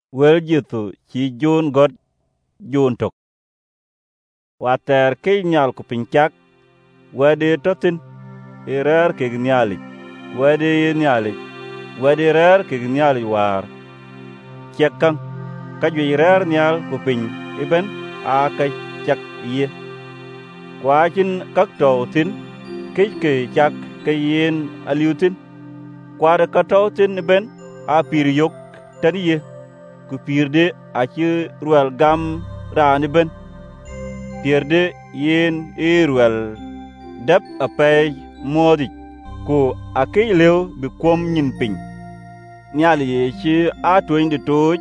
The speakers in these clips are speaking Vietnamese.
wel jitu chi Jon got Jon tok. Water ke nyal ku pinchak wede totin erer ke gnyali wede nyali wede rer ke gnyali war chekkan ka jwe rer nyal ku pin iben a ka chak ye kwajin kak to tin ke chak ke yen aliutin kwada ka to tin ben a pir yok taniye ku pirde a chi ruel gam rani ben pirde yen ruel dep a pay modi ku akay lew bi kom nyin pin nyali ye chi a toin de toj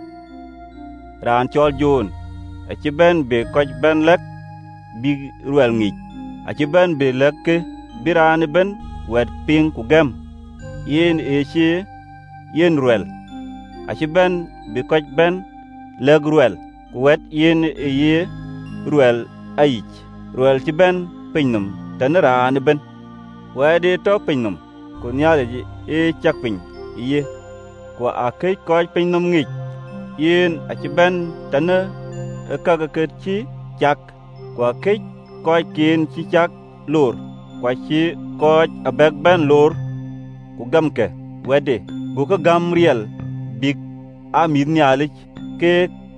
ran chol Jon a chi ben be koj ben lek bi ruel ngi a chi ben be lek bi ran ben wet ping ku gem yen chi yen ruel a chi ben bi koj ben lek ruel ku wet yen ye ruel ayich ruel chi ben pinnum tan ran ben wede to pinnum ku nyali chak pin ye ku akay koj pinnum ngi yen a chi ben tan ka chi chak ku akay koj kin chi chak lor kwa chi koj abek ben lor ku gam ke wede bu ka gam riel bik a mid nyali ke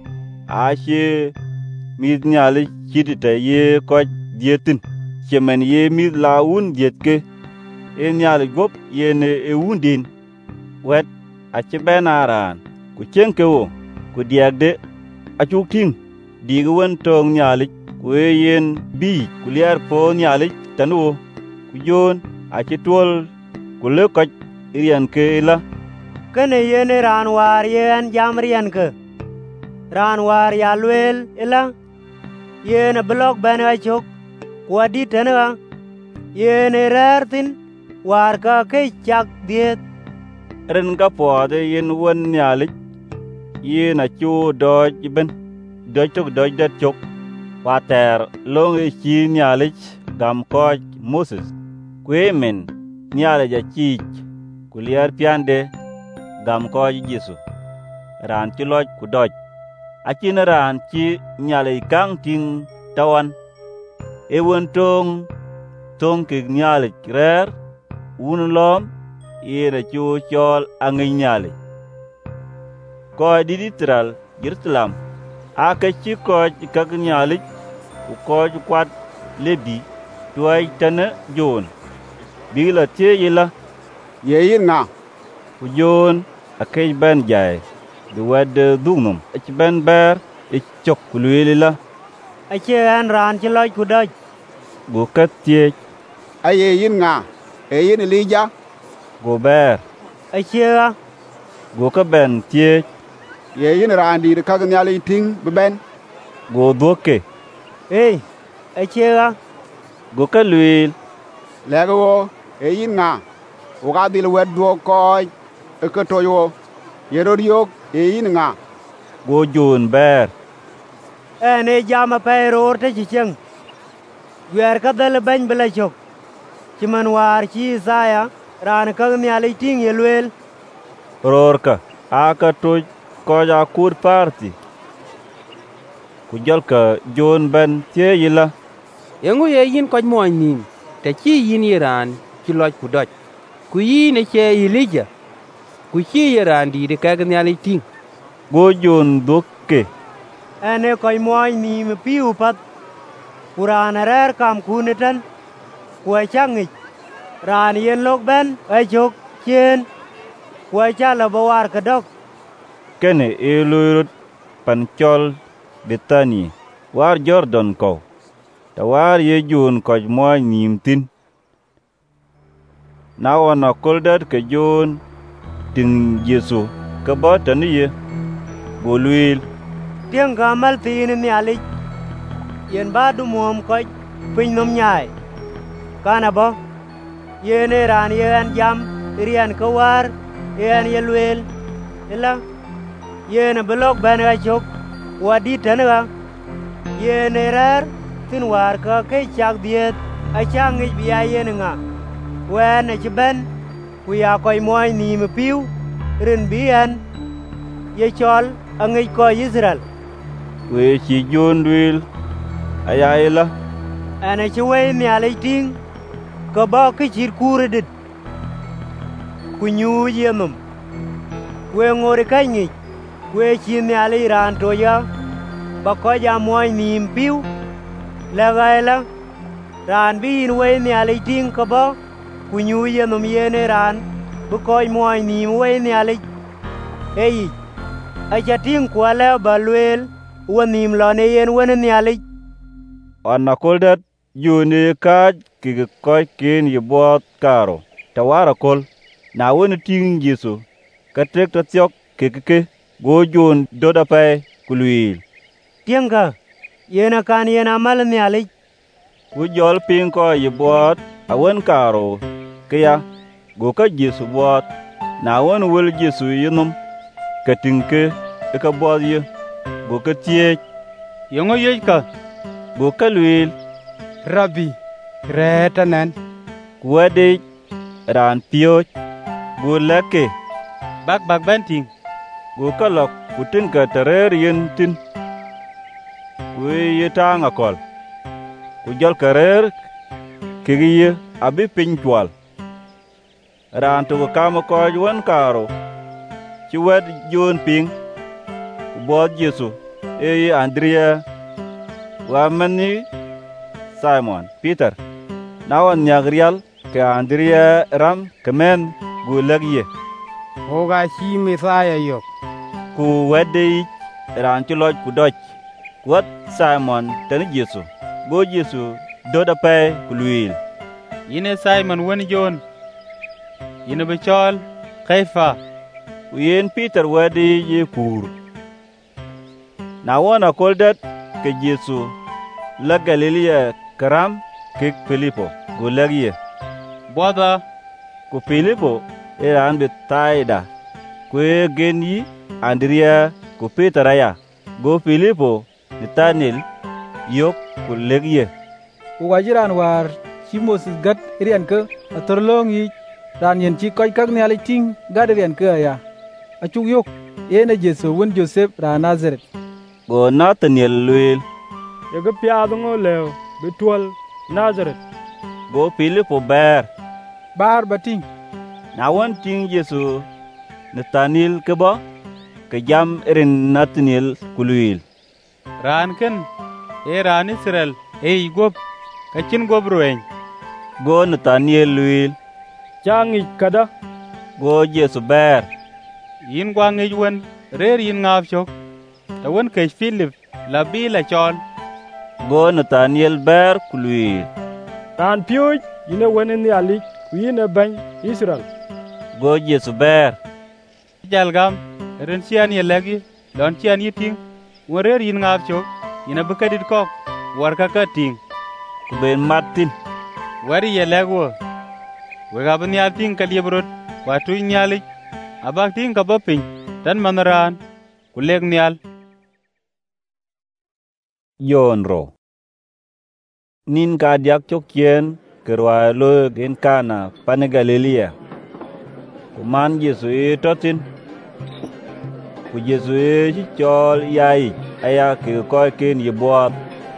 a chi mid nyali chitite ye koj dietin chemen ye mid laun diet ke nyali gop yen undin wet a chi ben aran ku chen ke wo ku diagde a chuk ting digwen tong nyali ku yen bi ku liar po nyali tanwo ku Jon a chi tol ku le koj rian ke la kene yen ran war yen jam rian ke ran war ya lwel ila yen blok ben a chok kwa di tenga yen rertin war ka ke chak diet ren ka pode yen won nyali yen a chu doj ben doj tok doj det chok water long chi nyali gam koj Moses kwemen nyali ja chich ku liar piande gam koj Jesu ran chi loj ku doj achin ran chi nyali kang ting tawan won tong ke nyali rer un lom yen chu chol angin nyali koj diditral Jerusalem aka chi koj kag nyali ku koj kwat lebi tuai tane Jon bigla tie yila ye yin nga ku Jon akay ben jay de wed dungnum ach ben ber chok ku lwelila ache an ran chi loj ku doj go kat tie a ye yin nga e yin Elija go ber ache go ka ben tie ye yin ran di ka nyali ting be ben go doke ache go ka lwel lego e yin nga o ga dil wed do ko e ko to yo ye ro yok e yin nga go Jon ber ene jama pay ror te chicheng wer ka dal ben bela chok chiman war chi Isaya ran ka nyali ting ye lwel rorka aka toj koja kur parti ku jalka Jon ben tie yila Yengu ye yin koj moy nim te chi yin Iran chi loj ku doj ku yin che Elija ku chi Iran di de ka nyali ting go Jon doke ene koy moy nim piu pat kuran rer kam kuneten ku changi ran yen lok ben ai chok chen ku chala bawar ka dok kene loyrot panchol Betani war Jordan ko tawar ye Jon koj moy nim tin na wana koldat ke Jon tin Jesu ka botani ye golwil tieng gamal tin ni ali yen ba du mom koj pin nom nyai kana bo yen ran yen jam rian ka war yen yelwel ila yen blok ben ga chok wadi tanga yen rer tin war ka ke chak diet a changi biya yen nga wen ci ben ku ya koy moy ni me piu ren bian ye chol angi ko Israel. We chi Jon lwel ayayla Ana chi we mi ale ting ko ba ki chir kuredit. Kunyu yenum. We ngore kanyi. We chi mi ale ran to ya. Ba ko ja moy nim piu. La gaila ran bin we mi ale ting ko ba kunyu yenum yene ran bu ko moy nim we mi ale. Ei aja ting kwa le balwel wanim lone yen wen mi ale. Anna koldat Jone ka ki koy ken ye bot karo tawara kol na woni ting Yesu ka tek to tyok ke go Jon doda pay kulwil Tienga yena kan yena mal mi ale. ku jol pin ko ye bot awen karo kya go ka Yesu bot na won wel Yesu yinum ka tinke ka bot ye go ka tie Yongo yej ka. go ka lwil Rabbi, retanen. kuwade ran piyo go leke Bak benting. go kalok kutin ka terer yen tin we yeta ngakol ku jol karer kigiye abi piny chwal ran to kama ko wan karo ci wed Jon ping ku bod Yesu e Andrea wa mani Simon Peter nawan nyagrial ke Andrea ram kemen gu lagye Oga chi Messiah yok. ku wede ran ci loj ku doj wat Simon tan Yesu go Yesu doda pay ku lwil Yine Simon woni Jon. Yine be chol Kaifa. yen Peter wede ye pur na wona koldat ke Yesu la Galilea karam ke Filipo go lagye Boda. ku Filipo eran Bethsaida ku geni Andrea ku Peter aya go Filipo Nathanael yok ku lagye Ugajiran war chi Moses gat rian ke atorlong yi ran yen chi koy kak ne ale ting gad rian ke aya achuk yok yena Jesu won Joseph ra Nazareth go Nathanael lwel Yega piadongo leo betwal Nazareth. go Filipo ber bar bating na won ting Yesu Nathanael ke ba ke jam erin Nathanael ku lwil Ran ken. Ran Israel. Gop. Kachin gobrueny. go Nathanael lwil Changi kada. go Yesu ber Yin gwang wen. Rer yin ngap chok. Ta won kech Philip. La bi la chol. go Nathanael ber ku lwil Ran piuj yine wenen ni alik. Yine bany Israel. go Yesu ber Jalgam. Ren chian ye legi. Don chian yiting. Won rer yin ngap chok. Yine bekadit kok. War ka ting. ku ben Martin Wari ye legwo. Wega banyal ting kaliebrot. Watu nyalik. Abak ting ka baping. Tan manaran. Kuleg nyal. Jon ro nin ka diak chokien kerwa lo gen Kana pane Galilea ku man Yesu e totin ku Yesu e chi chol yai aya ke koy ken ye bot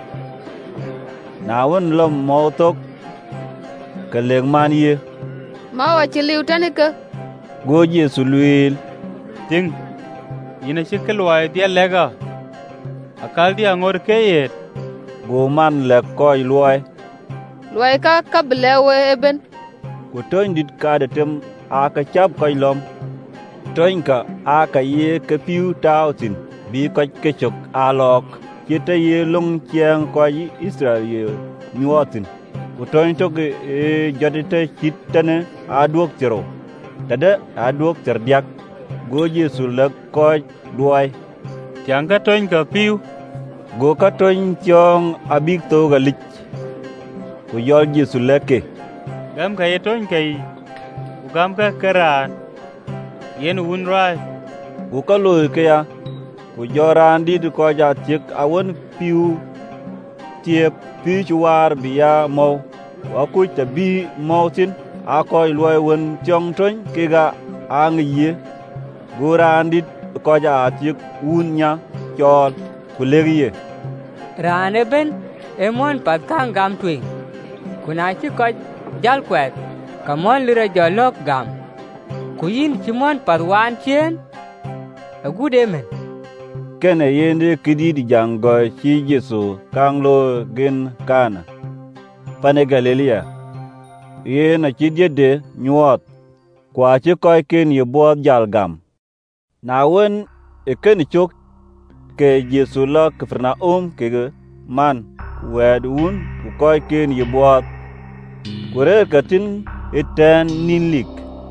na won lom motok ke leg man ye Ma wa ci liw tani ka. go Yesu lwil Ting. Yine chikel wa dia lega. Akal dia ngor keyet. go man le koy loy Luai ka kablewe eben. ku ton dit ka de tem aka chap koy lom ton ka aka ye ke piu tautin bi ko ke chok alok kita ye long chiang koy Israel ye nyuatin ku ton to ge jodite chitane aduok tero tada aduok terdiak go Yesu le koy duai Tiang ka toin ka piu. go ka ton chong abik to galik ku yol Yesu leke Gam ka ye toin kai. Ugam ka karan. Yen un rai. ku ka loy ke ya ku joran dit ko ja tiek awon piu tie pi chuar biya mo wa ku ta bi mo tin a ko loy won chong ton ke ga ang ye goran dit ko ja ti un nya chol ku legiye rane ben emon pat kan gam twing kuna chi ko jal kwet kamon lira jolok gam ku yin chimon pat wan chen agude men kene yende kidi di jango chi Yesu kang lo gen kana pane Galilea yena chi de nyuot kwa chi koy ken ye bod jal gam na won e ken chok ke Yesu la Kapernaum ke man wed un ku koy ken ye bod kure katin eten ninlik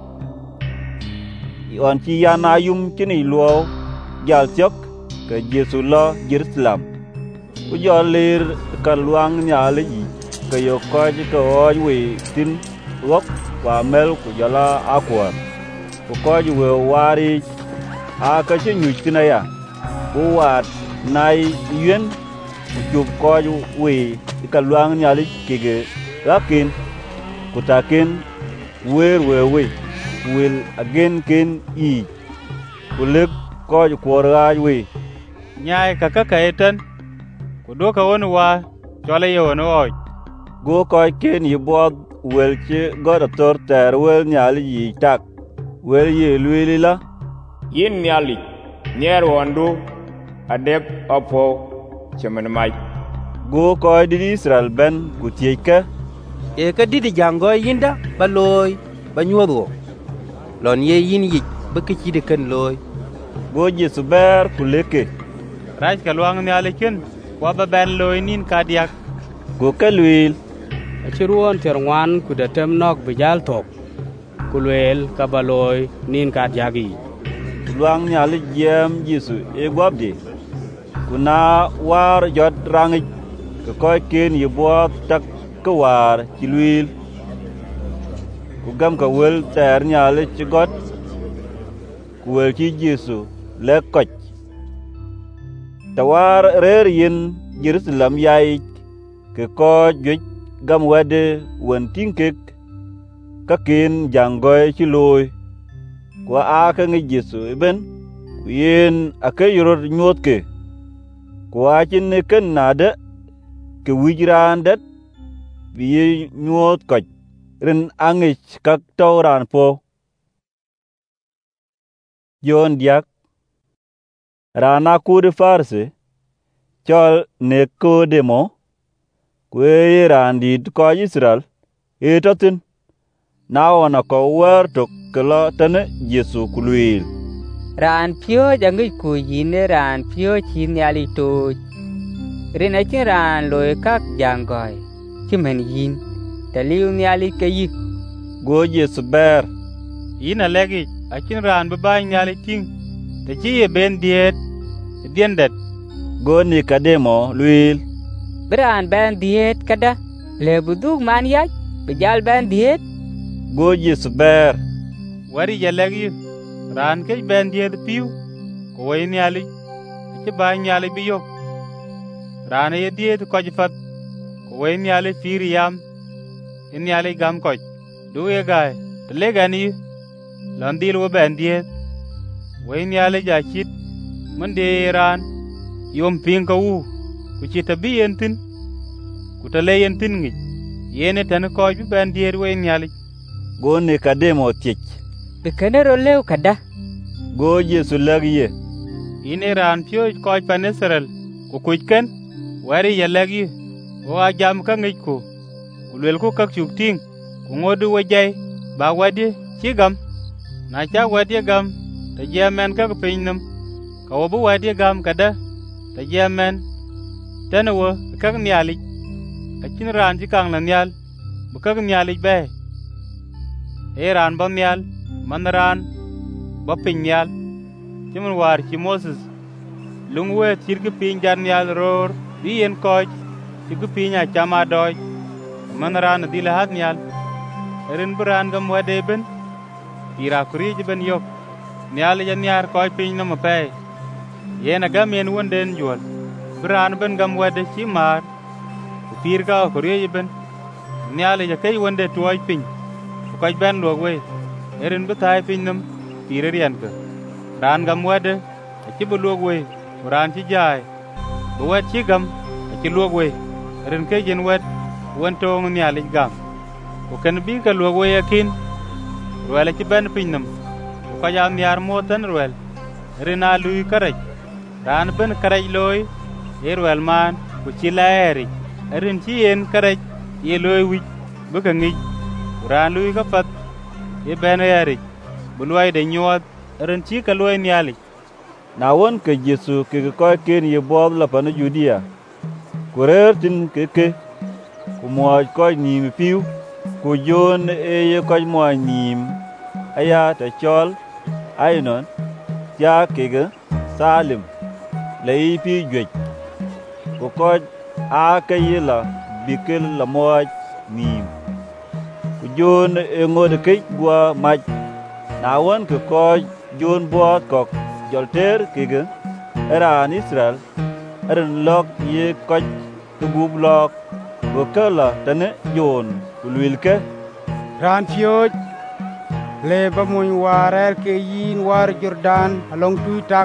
yon chi yana yum chini luo jal chok ke Yesu la Jerusalem ku jolir ka luang nyale yi ke yo koy ko we tin wok wa mel ku jala akwar ku koy we wari a ka chi nyu tina ya ku wat nai yen ku jup koy we ka luang nyale ke rakin ku takin wer we will again ken i kulik ko kwora we nyai ka eten ku do ka won wa chole yo no oj go ko ken yi bod wel che god tor ter wel nyali yi tak wel ye lweli la yin nyali nyer wondu adep opo chemen mai go ko di Israel ben ku tieke e ka didi jango yinda baloy banyuodo lon ye yin yi beke ci de kan loy go Yesu ber kuleke raj ka luang ni alekin wa ba ben loy nin kadiak go kalwil achiruon terwan ku de tem nok bijal tok kulwel ka baloy nin kadiagi luang nyali jem Yesu e gwabdi kuna war jot rangi ko koy ken ye bot tak ko war ci lwil ku gam ka wel ter nyale ci got ku wel ci Yesu le koch tawar rer yin Jerusalem yai ke ko juj gam wede won tinkek ka ken jangoy ci loy ku a ka ngi Yesu ben ku yen akayro nyot ke ku a cin ne ken nade ke wijrandet bi nyot koch rin angich kak tauran po Jon diak rana kude farse chol Nekodemo kwe randi ko Israel etotin na wana ko wer to kala tane Yesu kulwil ran pio jangi ku yine ran pio chin yali to rina chin ran loy kak jangoy chimen yin taliu nyali kayi go Yesu ber ina legi achin ran be ba nyali ting te chi ye ben diet diendet go Nikodemo lwil bran ben diet kada le buduk man yach bijal ben diet go Yesu ber wari ya legi ran ke ben diet piu ko way nyali chi ba nyali bi yok ran ye diet ko jifat ko way nyali firiyam in nyali gam ko du ye gay te legani landil wo ben diet way nyali ja chit mande ran yom ping ka wu ku chita bi entin ku tale entin ngi yene tan ko bi ben diet way nyali go Nikodemo tich be kenero lew kada go Yesu lagiye ine ran pio ko panesrel ku kuken wari ya lagi wa jam ka ngi ku ulwel ku kak chukting ku ngodu wajay ba wadi chigam na cha wadi gam ta jamen ka pinnum ka wobu wadi gam kada ta jamen tanwo kak nyali achin ran ji kang na nyal bu kak nyali be e ran ba nyal man ran ba pinyal chimun war chi Moses lungwe chirki pin jar nyal ror bi en koj chirki pinya chama doj man ran dile hat nyal erin bran gam wade ben tira kuri ben yok nyal ja nyar koj pin no mape yena gam en wonden jol bran ben gam wade chi mar pir ka kuri ben nyal ja kay wonde tuoj pin koj ben log we erin bu tay pin nam tira rian ka ran gam wade aci bu luok we ran ci jaay bu wet ci gam aci luok we ren ke jen wet wen tong ni ali gam ko ken bi ka luok we yakin ruel ci ben pinnam ko ja nyar moten ruel rena lui karaj ran ben karaj loy e ruel man ko ci laeri ren ci en karaj ye loy wi bu ka ngi ran lui ka fat e ben yari bu loy de nyot ren ci ka loy ni ali na won ke Yesu ke ko ken ye bod la pan Judea kurer tin ke ku mo ko ni mi piu ku jon e ye ko mo nim aya ta chol ainon ya ke Salim le pi gwe ku ko a ke ye la bikel la mo nim ku jon e ngod ke gwa ma na won ke ko jon bod ko jolter kege eran Israel eran lok ye koch tugub lok gokala tane jon kulwilke ran fioj le ba moy warer ke yin war Jordan along tuitak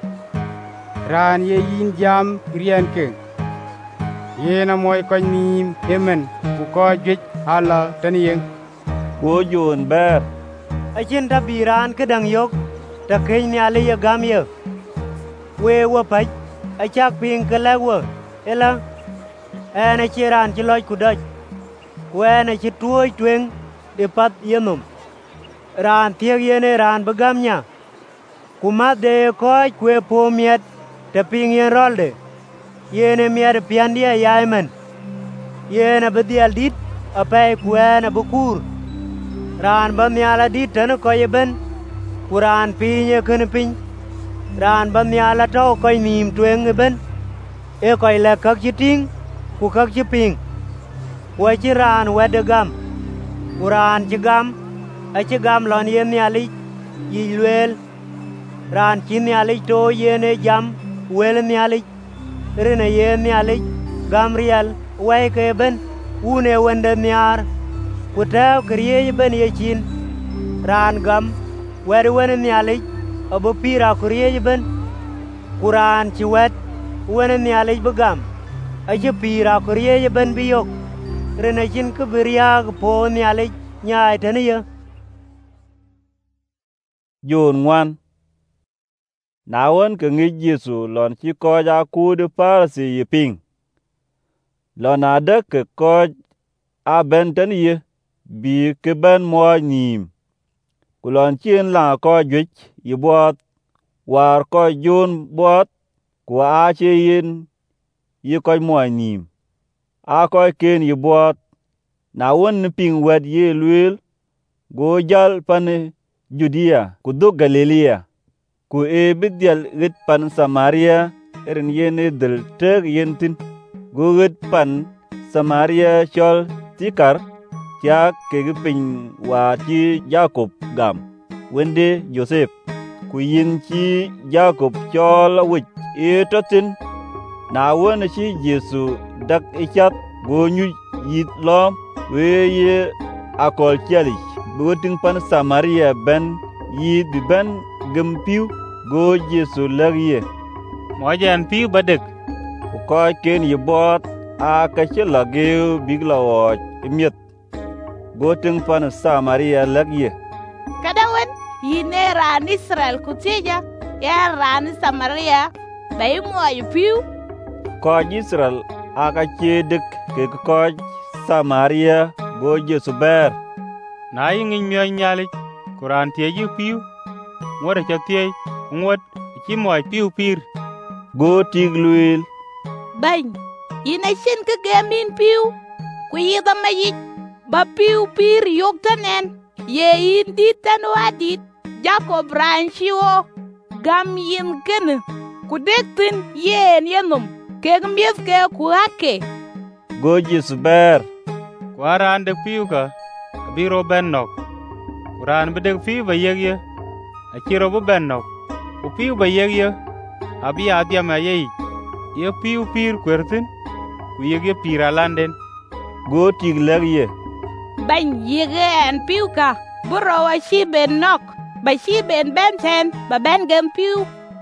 ran ye yin jam rian ke yena moy ko nim yemen ku ko jej ala tane yen wo jon ber achin ta biran ke dang yok ta keny ni ali ya gam ye we wa pach a chak ping ke la wo ela ana chiran chi loj ku doj we na chi tuoi twen de pat yenum ran tieg yene ran bagam nya ku ma de ko kwe po miet te ping yen rolde yene miet piandia yaimen yene bedial dit apai ku ana bukur ran ba miala dit tan ko yeben Quran pinye ken pin ran ban ya la to koy nim twen ben e koy la kak chiting ku kak chiping wa chi ran wa de gam Quran chi gam a chi gam lon yen ya li yi lwel ran chi ya li to yene jam wel ya li rene yen ya li gam rial wa ke ben une wende nyar ku ta kriye ben ye chin ran gam wari wani nyalik abu pira kuriye ben Quran ci wet wani nyalik begam aje pira kuriye ben biyok rena jin ke beriya po nyalik nyai tane ya jon ngwan na won ke ngi Yesu lon ci ko ja ku de parsi yiping lon ada ke ko a ben tane ye bi ke ben mo nim kulon chien la ko juch yibot war ko jun bot ku a che yin yi ko mo nim a ko ken yibot na won ping wet ye lwel go jal pan Judea ku du Galilea ku e bidyal git pan Samaria erin yen del teg yentin go git pan Samaria chol Tikar ya ke pin wa ti Jacob gam wende Joseph ku yin chi Jacob chol wich e totin na won chi Yesu dak ichat go nyu yit lom we ye akol chali botin pan Samaria ben yi di ben gem piu go Yesu lagye mojan piu badek ko ken yibot a ka chelage bigla wo miet goting pan Samaria lagye kadawen yine ran Israel kutija ya ran Samaria bai mo piu ko Israel aka chedek ke ko Samaria go Yesu ber na yin mi nyalik Quran tie yu piu ngore cha tie ngot chi mo piu pir go tigluil bany yine shin ke gemin piu ku yida mayi ba piu pir yok tanen ye indi tan wadit Jacob ranchiwo gam yin ken ku dektin yen yenum ke gmies ke ku ake go Yesu ber Quran de piu ka biro benok Quran bedek piu ba yegye akiro bo benok ku piu ba yegye abi adia ma ye piu pir kwertin ku yegye pira landen go tiglagye ban yegen piu ka buro wa shi ben nok ba shi ben benten ba ben gem piu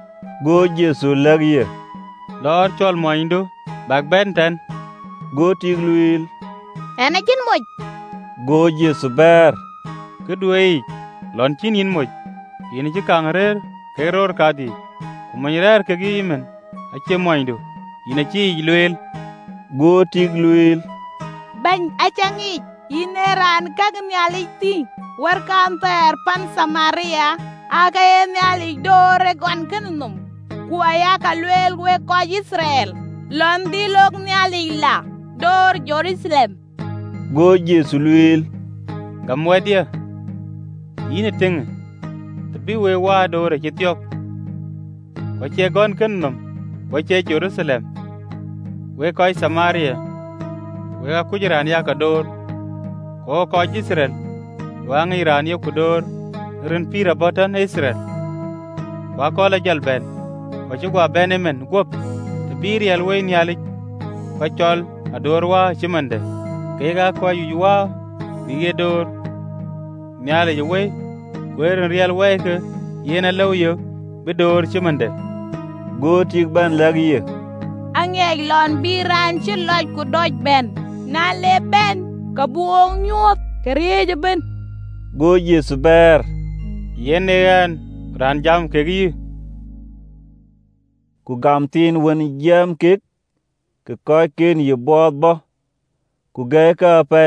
Go Yesu lek ye. Lor chol moindu bak ben ten. Go tik luil. Ene chin moj. Go Yesu ber. Kedue lon chin in moj. Ini ci kang rer ke ror kadi. Kumany rer ke gi imen. Ache moindu. Ina ci luil. Go tik luil. Bany achangi ine ran kag nyali ti. War kan ter pan Samaria. Aga e nyali dore gon kenum. Kuaya ka luil we ko Israel. Londi lok nyali la. Dor Jerusalem. Go Yesu luil. Gamwadia. Ine ting. Tabi we wa dore kitiok. Wache gon kenum. Wache Jerusalem. We ko Samaria. We ka kujiran ya ka dor. Ko Israel. Wang Iran yo kudor. Rin pira botan Israel. Wa ko la jalben. Wache gwa benemen gop. Tabi riel we nyalik. Wachol ador wa chimande. Kega ko yuwa. Bige dor. Nyale yo we. Werin riel we ke. Yena law yo. Bidor chimande. Go tik ban lek ye. Angeg lon biran ci loj ku doj ben. Na le ben ka buong nyuot kerieje ben. Go Yesu ber. Yene yan ran jam kegi. Ku gam tin wen jam kek. Ke koy ken ye bod bo. Ku gay ka pe.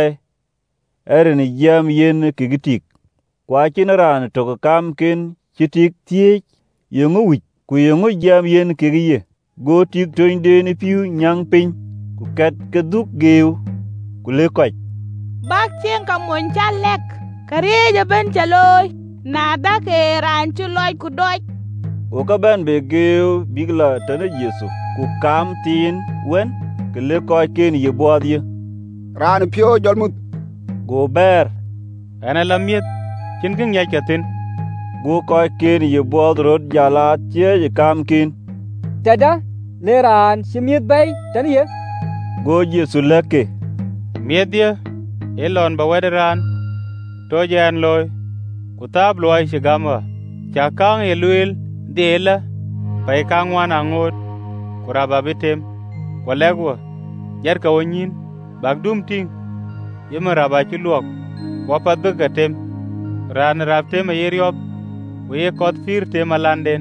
Erin jam yen kegitik. Kwa chin ran to ka kam ken chitik tiech. Yengu wich. Ku yengu jam yen kegi ye. Go tik toin deni piu nyang piny. Ku ket keduk geu. Ku le koch. Bak chien ka mon cha lek. Kerieje ben chaloy. Na da ke ran ci loj ku doj. Ku ka ben be geu bigla tane Yesu. Ku kam tin wen. Ke le koch ken ye bod ye. Ran pio jolmut. Go ber. Ana lamiet. Chin keng nyai katin. Go koch ken ye bod rot jala chie ye kam kin. Tada leran shimiet bay tani ye. Go Yesu leke. Miedia elon ba wederan tojan loy kutab loy shigama chakang eluil dela pay kangwan angot kuraba bitem kwalegwa jar ka wonyin bagdum ting yemaraba chuluok wapat begatem ran raptem yeriop we kot fir temalanden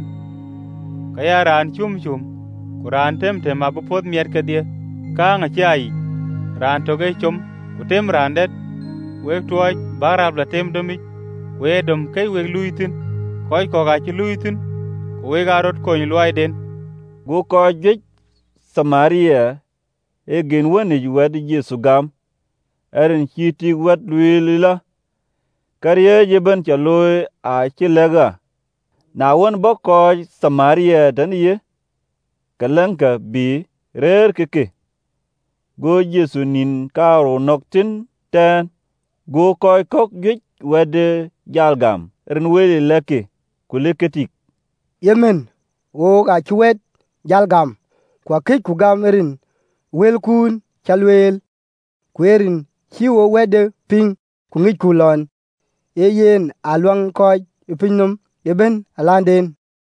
kaya ran chum kuran tem abupod mier kedie kanga chai ran toge chum kutem randet we tuoj barab la tem domi we dom kay we luitin koy ko ga ci luitin ko we garot ko ni loiden go ko jej Samaria e gen woni wad Yesu gam erin chiti wad luila kariye jeben chaloy a chilega na won bo ko Samaria daniye kalanka bi rer keke go Yesu nin karo noktin ten go koy kok gij wede jalgam ren wele leke kuleketik yemen wo ga chuet jalgam kwa kik ku gam erin wel kun chalwel kwerin chiwo wede ping ku ngik kulon yen alwang koy pinnum yeben alanden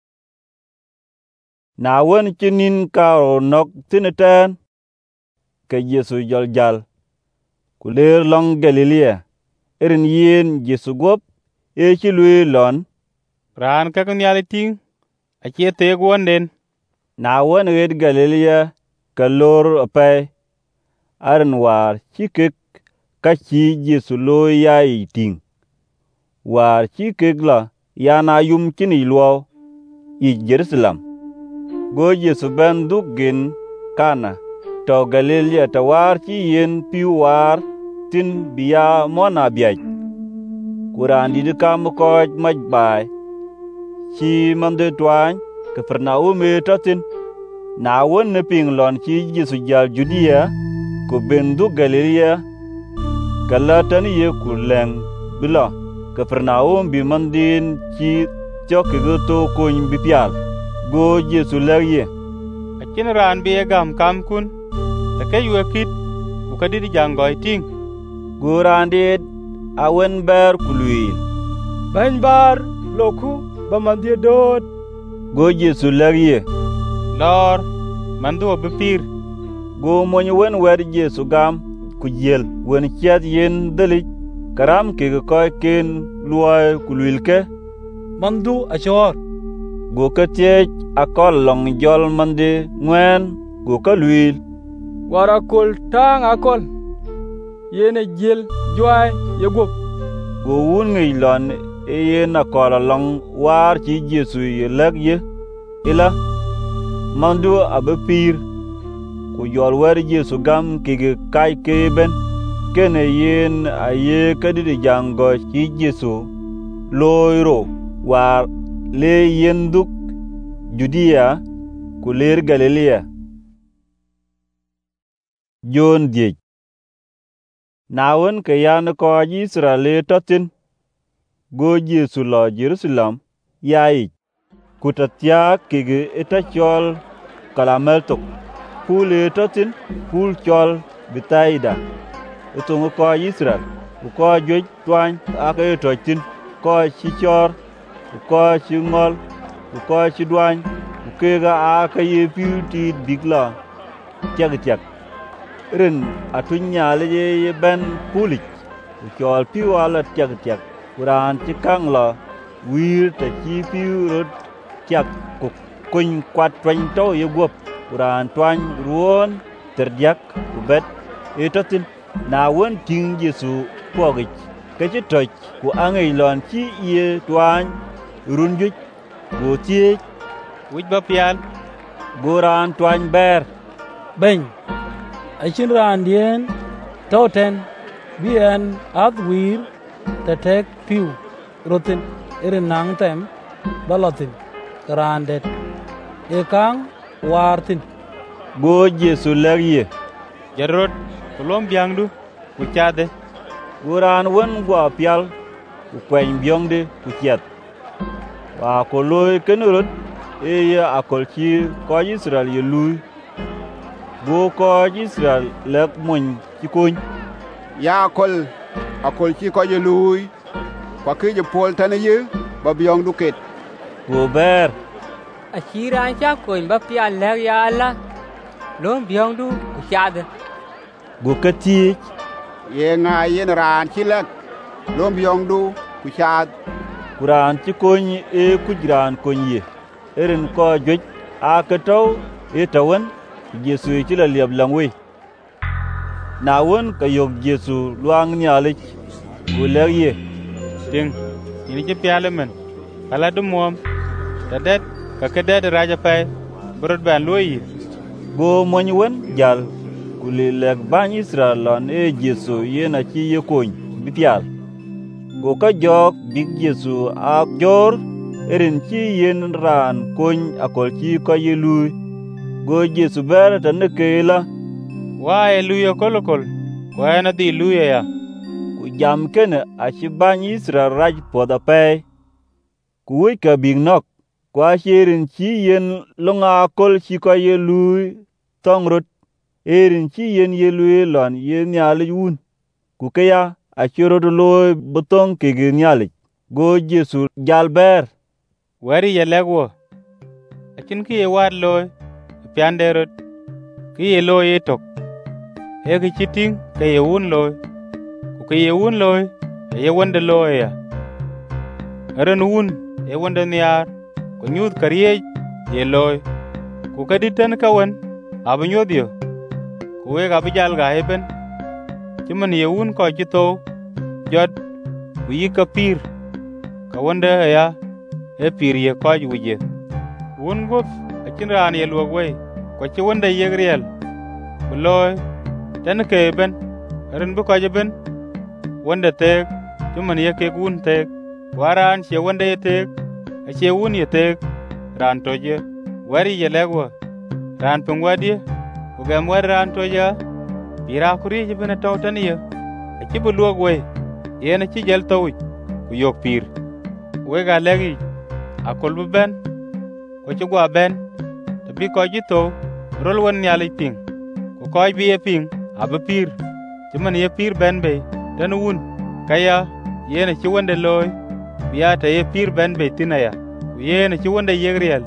na won chinin karo nok tineten ke Yesu jal kuler long Galilea erin yen Yesu gop e chilwe lon ran ka nyali ting a chete gwonden na won red Galilea kalor pe arin war chikek ka chi Yesu lo yai ting war chikek la yana yum chini lo i Jerusalem go Yesu ben dugin Kana to Galilea ta war chi yen piu war tin biya mona biaj kuran di kam ko maj bay chi mande twan ke Capernaum tatin na won ne ping lon chi Yesu jal Judea ko bendu Galilea kala tan ye kuleng bila Capernaum bi mandin chi choke go to ko bi pial go Yesu lagye akin ran bi gam kam kun ta kay wekit ku kadidi jangoy ting Gurandit awen ber kulwil. Bany bar loku bamandie dot. Go Yesu lagi lor man du be pir. Go mon wen wer Yesu gam ku yel wen chat yen dali karam ke ko ken luai ku lilke mandu achor. Go ka tie akol long jol mande ngwen go ka luil wara kol tang akol yene jel joy yegup. Go wun ngi lon e yen akol long war ci Yesu ye lag ye ila mandu abe pir ku yol wer Yesu gam ke kai ke ben kene yen aye kadidi jango ci Yesu loiro war le yenduk Judea ku ler Galilea. Jon diej nawon ke yan ko Israel totin go Yesu lo Jerusalem yai kutatya kege etachol kalameltok pule totin pul chol Betaida etongo ko Israel ko joj twan ake totin ko chichor ko chingol ko chidwan kega aka ye beauty bigla tiag ren atunya le ye ben pulik chol piwala tiag kuran ti kangla wir ta chi piurut tiag ku kun kwat twan to ye gop kuran twan ruon terdiak ku bet etotin na won ting Yesu pogich ke chi toj ku angei lon chi ye twan runjuj go tie wich ba pial goran twan ber Ben achin randien toten bien adwir ta tek piu rotin irin nang tem balotin randet e kang wartin go Yesu lagi jarot kolom biangdu ku chade goran won gwa pial ku kwen byongde ku chat wa ko loy kenurut e ya akol chi ko Israel ye lui go ko Israel lek mon ci koñ ya akol ci ko ye lui kwa ke je pol tane ye ba biong duket go ber Ashiran cha koñ ba pial ler ya Allah lom biong du ku chade go kati ye nga yen ran ci lek lom biong du ku chad kuran ci koñ e kujran koñ ye erin ko joj akato e tawan Yesu ci la liab langwe na won ka yok Yesu luang nyalik go ler ye ting ini ci piale men ala du mom ta det ka kedet raja pay brod ban loyi go moñ won jal ku le lek ban Israel lon e Yesu yena ci ye koñ bitial go ka jok big Yesu a jor erin ci yen ran koñ akol ci ko ye lui go Yesu ber tan kela wa eluya kolokol ko ena di luya ya ku jam kene a ci ban Israel raj poda pay ku wi ka big nok kwa sherin ci yen longa kol ci ko ye lui tongrot erin ci yen ye lui lon ye nyali un ku kaya a chiro do loy butong ke ge nyali go Yesu jalber wari ye legwo akin ki ye war loy pianderot ki ye loy etok e ki chiting ke ye un loy ku ke ye un loy ye wonde loy ya ren un ye wonde niar ko nyud kariye ye loy ku kaditen kawen abnyodio ku we ga bijal ga heben chiman ye un ko chito jot ku yika pir ka wonde ya e pir ye ko wuje un gop akin ran ye logwe ko ci wonde ye griel loy ten ke ben ren bu ko ben wonde tek chiman ye ke gun tek waran che wonde ye tek a che un ye tek ran toje wari ye legwa ran pungwadi ku gam war ran toja pira kuri je bena tawtan ye a ci bu logwe yena ci jel taw ku yok pir we ga legi akol bu ben ko ci gwa ben to bi ko ji to rol won nyali ping ko koy bi ye ping abu pir ci man ye pir ben be tan un kaya yena ci wonde loy biya ta ye pir ben be tinaya ku yena ci wonde yegriel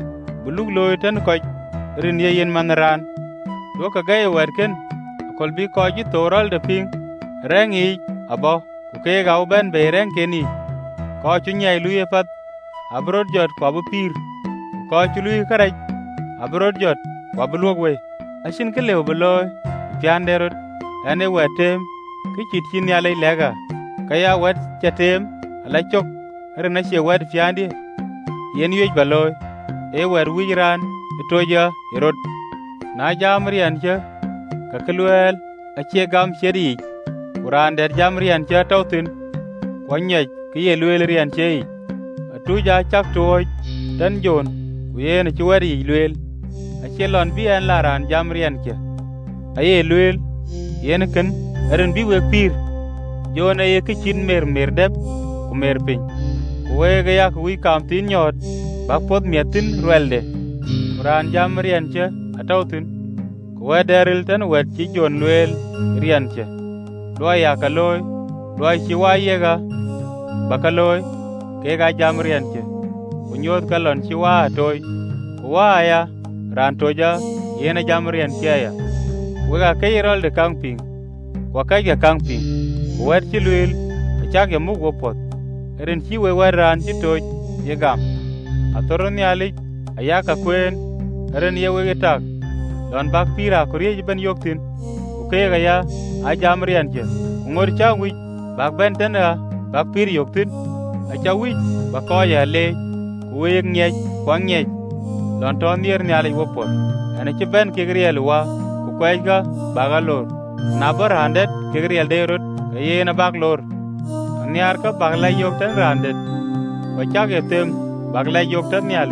buluk loy ten koch rin ye yen man ran do ka gay wer ken kol bi ko ji toral de ping rengi abo ku ke ga ben be ren keni ko chu nyai lu ye pat abrod jot ko bu pir ko chu lu karaj abrod jot ko bu log we ashin ke lew beloy pianderot ane wetem ki chit chin ya le lega kaya wet chatem ala chok rena che wet piandi yen yej baloy e wer wijran etoja erot na jamrian che ka kelwel a che gam cheri kuran der jamrian che tawtin kwanyej ki ye lwel rian che atuja chak toy dan jon ku yen che weri lwel a che lon bi en laran jamrian che aye lwel yen ken eren bi we pir jona ye ki chin mer dep ku mer pin ku we ga yak wi kam tin nyot ba pod mietin rwelde kuran jamrian che atawtin ku we deril ten wet chi jon lwel rian che lo ya ka loy lo chi wa ye ga ba ka loy ke ga jamrian che ku nyot ka lon chi wa toy ku wa ya ran toja yena jamrian che ya we ga ke rol de camping kwa kai ga camping wer chi lwel chak ye mugo pot eren chi we ran chi toj ye gam atoron yali ayaka kwen eren ye we tak don bak pira kuriye ben yoktin ku ke ga ya a jamrian je ngor cha wi bak ben tena bak pir yoktin a cha wi ba ko ya le ku we nyej kwa nyej don ton yer nyali wo pot ene chi ben ke griel wa ku kwai ga bagalor na bar handet ke griel de rot ye na bak lor niar ka bagla yok tan randet wa chak ye tem bagla yok tan nyali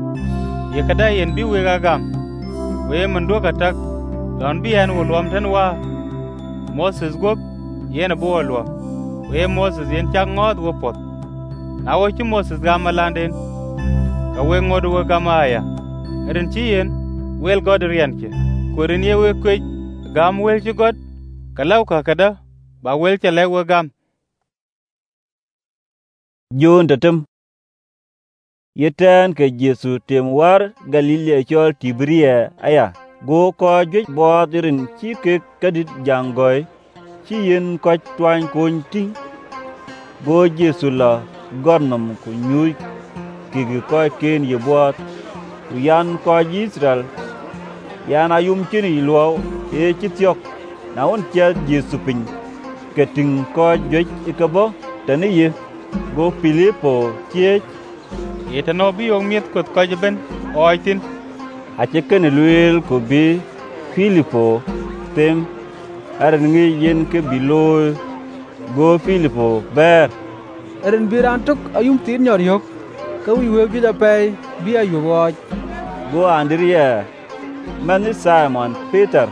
ye kada yen bi we ga gam we man do ka tak don bi en wolom tan wa Moses gop yen bo wolwa we Moses yen chak ngod wo pot na wo chi Moses ga malanden ka we ngod wo gamaya eren chi yen wel god rian ke ko ren ye we kwe gam wel chi god kalau ka kada ba wel che le wo gam Jon datem yetan ke Yesu tem war Galilea chol Tibria aya go ko jwe bodirin chi ke kadit jangoy chi yen ko twan kun ting go Yesu la gornam ku nyuy ki ko ken ye bot yan ko Israel yan ayum chini lo e chi tyok na on che Yesu pin ke ting ko jwe ikabo tani ye go Filipo tie etano bi ong miet kot ko ben oitin a cheken luel ko bi Filipo tem aran ngi yen ke bilo go Filipo ber Eren biran tok ayum tin nyor yok ka wi we bi da pay bi ayu wo go Andrea man Simon Peter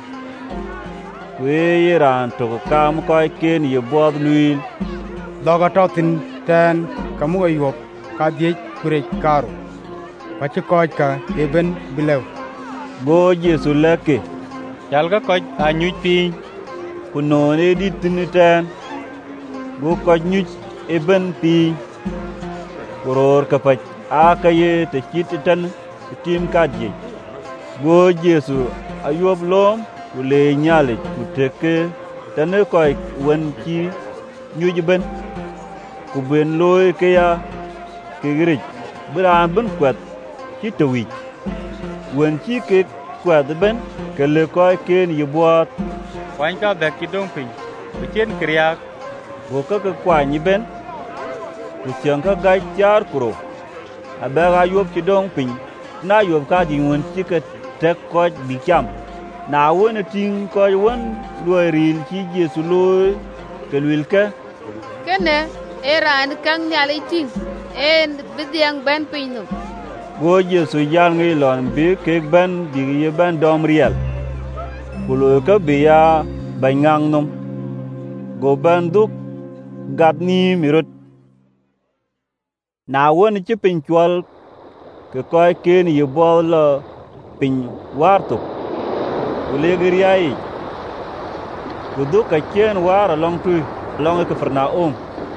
we ran to kam ko ken ye bod luil doga totin ten kamu ayop ka die kure karo pache koj ka eben bilew go Yesu leke yal ga koj a nyuj piny kuno ne dit ten go koj nyuj eben piny kuror ka pach aka ye te chit tan tim ka die go Yesu ayop lom kule nyale kuteke tane koj wen chi nyuj ben ku ben loy ke ya ke gri bran ben kwat chi to wi wen chi ke kwat ben ke le ko ken ye bot wan ka be ki dong pin ku chen kriya go ka kwa ni ben ku chen ka ga char kuro aba ga yob chi dong pin na yob ka di won chi ke te ko bi cham na won ting ko won loy rin chi Yesu loy ke lwil ka kene eran kang nyali ting en bidiang ben pinu go Yesu yal ngi lon bi ke ben bi ye ben dom riel kulo ka bi ya bangang num go ben duk gad ni mirut na won ci pin chwal ke koy ken ye bol pin warto kule giriai go du ka ken war long tu long ke Farnaum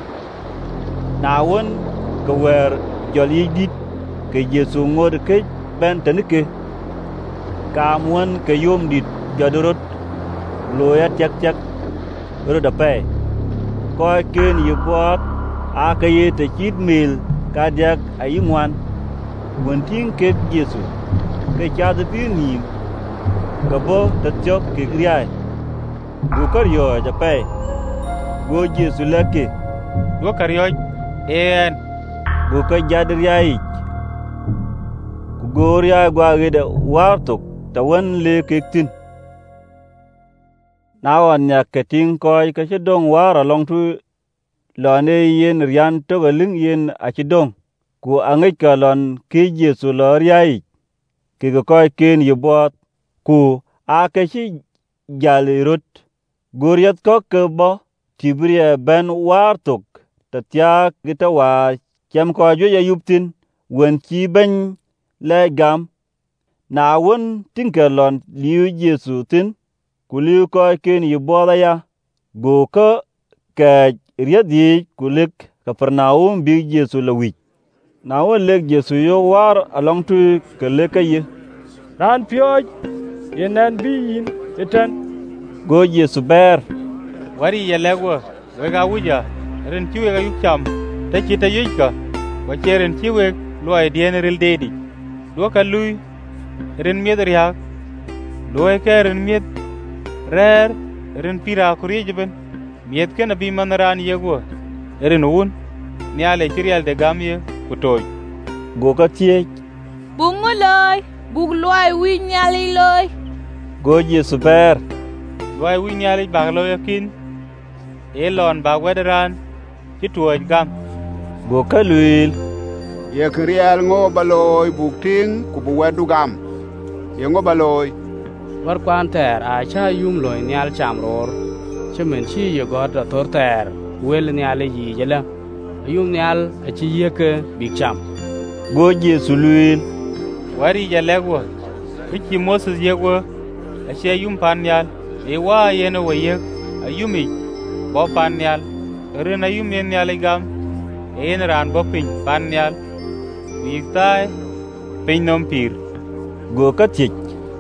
na won ke wer jol yidit ke Yesu ngod ke ben tenike kamuan ke yom dit jadurut loya cak roda pe koy ken yibot akaye te chit mil kadiak ayingwan wontin ke Yesu ke chad pi ni gabo tatjok ke kriai go karyo ja pe go Yesu lake go karyo en go ka jadriai ku goria gwa gede wartok tawan le kektin nawan nya keting koy ka chedong wara long tu lone yen rian to galing yen a chedong ku angej ka lon ke Yesu loriai ke koy ken yibot ku a ke chi jalirut goriat ko ke bo tibria ben wartok tatya gita wa kem ko jo ya yuptin wen chi ben le gam na won tinkelon liu Yesu tin ku liu ko ken yiboda ya go ko ke riadi kulik Kapernaum bi Yesu lawi na won lek Yesu yo war along tu ke le kaye ran pioj yenen bi yin etan go Yesu ber wari yelegwa wega wuja ren chiwe ga yukcham ta chita yika wa cheren chiwe loy dien ril dedi do ka lui ren miet riak loy ka ren miet rer ren pira kurijiben miet ken bi manran yego ren un niale chirial de gamye kutoy go ka tie bunguloy bug loy wi nyali loy go Yesu ber loy wi nyali baglo yakin elon ba wedran ci tuoj gam go ka luil ye kriel ngo baloy bukting ku bu wedu gam ye ngo baloy war kwan ter a cha yum loy nyal chamror chemen chi ye god tor ter wel nyal yi jela yum nyal a chi ye ke big cham go Yesu luil wari jalegwo ki Moses yego a che yum pan nyal e wa yeno waye ayumi bo pan nyal rena yum yen nyal gam en ran bo pin pan nyal witai pin nom pir go ka tik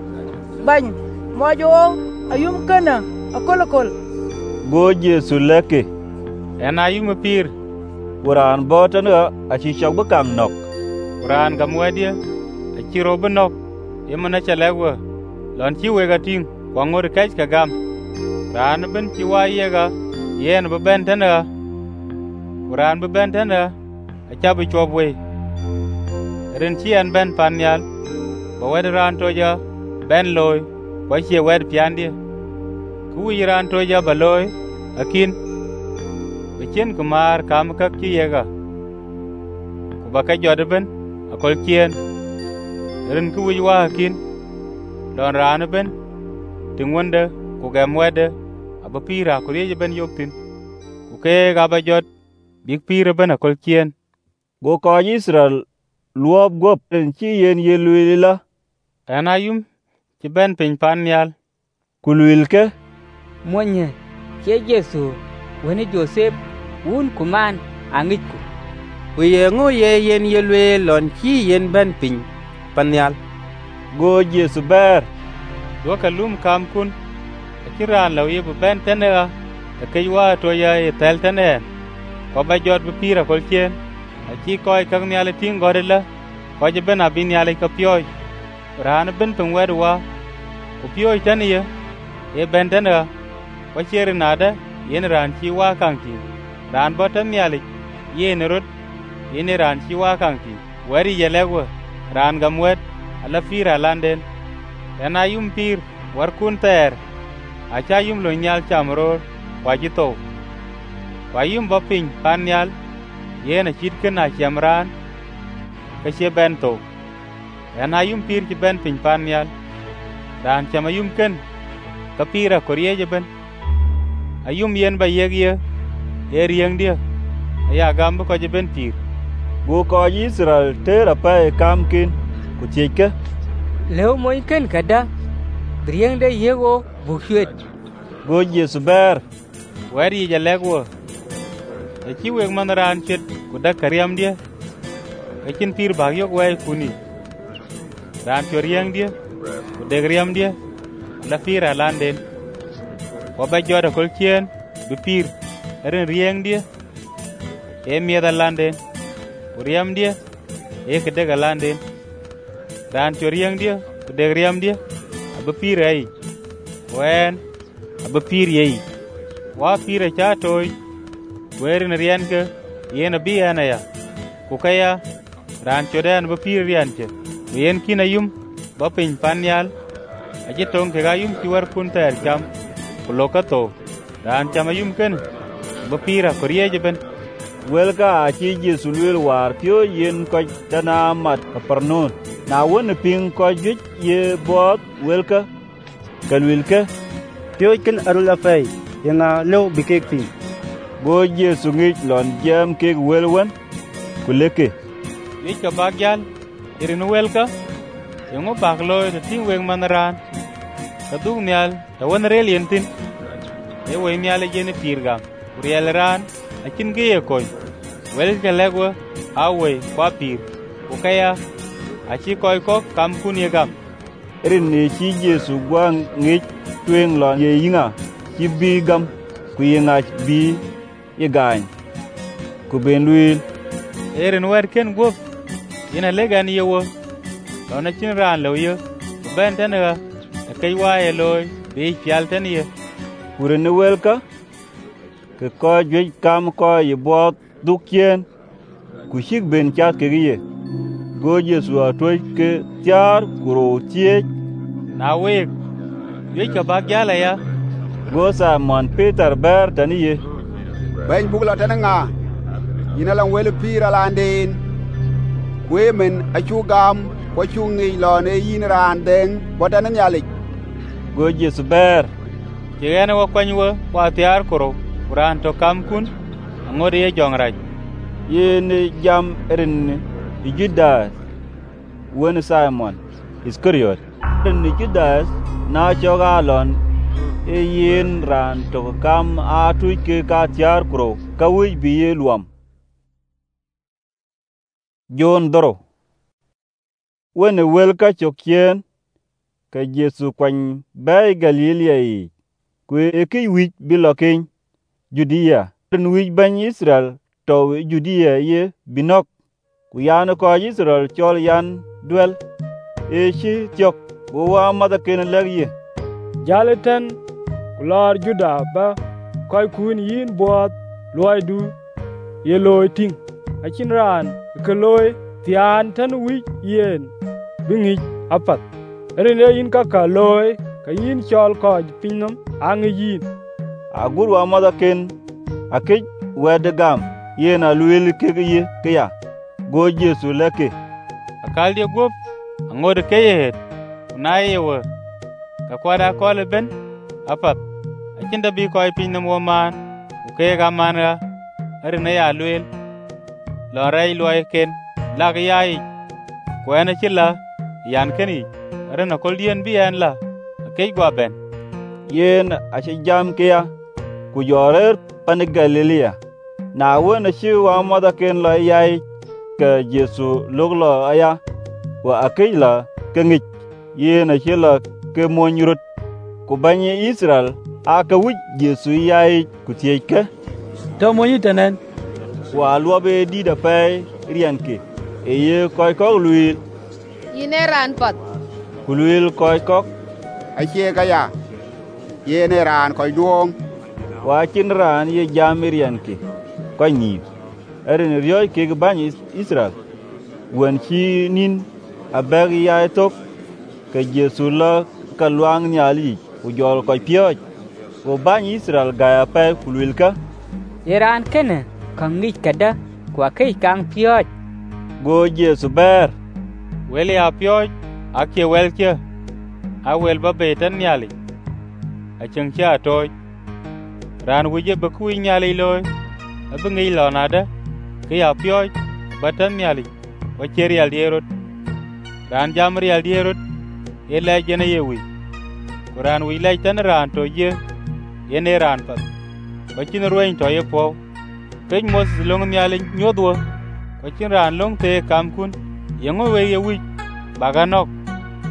bany mojo ayum kana akolokol go Yesu leke en ayum pir quran bo tan a chi chok bu kang nok quran gam wadia a chi ro bu nok yemana chalegwa lon chi wega ting wangor kaj ka gam ran ben chi wa yega yen bu ben tana quran bu ben tana a cha bu chobwe ren chi an ben panyal bo wedran toja ben loy bo chi wed piandi ku yiran toja baloy akin bechen kumar kam kak chi yega ku ba ka jodben akol kien ren ku wi wa akin don ran ben tingwonde ku gam wede aba pira ku ye ben yoktin ku ke ga ba jot big pira ben akol kien go ko Israel luop gop en chi yen ye luila anayum ci ben pin pan yal ku luil ke monye ke Yesu woni Joseph un kuman angit ku ye ngo ye yen ye lwe lon chi yen ben pin panyal go Yesu ber do ka lum kam kun akiran law ye ben tenera ke wa to ya e tel tenen ko ba jot bu pira kol chen achi koy kang nyale ting godela ko je ben abin nyale ka pyoy ran ben pung wedwa ku pyoy taniye e ben tenera ko chere nada yen ran chi wa kang ti ran botan nyale yen rut yen ran chi wa kang ti wari yelewa ran gamwet ala fira landen ena yum pir war kun ter acha yum lo nyal chamror wajito wayum bopin pan nyal yena chit kana chamran ka che ben to ena yum pir ki ben pin pan nyal dan chama yum ken ka pira korieje ben ayum yen ba yegye e rieng dia aya gambo ko je ben pir go ko Israel tera pa kam kin ku chike leo moy ken kada rieng de yego bukhwet go Yesu ber wari je legwo e chi weg manran chet ku da karyam dia e kin pir bag yok wai kuni ran cho riang dia ku deg riam dia la pira landen wa ba joda kol chien bi pir ren riang dia e mieda landen ku riam dia e ke deg landen ran cho riang dia ku deg riam dia ab pir ai wen ab pir yei wa pira cha toy werin rian ke yena bi ana ya ku kaya ran cho den ba pir rian che yen kina yum ba pin panyal aje tong ke gayum ki war kun ter cham ku lokato ran cham yum ken ba pira koriye je ben welka chi Yesu lwel war pyo yen ko dana mat Kapernaum na won ping ko juj ye bot welka galwilka pyo ken arula fay yenga lew bikek pi go Yesu ngi lon jam ke welwan kuleke ye ka bagyal irin welka yengo baglo de tin weng manaran kadung nyal ta won rel yentin e we nyal jene pirgam uriel ran akin ge ko wel ke legwa awe kwa pir ukaya achi koy ko kam kun ye gam irin ne chi Yesu gwang ngi tweng lon ye yinga chi bi gam ku yenga bi ye gain ku ben luil erin wer ken gop ina legan yewo lona chin ran lo ye ben tanaga kay waye loy bi fial tan ye kuren welka ke ko jwe kam ko ye bot dukien ku shik ben chat ke ye go Yesu atoy ke tiar kuro tie na we ye ka bagyala ya go Simon Peter ber taniye ben bugla tananga ina lan wel pira landin wemen achugam ko chungi lone yin randen bodan nyalik go Yesu ber kigene wa kwanywa wa tiar kuro kuran to kam kun ngode ye jongraj yene jam erin Judas won Simon Iskariot erin Judas na chogalon e yin ran to kam atu ke ka tiar kuro kawi bi luam John doro wene welka chokien ka Yesu kwany bay Galilea yi kwe eki wich bilokin Judea den wich ban Israel to Judea ye binok ku yan ko Israel chol yan duel e chi tiok bo wa mada ken lagye jaleten kular Juda ba koy kun yin bot loy du ye loy ting achin ran ke loy tian tan wich yen bingi apat rene yin ka loy ka yin chol ko pinom ang yin agur wa mada ken akej wede gam yen alwel ke ye ke ya go Yesu leke akal de gop ngode kayet unaye wo ka kwada kole ben apat akinda bi koy pinom wo man ukay ga manra rene ya lwel loray loy ken lag yayi kwena chilla yan keni rena kol dien bi en la kay gwa ben yen ache jam ke ya ku yorer pan Galilea na wona chi wa moda ken la yai ka Yesu loglo aya wa akila kengi yen ache la ke monyrut ku banye Israel aka wuj Yesu yai ku tieke to moyi tenen wa luobe di da pay rianke e ye koy ko luil yine ran pat ku luil koy ko ache ka ya yene ran koy duong wa chin ran ye jamirianke koy ni erin ryoy ke ban Israel wen chi nin abeg ya tok ke Yesu la ka luang nyali ku jol koy pioj ko ban Israel ga ya pay ku luil ka Iran kene kangi kada kwa kai kang pioj go Yesu ber weli a pioj ake welke a wel ba betan nyali a chengcha toy ran wije ba ku nyali loy abngi lonada ke ya pioj batan nyali wa cherial dierot ran jamrial dierot ele jene yewi kuran wi lay tan ran to ye yene ran pat bachin ruin to ye po pej Moses long nyali nyodwo bachin ran long te kam kun yengo we ye wi baganok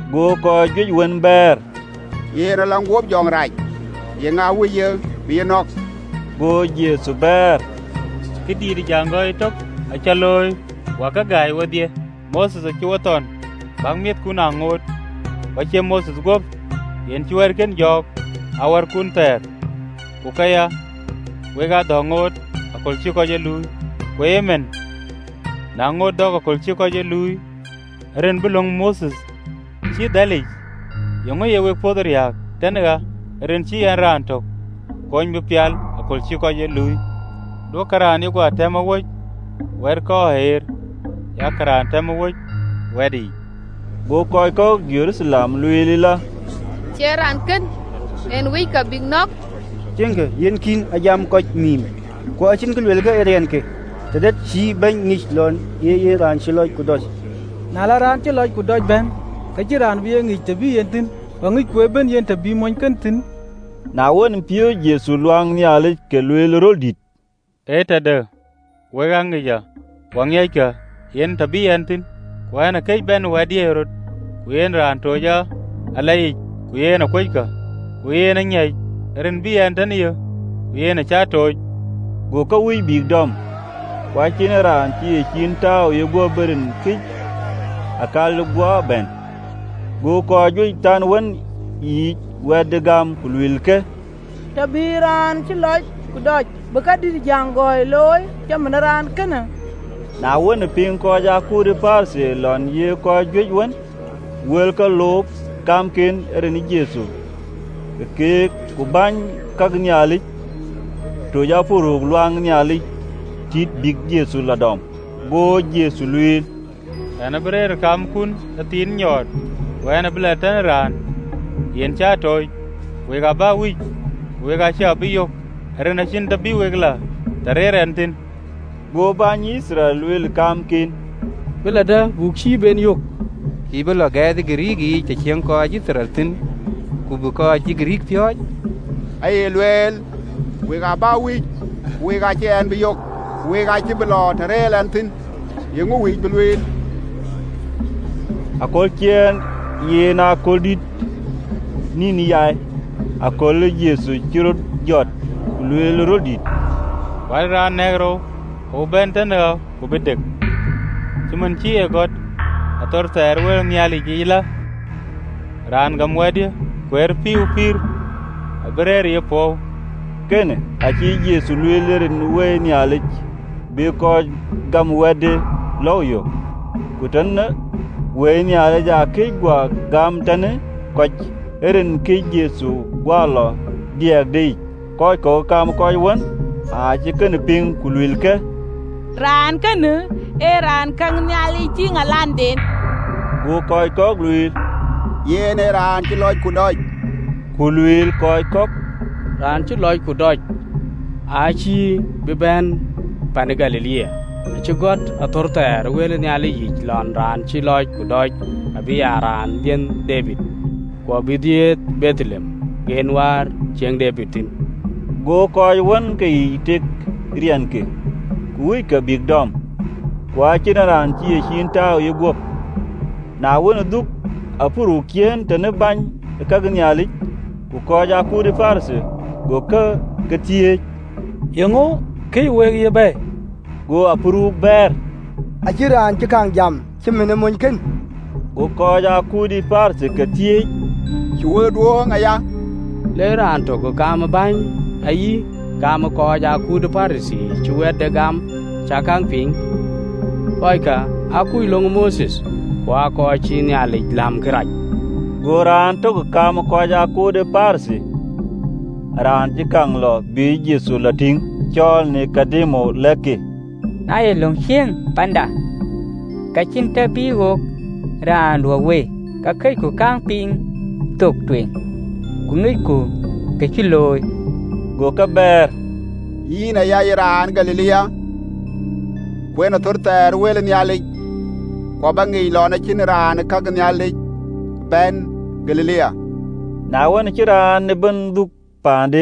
Go ko juj wen ber. Ye na lang wop jong raj. Ye nga wi ye bi nok. Go Yesu ber. Kidi di jangoi tok achaloi waka gai wadie. Moses achuaton. Bang miet kuna ngot. Wache Moses gop. Yen chuer ken jok. Awar kun ter. Kukaya. Wega dongot. Akol chiko je lui. Kwemen. Na ngot dog akol chiko je lui. Ren bulong Moses. Chi dalij. Yongo ye wek poder yak. Tenega. Ren chi yan rantok. Kony bupial. Akol chiko je lui. Do karan yugo atema woj. Wer ko her. Ya karan tema woj. Wedi. Go koi ko Jerusalem lui lila. Cheran ken. En wi ka big nok. Jenge yen kin ajam ko mim. Ko achin ke wel ga eren ke. Tedet si ban ngis lon ye ran siloj kudos. Na la ran siloj kudos ben. Ka jiran bi ngi te bi yen tin. Wa ngi ko ben yen te bi mon kan tin. Na won pio Yesu luang ni ale ke luel roldit. Eta de. Wega ngi ja. Wangya ka yen te bi yen tin. Kwa na kai ben wadi erot. Ku yen ran toja alai ku yen akoika. Ku yen nyai. Ren bi yen tan yo. Ku yen cha toj. Go ka wi big dom. Kwa chin ran chi chin tao ye go berin kich. Akal go ben. Go ko ju tan won yi wedgam kulwilke. Tabiran ci loj ku doj baka di janggoy loy jamanaran kana. Na won pin ko ja ku de farse lon ye ko ju won. Wel ka lop kam ken ren Yesu. Ke ku ban kag nyali. To ja furu luang nyali. Tit big Yesu la dom. Go Yesu luil. Ana brer kam kun tin nyot. Wana bila tan ran. Yen cha toy. Wega ba wi. Wega cha bi yok. Rena chin ta bi wegla. Tarere antin. Go ban Israel luil kam kin. Bila da bukshi ben yok. Ki bila ga de grigi che chen ko Israel tin. Ku bu ko ji grig pyoj. Ai luel. Wega ba wi. Wega chen bi yok. Wega chi bilo tarere antin. Yengu wi bilwel. Akol chen ye na koldit nini yai akol Yesu kirot jot luel rodit. Walra negro o bentena ko bedek. Cuman chi e got ator ter wel nyali gila. Ran gam wedi kwer piu pir abrer ye po. Kene achi Yesu luel ren we nyali be ko gam wedi loyo. Kutanna we nyali ja ke gwa gam tane koch erin ke Yesu gwalo diak dei koy ko kam koy won a chi ken ping kulwil ke ran kan e ran kan nyali chi ngalanden go koy ko glwil ye ne ran chi loj ku doj kulwil koy ko ran chi loj ku doj a chi be ben pan Galilea chi got atorter wel nyali yich lon ran chi loj ku doj abi ran dien David ko bidiet Bethlehem genwar cheng David tin go koy won ke tik rian ke kuy ka big dom kwa chinaran chi shin taw ye gop na won duk apuru kien tane ban ka gnyali ku ko ja ku de farse go ka tie yengo ke we ye be go apuru ber ajiran ci kang jam ci mene mon ken go ko ja ku di farse ka tie chuwe duong aya le ran to go kam ban ayi kam ko ja ku de farsi chuwe de gam cha kang ping koi ka aku long Moses wa ko chi ni ali lam kraj go ran to go kam ko ja ku de farse ran ci kang lo bi Yesu lating chol ni kadimo leke na ye long hieng panda ka chin ta bi wok ran lo we ka kai ku kang ping tok twing ku ngai ku ke chi loy go ka ber yina ya ran Galilea kwena torter wel nyali ko bangi lo na chin ran ka nyali ben Galilea na won ci ran ne banduk pande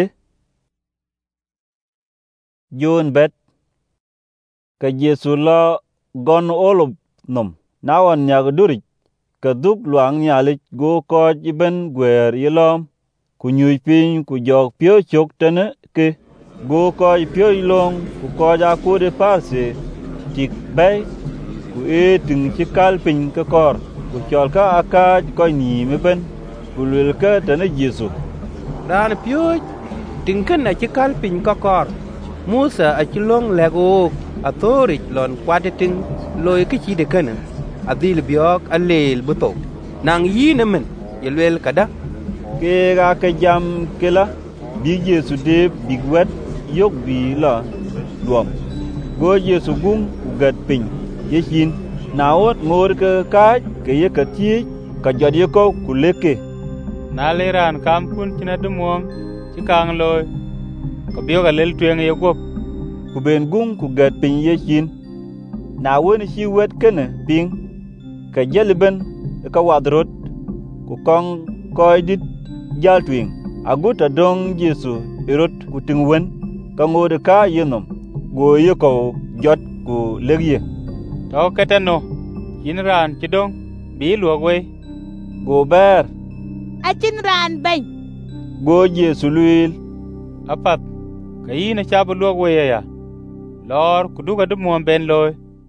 John bet ka Yesu la gon olob nom na wan nyag duri ka duk luang Nhialic go koj iben gwer yelom, ku nyuj piny ku jok pio chok tene ke, go koj pio ilong ku koj akude parse tik bay, ku ting chikal piny ka kor, ku chol ka akaj koj nim iben, ku lwel ka tene Jesu. Ran pioj tingken a chikal piny ka kor, Musa a chilong lego athorich lon kwade ting loy ke chide kana, adhil biok alel buto, nang yine men, yelwel kada. Ke ga ka jam kela, bi Jesu deb big wet yok bi la luom. Go Jesu gum gad piny yechin, na ot ngor ka kaj ke ye ka tiej ka jod ye ko kuleke. Na leran kam kun china dumuom chikang loy, ka biok alel tueng ye gop. Ku ben gum ku gad piny yechin, na wen chi wet kene ping, ka jeliben ka wadrot, ku kong koi dit jal twing, agut adong Jesu irot ku ting wen, ka ngode ka yenom, go ye ko jot ku legye. To ketano, yin ran chidong, bi luok we. Go ber. Achin ran bany. Go Jesu lwil. Apat, ka yin a chabu luok we ya. Lor kuduka dumuom ben loy.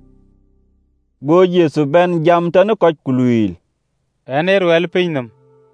Go Jesu ben jam tane koj ku lwil. Ene ruel pinyam.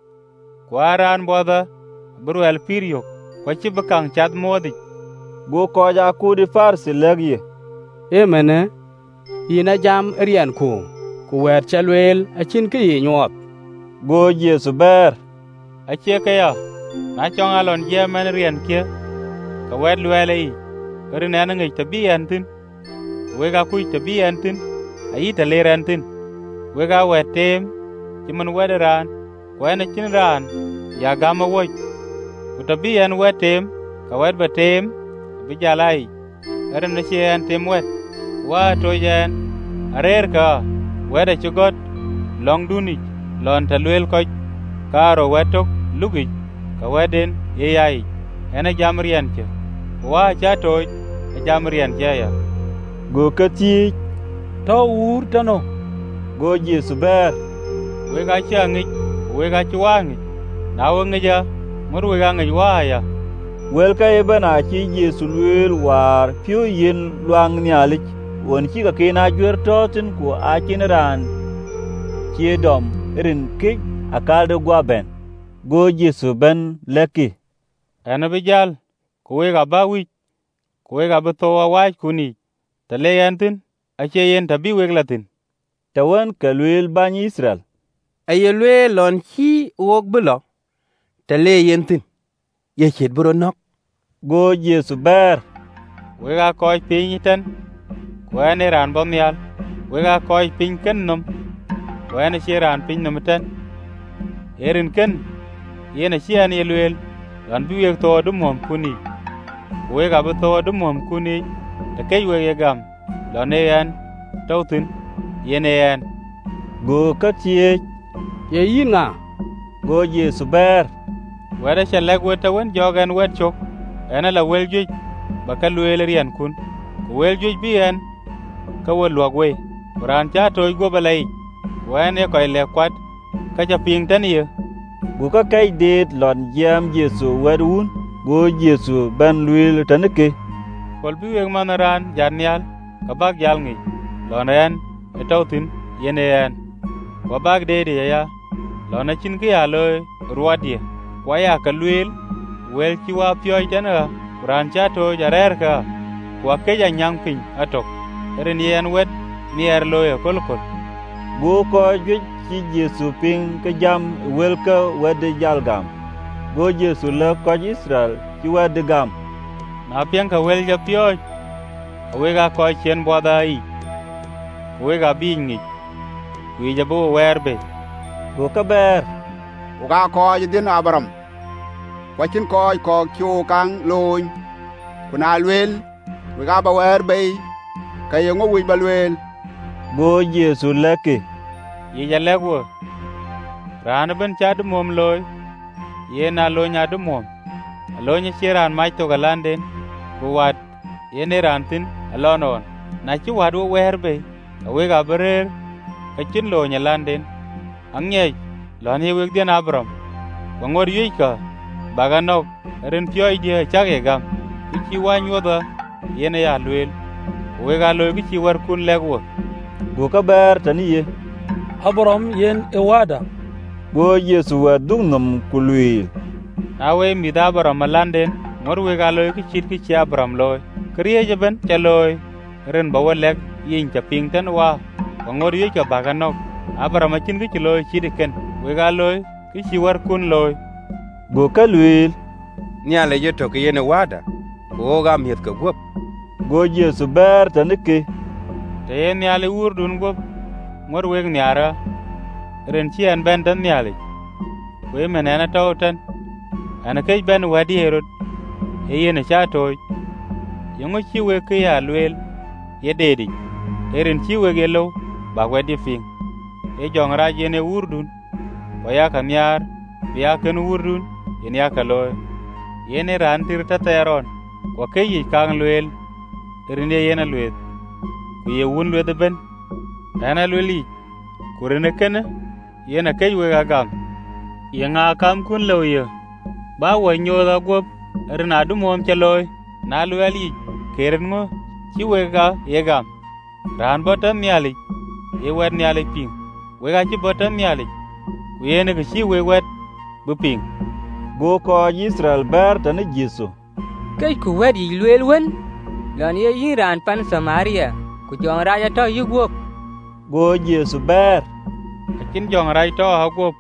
Kwa ran boda, bruel piryok, kwa chibakang chad modi. Go koj akudi farsi legye. Mene, ina jam rian ku wer chalwel achin ke yi nyuot. Go Jesu ber. Achie ke ya, na chong alon jemen rian kia, ka wet lwele yi, kari nena ngay tabi antin, wega kuj tabi antin, ayi talir antin, wega wet tem, chiman wede ran, kwena chin ran, ya gama woj, ku tabi an wet tem, ka wet ba tem, bijalai, kari na chie an tem wet, wa tojen, arer ka, wede chugot, long dunij, lon talwel koj, karo wetok, lugij, ka weden, yeyai, ena jam rian che, wa cha toj, jam rian che ya. Go katij. To ur tano. Go Jesu ber. Wega cha ngij, wega chwa ngij, na wengja, mur wega ngij wa ya. Wel ka iben a chi Jesu lwel war pio yin luang Nhialic, won chi ka kena jwer totin ku a chin ran chi dom rin kij akalde gwa ben. Go Jesu ben leki. Ena bijal, kuwega bawi, kuwega betowa waj kuni, tale yantin, ache yen tabi weglatin. Tawan ka lwel bany Israel. Aye lwel lon chi wok bilo, tale yentin, ye chet buro nok. Go Jesu ber. Wega koj piny iten, kwene ran bomyal, wega koj piny ken nom, kwene che ran piny nom iten. Erin ken, yena chian ye lwel, lon biwek to dumuom kuni. Wega beto dumuom kuni, te kej wege gam, lon eyan, tautin, yen eyan. Go katij. Ye yin nga. Go Jesu ber. Wede chalek weta wen jogen wet chok, ena la wel juj, baka lwel rian kun. Ku wel juj bi en, ka wel luok we, kuran cha toj go balai, wen e koi le kwat, ka cha ping tan ye. Go ka kai det lon jam Jesu wed un. Go Jesu ben lwil tanike. Kol bi weg man ran janial, ka bak jal ngi, lon en, etautin, yen eyan. Kwa bak dede ya, lon achin ki aloy, ruadye, kwa ya ka lwil, wel chi wa pioj tena, kuran cha toj arer ka, kwa keja nyang piny atok, erin yen wet, mier loyo kolkol. Go ko juj chi Jesu ping ka jam wel ka wede jalgam. Go Jesu le koj Israel chi wede gam. Na piang ka wel ja pioj, wega koj chen boda i, wega bi ngij, wija bo werbe. Go ka ber. Uga koj din Abraham. Wachin koj kog chu kang loñ. Kuna lwel, wega ba werbe, kaya ngo wij ba lwel. Go Jesu leki. Yija legwo. Rana ben cha dumuom loy, ye na loy nya dumuom. Aloy nya chiran mach to galanden, kuwat, ye ne rantin, alonon. Na chi wad wo werbe, awega berer, kachin loy nya landen. angyei lon ye wek den Abraham ko ngor yui ka baganok ren pyo idea chage gam ki wan yoda yene ya lwel we ga lo ki war kun legwo go ka ber taniye Abraham yen ewada go Yesu wa dungnam kulwi awe mi da Abraham landen ngor we ga lo ki Abraham lo kriye jeben chaloy ren bawalek yin cha pingten wa ko ngor yui ka baganok Abraham chin ki lo chiriken we ga lo ki war kun lo go ka lwil nyale je to ke ne wada ko ga miet ka gop go Yesu ber tanike te nyale wurdun gop ngor weg nyara ren chi an ben tan nyale we menena tawtan ana kay ben wadi herod e yene cha toy yongo chi we ke ya lwel ye dedi eren chi we gelo ba wadi fin e jong ra yene wurdun waya kan yar biya kan wurdun yen ya kaloy yene ran tir ta teron ko kay kang lwel rinde yena lwet ku ye wun lwet ben ana lweli kurene kene yena kay we gam yenga kam kun loye ba wa nyoda gop rina du mom chaloy na lweli keren ngo chi we ga ye gam ran botan nyali ye wer nyali ping we ga chi botan nyali ku yene ke chi we wet bu ping go ko Israel ber tane Yesu kay ku wedi lwel wen lon ye yiran pan Samaria ku jong raja to yugop go Yesu ber kin jong rai to ha gop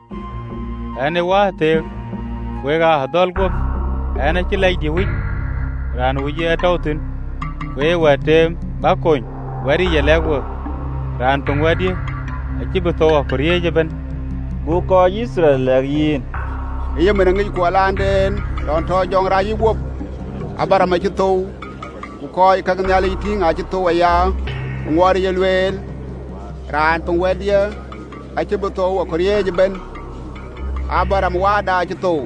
ane wa te we ga dol gop ane chi lay di wi ran wi ye to tin we wa tem ba kon wari ye lego ran tong wadi a chi bu to ko ye ben go ko Israel lag yin ye men ngi ko landen don to jong ra yi wop Abraham ci to ku ko ka nyali tinga ci to ya ngor ye lwel ran tong wadi a ci bu to ko ye ben Abraham wada ci to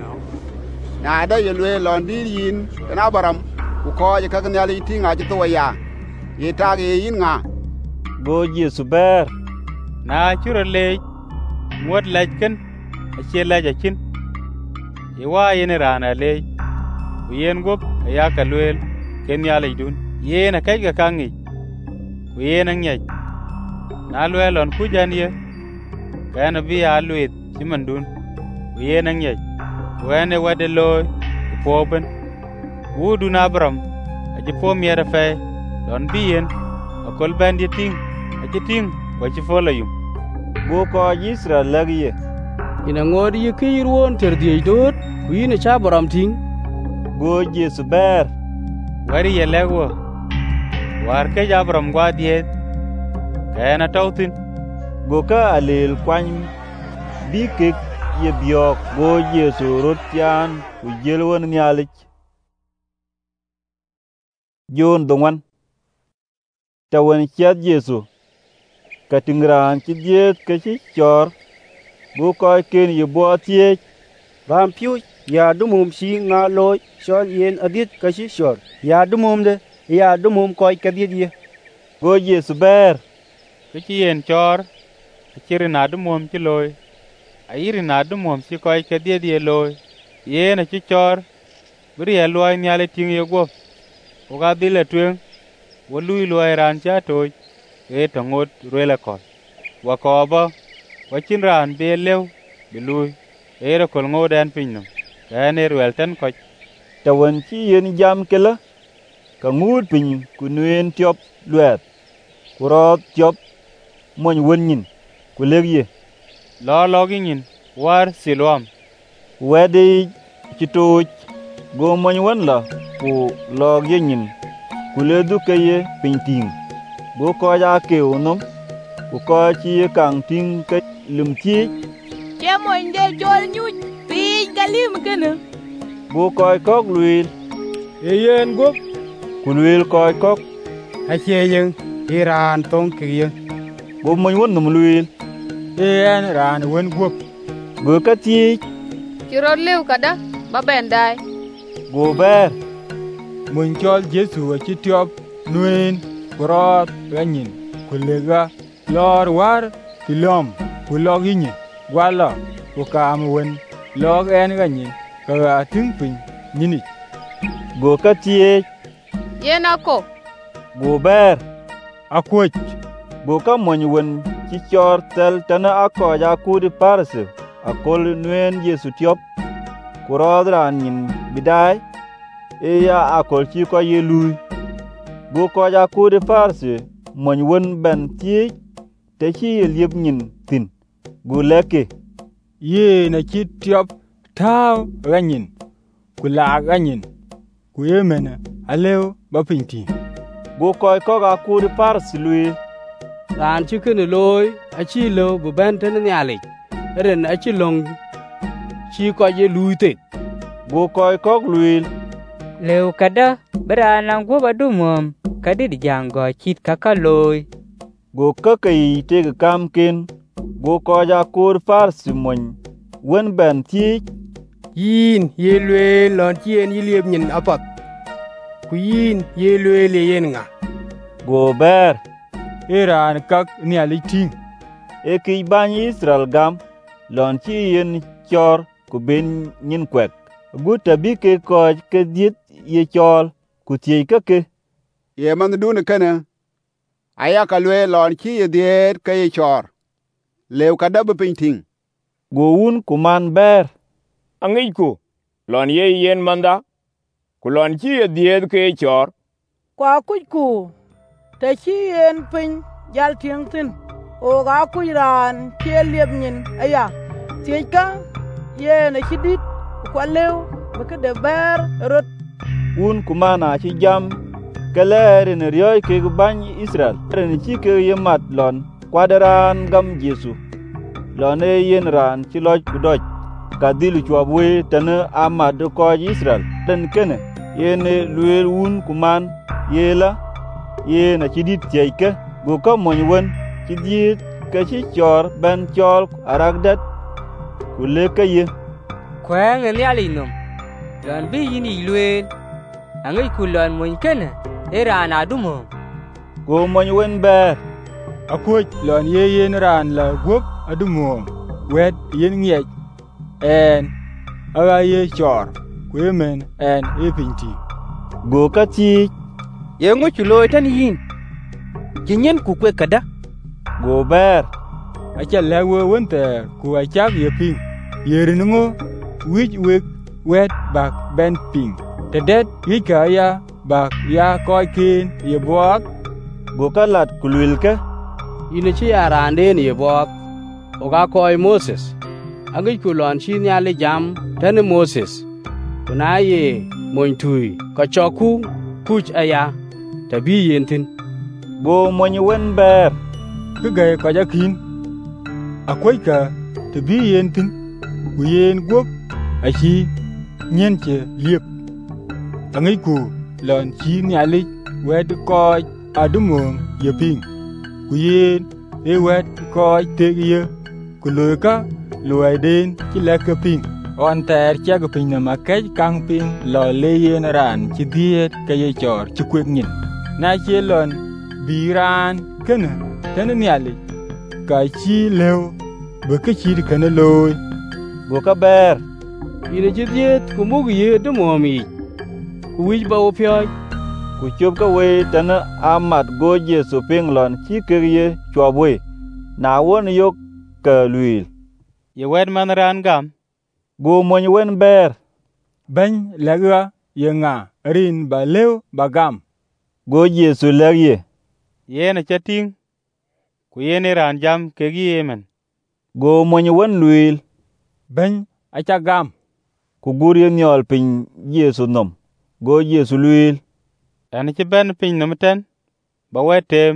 na da ye lwel lon di yin na Abraham ku ko ka nyali tinga ci to ya ye ta ge yin nga go Yesu ber na chura le ngot lajken a che lajakin ye wa yene rana le yen gop ya kalwel ken ya leidun yena kay ga kangi ku yena nyaj na lwelon ku janiye kana bi ya lwet simandun ku yena nyaj wene wade loy ku poben wudu na Abraham aji pom yere fe don bien akol bandi ting aji ting ko ci folayum go ko Israel lagiye ina ngodi ye kirwon ter di dot ku ina cha Abraham ting go Yesu ber wari ye legwo war ke Abraham gwa diet kana tawtin go ka alel kwany bi ke ye biok go Yesu rotian ku jelwon nyalik jon dongwan tawan chat Yesu katingran ci diet ke ci chor go ko ken ye bo tie ram piu ya dumum si nga loy shol yen adit ka shi shor ya dumum de ya dumum ko ka ye go Yesu ber ke ci yen chor ci rina dumum ci loy ayiri na dumum ci ko ka ye loy yena ci chor bri ye loy nyale ting ye go o ga dile twen wo lui loy ran cha toy e tangot rela ko wa ko ba wa chin ran be lew be lui e ra kol ngodan pinno kane relten ko tawan ci yen jam kela ka ngut pin ku nuen tiop luet ku ro tiop mon wonyin ku legye lo login war silwam wedi ci toj go mon won la ku log yin ku le du keye pinting go ko ja ke unom ku ko ci kang ting ke lum ti che mon de jol nyu pi galim kene go ko kok luil e yen go ku luil ko kok a che yen iran tong ke yen go mon won num luil e en ran won go go ka ti ci rod lew kada ba ben dai go ber mun chol Yesu a ci tiop nuen brot ganyin kulega lor war kilom kulog yin gwala ku kam wen log en ganyin ka ting pin nyini go ka tie yen ako go ber akwech go ka mon wen ci chor tel tana ako ja ku di parse akol nuen Yesu tiop kurodran nyin bidai e ya akol ci ko yelui go ko ja ku di parse mon wen ben tie te ci yelib nyin tin go leke ye na ci tiop taw ganyin ku la ganyin ku yemena alew ba pinti go koy ko ga ku di parse lui ran ci kene loy a ci lo bu ben ten nyali ren a ci long ci ko ye luite go koy ko lui lew kada brana go badumom kadi jango chit kaka loy go kakai te kam ken go ko ja ku di parse mon wen ben ti yin ye lwe lon tien yilieb nyin apat ku yin ye lwe le yen nga go ber iran kak ni aliting e ki ban Israel gam lon chi yen chor ku ben nyin kwek gu tabi ke ko ke dit ye chol ku tie ke ke ye man du ne kana aya ka lwe lon chi ye diet ke ye chor lew ka dab pinting go un ku man ber angi ku lon ye yen manda ku lon chi ye diet ke ye chor kwa ku te chi yen pin jal tieng tin o ga ku ran che lieb nyin aya tieka ye na chi dit kwa lew ba ke de ber rot un ku mana chi jam keler ne ryoy ke ban Israel ren chi ke ye mat lon kwadaran gam Yesu lon e yen ran chi loj ku doj ka dilu chwabwe tane amad ko Israel den kene yene luel un ku man yela ye na chi dit tieke go ka mon wen chi dit ka chi chor ben chol aragdat ku le ka ye kwang ni alinum lon bi yini luel angai ku lon mon kene era na dumo go mon wen ber akwech lon ye yen ran la gop adumom wet yen ngiech en aga ye chor ku yemen en e pinti go ka ti ye ngo chuloy tan yin kinyen ku kwe kada go ber acha lewe wonte ku achak ye ping yeringo wij wek wet bak ben ping tedet yika ya bak ya koy kin ye bok go ka lat ku lwel ke ine chi arande ni bok o ga koy Moses agi ku lon chi nyale jam tan Moses kuna ye mon tui ko choku kuch aya tabi yentin go mon wen ber ke gay ko jakin akoy ka tabi yentin ku yen gop achi nyen che liep angai ku lon chi nyale wet ko adumom ye ping ku yen e wet ko te ye ku loka luai den chi lek ping on ter cha ga ping na makaj kang ping lo le yen ran chi diet ka ye chor chi kwek nyin na che lon biran kana tan nyali ka chi lew ba ka chi kana loy go ka ber ine chi diet ku mug ye dumomi ku wij ba opyoy ku chop ka we tana amat go Yesu ping lon chi ke ye chwabwe na won yok ka luil ye wed man ran gam go mon wen ber ben lega ye nga rin ba lew ba gam go Yesu legye yene chating ku yene ran jam ke gi yemen go mon wen luil ben acha gam ku gur ye nyol pin Yesu nom go Yesu luil tan ci ben pin nom ten ba wetem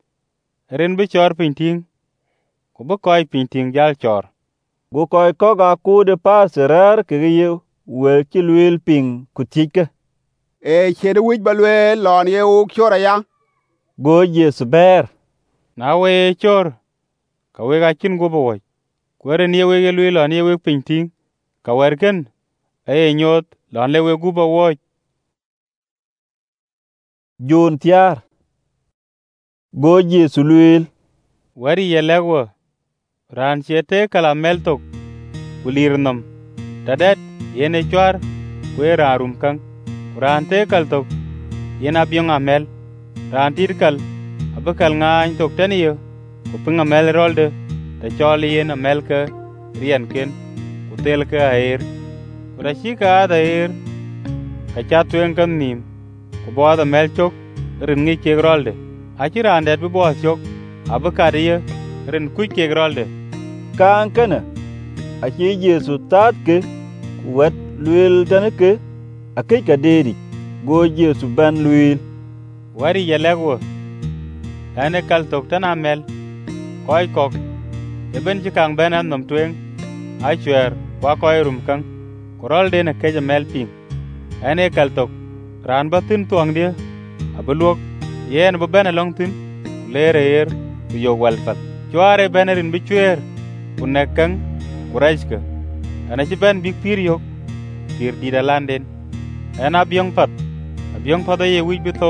ren bi chor pin ting ku bu koy pin ting jal chor go koy ko ga ku de paserar ke ye wel ci luil pin ku tike e chere wij balwe lon ye u chora ya go Yesu ber na we chor ka we ga chin go bo ku ren ye we ge luil lon ye we pin ting ka wer ken ay nyot lon le we gu bo wo Jon tiar go Yesu luil wari ye legwo ran chete kala mel tok kulir nom tadet yene chwar kwe rarum kang ran te kal tok yena biong amel ran tir kal abakal ngany tok taniyo ku pinga mel rolde ta choli yena mel ka rian ken ku tel ka air urashi ka da air ka chatwen kan nim ku bo da mel chok rin ngi ke rolde achi ran det bo chok abakadiye rin ku ke rolde kan kana achi Yesu tat ke wet luel tan ke akai ka dedi go Yesu ban luel wari yelego ane kal tok tan amel koy kok eben ji kang ben an nom twen ai chwer kwa koy rum kang korol de na ke jamel pin ane kal tok ran batin tuang dia abluok yen bo ben long tin lere yer yo wal fat chware benerin bi chwer kunekang kurajka ana ci ben big pir yok pir di dalanden ana biong pat ye wi bito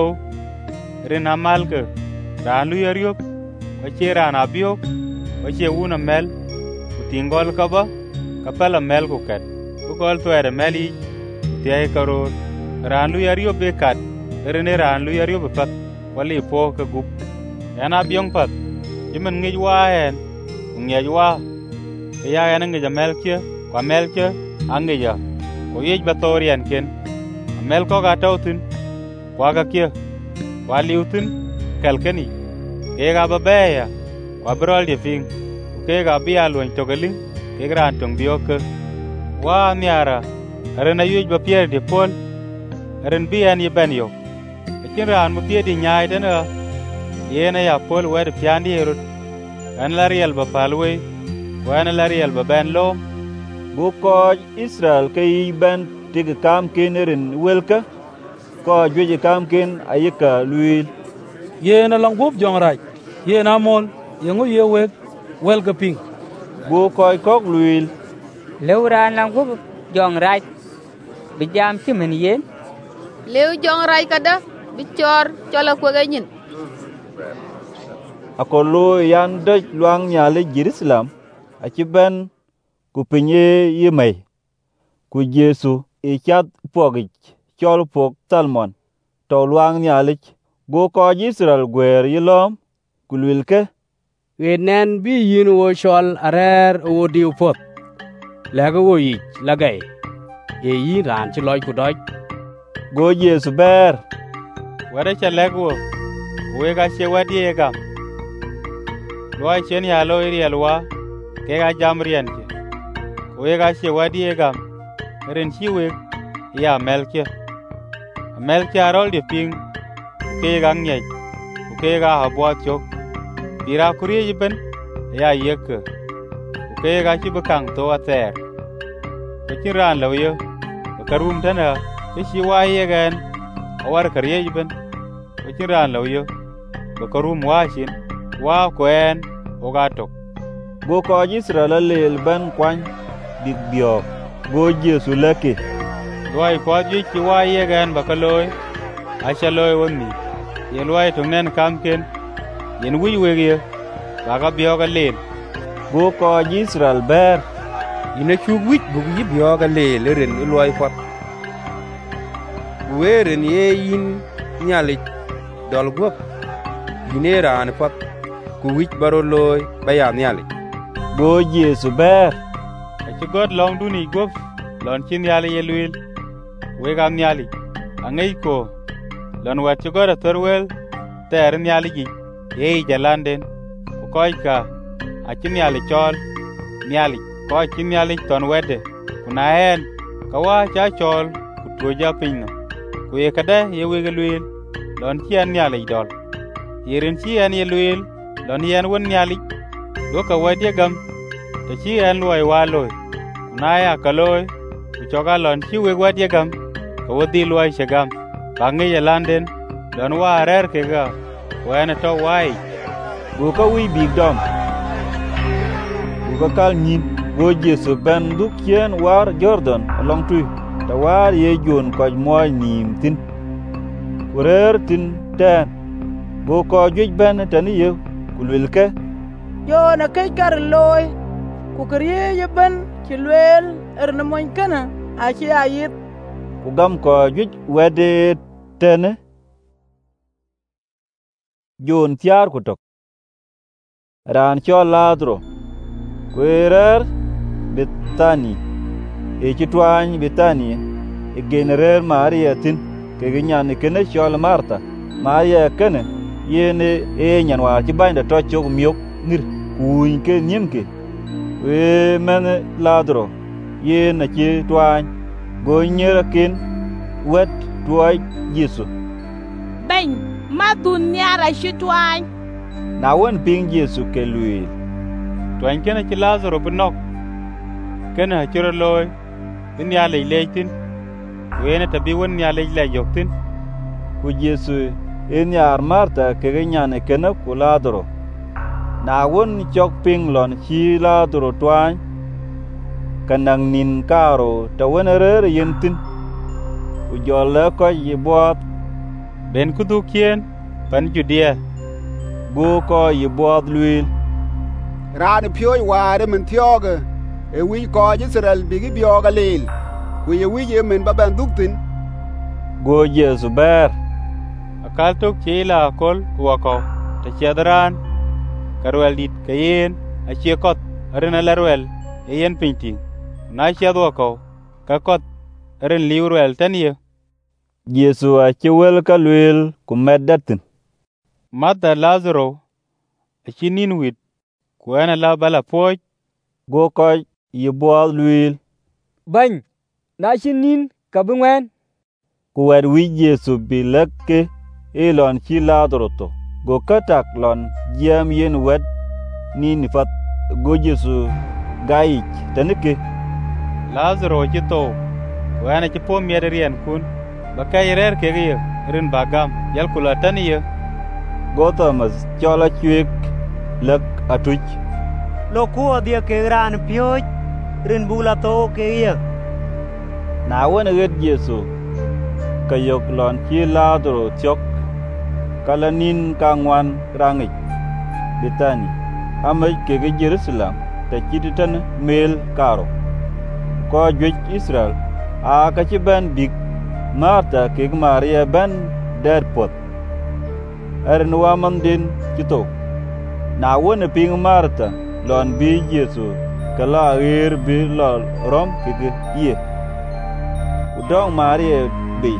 rena malke ran lu yariop o ci ran abiok o ci una mel utingol kaba kapala mel ku kat ku gol tuere meli tiay karo ran lu yariop be kat rene ran lu yariop pat wali po ka gup ana biong pat jimen ngi wa en ngi wa ya yana ngi jamel kia kwa mel kia angi ya ko yej batorian ken mel ko ga tawtin kwa ga kia kwa liutin kalkani ke ga babeya kwa brol de fing ke ga bia luan togalin ke gran tong bioke wa miara arena yej ba pier de pol aren bian ye ben yo akin ran mo pie di nyaay dana yena ya pol wer piandi erut an la riel ba palwe wana la riel ba ben lo bu ko Israel ke ben tig kam kenerin welka ko jweje kam ken ayika luil yena lang gup jong raj yena mol yengu ye wek welka ping bu koy kok luil lewran lang gup jong raj bi jam ci men yen lew jong raj kada bi chor chola ko ganyin akolo yan doj luang nyale Jerusalem aci ben ku pinye yemay ku Yesu chat pogich chol pok Salmon to luang nyalik go ko Israel gwer yilom ku lwilke wenen bi yin wo chol arer wo diu pot laga wo yi lagay e yin ran ci loy ku doj go Yesu ber wara cha legwo we ga che wadi e gam loy chen ya lo iri alwa ke ga jamrian ke we ga che wadi e gam ren chi we ya melke arol de ping ke ga nyai ke ga habwa chok bira kuri yiben ya yek ke ga chi bakang to ater ke chiran lo yo karum tana ke chi wa ye gan awar kariye yiben ke chiran lo yo karum wa shin wa kwen ogato go ko Israel lel ban kwan big bio go Yesu lake loy ko ji ki wa ye gan bakaloy acha loy wonni ye loy to nen kam ken yen wi wege baga bio ga lel go ko Israel ber ina chu wi bu yi bio ga lel ren loy pot weren ye yin nyali dol gop yinera an pot ku wi baro loy bayam nyali go Yesu ber acha god long duni gop lon chin yali yelwil we ga nyali angei ko lon wat chugora torwel ter nyali gi ye jalanden ko koy ka achin nyali chol nyali ko chin nyali ton wede kuna en kawa cha chol ku toja pinno ku ye kada ye we galwil lon chian nyali dol yerin chian yelwil lon yen won nyali do ka wadi gam te chi en loy waloy kuna ya kaloy ku choga lon chi we wadi gam ko wadi loy shagam bangi ye landen don wa rer ke ga wana to wai go ka wi big dom go ka kal nyin go Yesu ben du kien war Jordan long tu ta war ye jon ko moy nim tin kurer tin ten go ko juj ben tan ye kulwilke yo na kai kar loy ku kriye ye ben ci luel na moñ kana a ci ayit ku gam ko juj wede tene jon tiar ku tok ran cho ladro kwerer betani e ci twany betani e generer maria tin ke ginyan kene chol marta maria kene yene e nyan war ci bande to chog miok ngir kuñ ke nyemke we men ladro yene ci twany go nyera kin wet tuay Yesu ben ma dunyara ci twany na won ping Yesu ke lui twany kene ci Lazaro bunok kene ha chiro loy tin ya le leitin wene tabi won ya le yoktin ku Yesu en yar Marta ke nyane kene ku Lazaro na won chok ping lon chi Lazaro twany kanang nin karo ta wenere yentin ku jolle ko yibot ben kudu kien pan Judea go ko yibot lui ran pioy ware men tioge e wi ko Israel bigi bioga leel ku ye wi ye men baban duktin go Yesu ber akal tok chila kol kuwako ta chedran karwel dit kayen a chiekot arena larwel e yen pinting na chedwa ko ka kot aren liurwel tanie Yesu a chewel ka luel ku meddatin Martha Lazaro a chinin wit ku ana la bala poj go ko yibol luel bany na chinin ka bungwen ku wer wi Yesu bilake elon chi Lazaro to go katak lon jam yen wet ni nifat go Yesu gaich tanike Lazaro chito ku ana chipo miederian kun bakay rer kege rin bagam yal kula taniye go Thomas chola chwek lak atuch lo ku dia ke ran pioj rin bula to ke ye na won red Yesu kayok lon chi Lazaro chok kalanin kangwan rangik Betani amay kege Jerusalem ta chiditan mel karo ko jwej Israel a ka ci ben big Marta keg Maria ben derpot erin waman din kito na wona ping Marta lon bi Yesu kala er bi lol rom keg ye udong Maria bi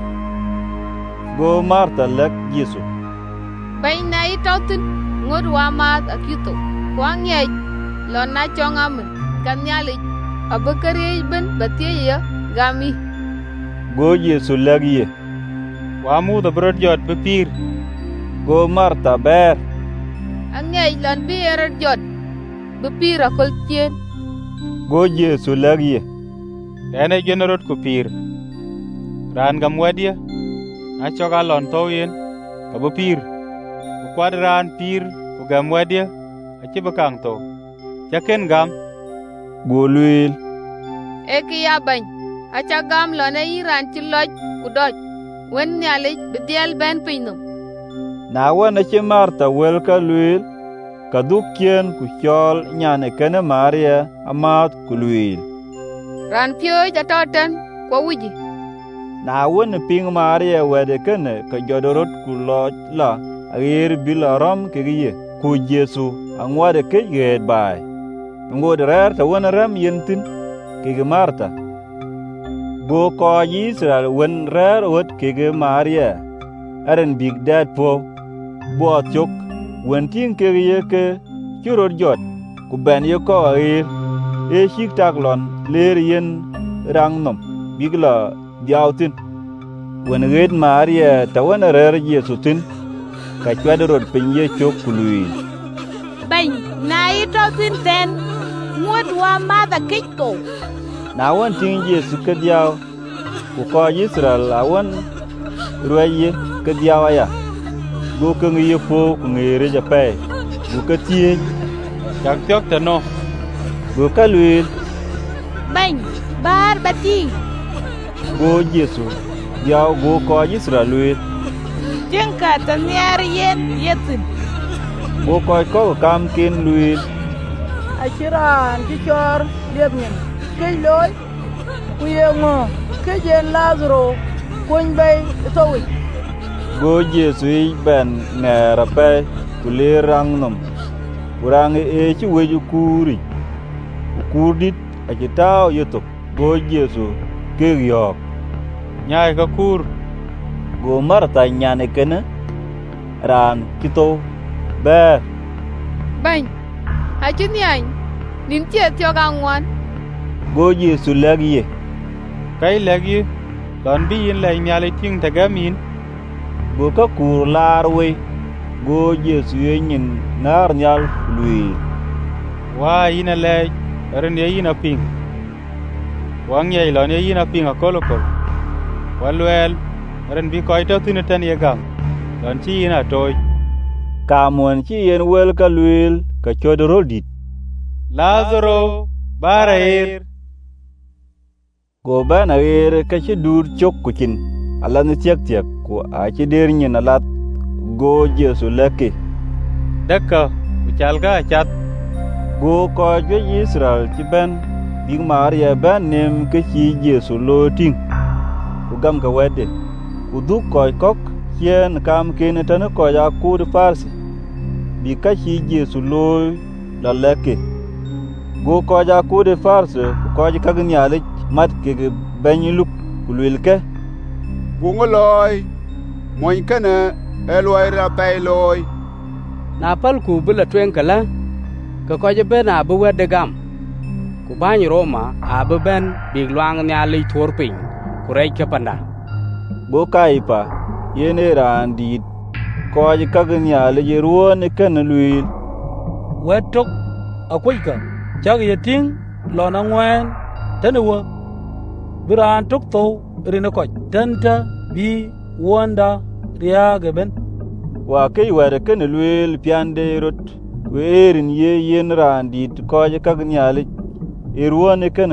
go Marta lek Yesu bay na itotin ngod wa mat akito kwang ye lon na chongam kan nyali abakari ben batie gami go Yesu lagiye wa mu da brod jot bepir go Marta ber angey lon bi erot jot bepir akol tien go Yesu lagiye ene generot ku pir ran gam wadia na choga lon toyen ka bepir ku kwadran pir ku gam wadia achi bakang to chaken gam go luil ekiya bany acha gam lone iran ci loj ku doj wen nyali bidiel ben pinum na wana ci Marta wel ka luil ka dukien ku chol nyane kene Maria amat ku luil ran pio jatoten ko wuji na wana ping Maria wede kene ka jodorot ku loj la agir bila rom kegiye ku Yesu angwade ke ged bai ngod rer ta wana ram yentin kege Marta go ko Israel wen rer wot kege Maria aren big dad po bo chok wen tin kege ye ke churot jot ku ben ye ko agir e shik taklon ler yen rangnom bigla diautin wen red Maria ta wen rer Yesu tin ka chwadrot pinye chok kului ben na ito tin ten ngod wa mada kiko na wan tin Yesu ke diaw ku ko Israel awan ruaye ke diaw ya go ke ngi po ku ngere ja pe go ke tie jak tyok tano go ka luil ben bar bati go Yesu diaw go ko Israel luil tinka tanyar yen yetin go ko kam kin luil ci raan ci cor liep nyin ke loy ku ye ngo ke jen Lazaro kuny bay towi go Yesu ben nera pe kule rang nom kurang ci weju kuri kurdit a ci taw yotok go Yesu ke yok nyai ka kur go Marta nyane kene ran kito ber bany hacin yang nin che tyo gangwan go Yesu lagi kai lagi don bi yin lai nyale ting tagamin go ka kur larwe go Yesu yin nar nyal lui wa ina le ren ye ina ping wang ye lon ye ina ping akolokol walwel ren bi ko ito tin tan ye gam don chi ina toy kamon chi yen wel ka luil ka chodoro dit Lazaro barair go bana yer ka chi dur chok kuchin alan tiek tiek ko a chi der nyin alat go Yesu leke dakka uchalga chat go ko je Israel chi ben big Maria ben nem ke chi Yesu lo ting ku gam ka wede ku du ko kok hien kam ken tan ko ya ku de farsi bi ka chi Yesu lo la leke go ko ja ku de farsi ko ji ka gnyale mat ke ben luk ku lilke bunguloy moy kana eloy ra payloy na pal ku bula twen kala ka ko je ben abu wede gam ku bany Roma abu ben big luang nya li thor pin ku rei ke panda go kaipa yene randi ko ji ka gnyale je ruon kan luil wetok akwika jag yeting lona ngwen tanwa biran tok to rina ko tanta bi wonda riya gaben wa kai wada kan luil piande rot werin ye yen randi ko ji ka gnyale ruon kan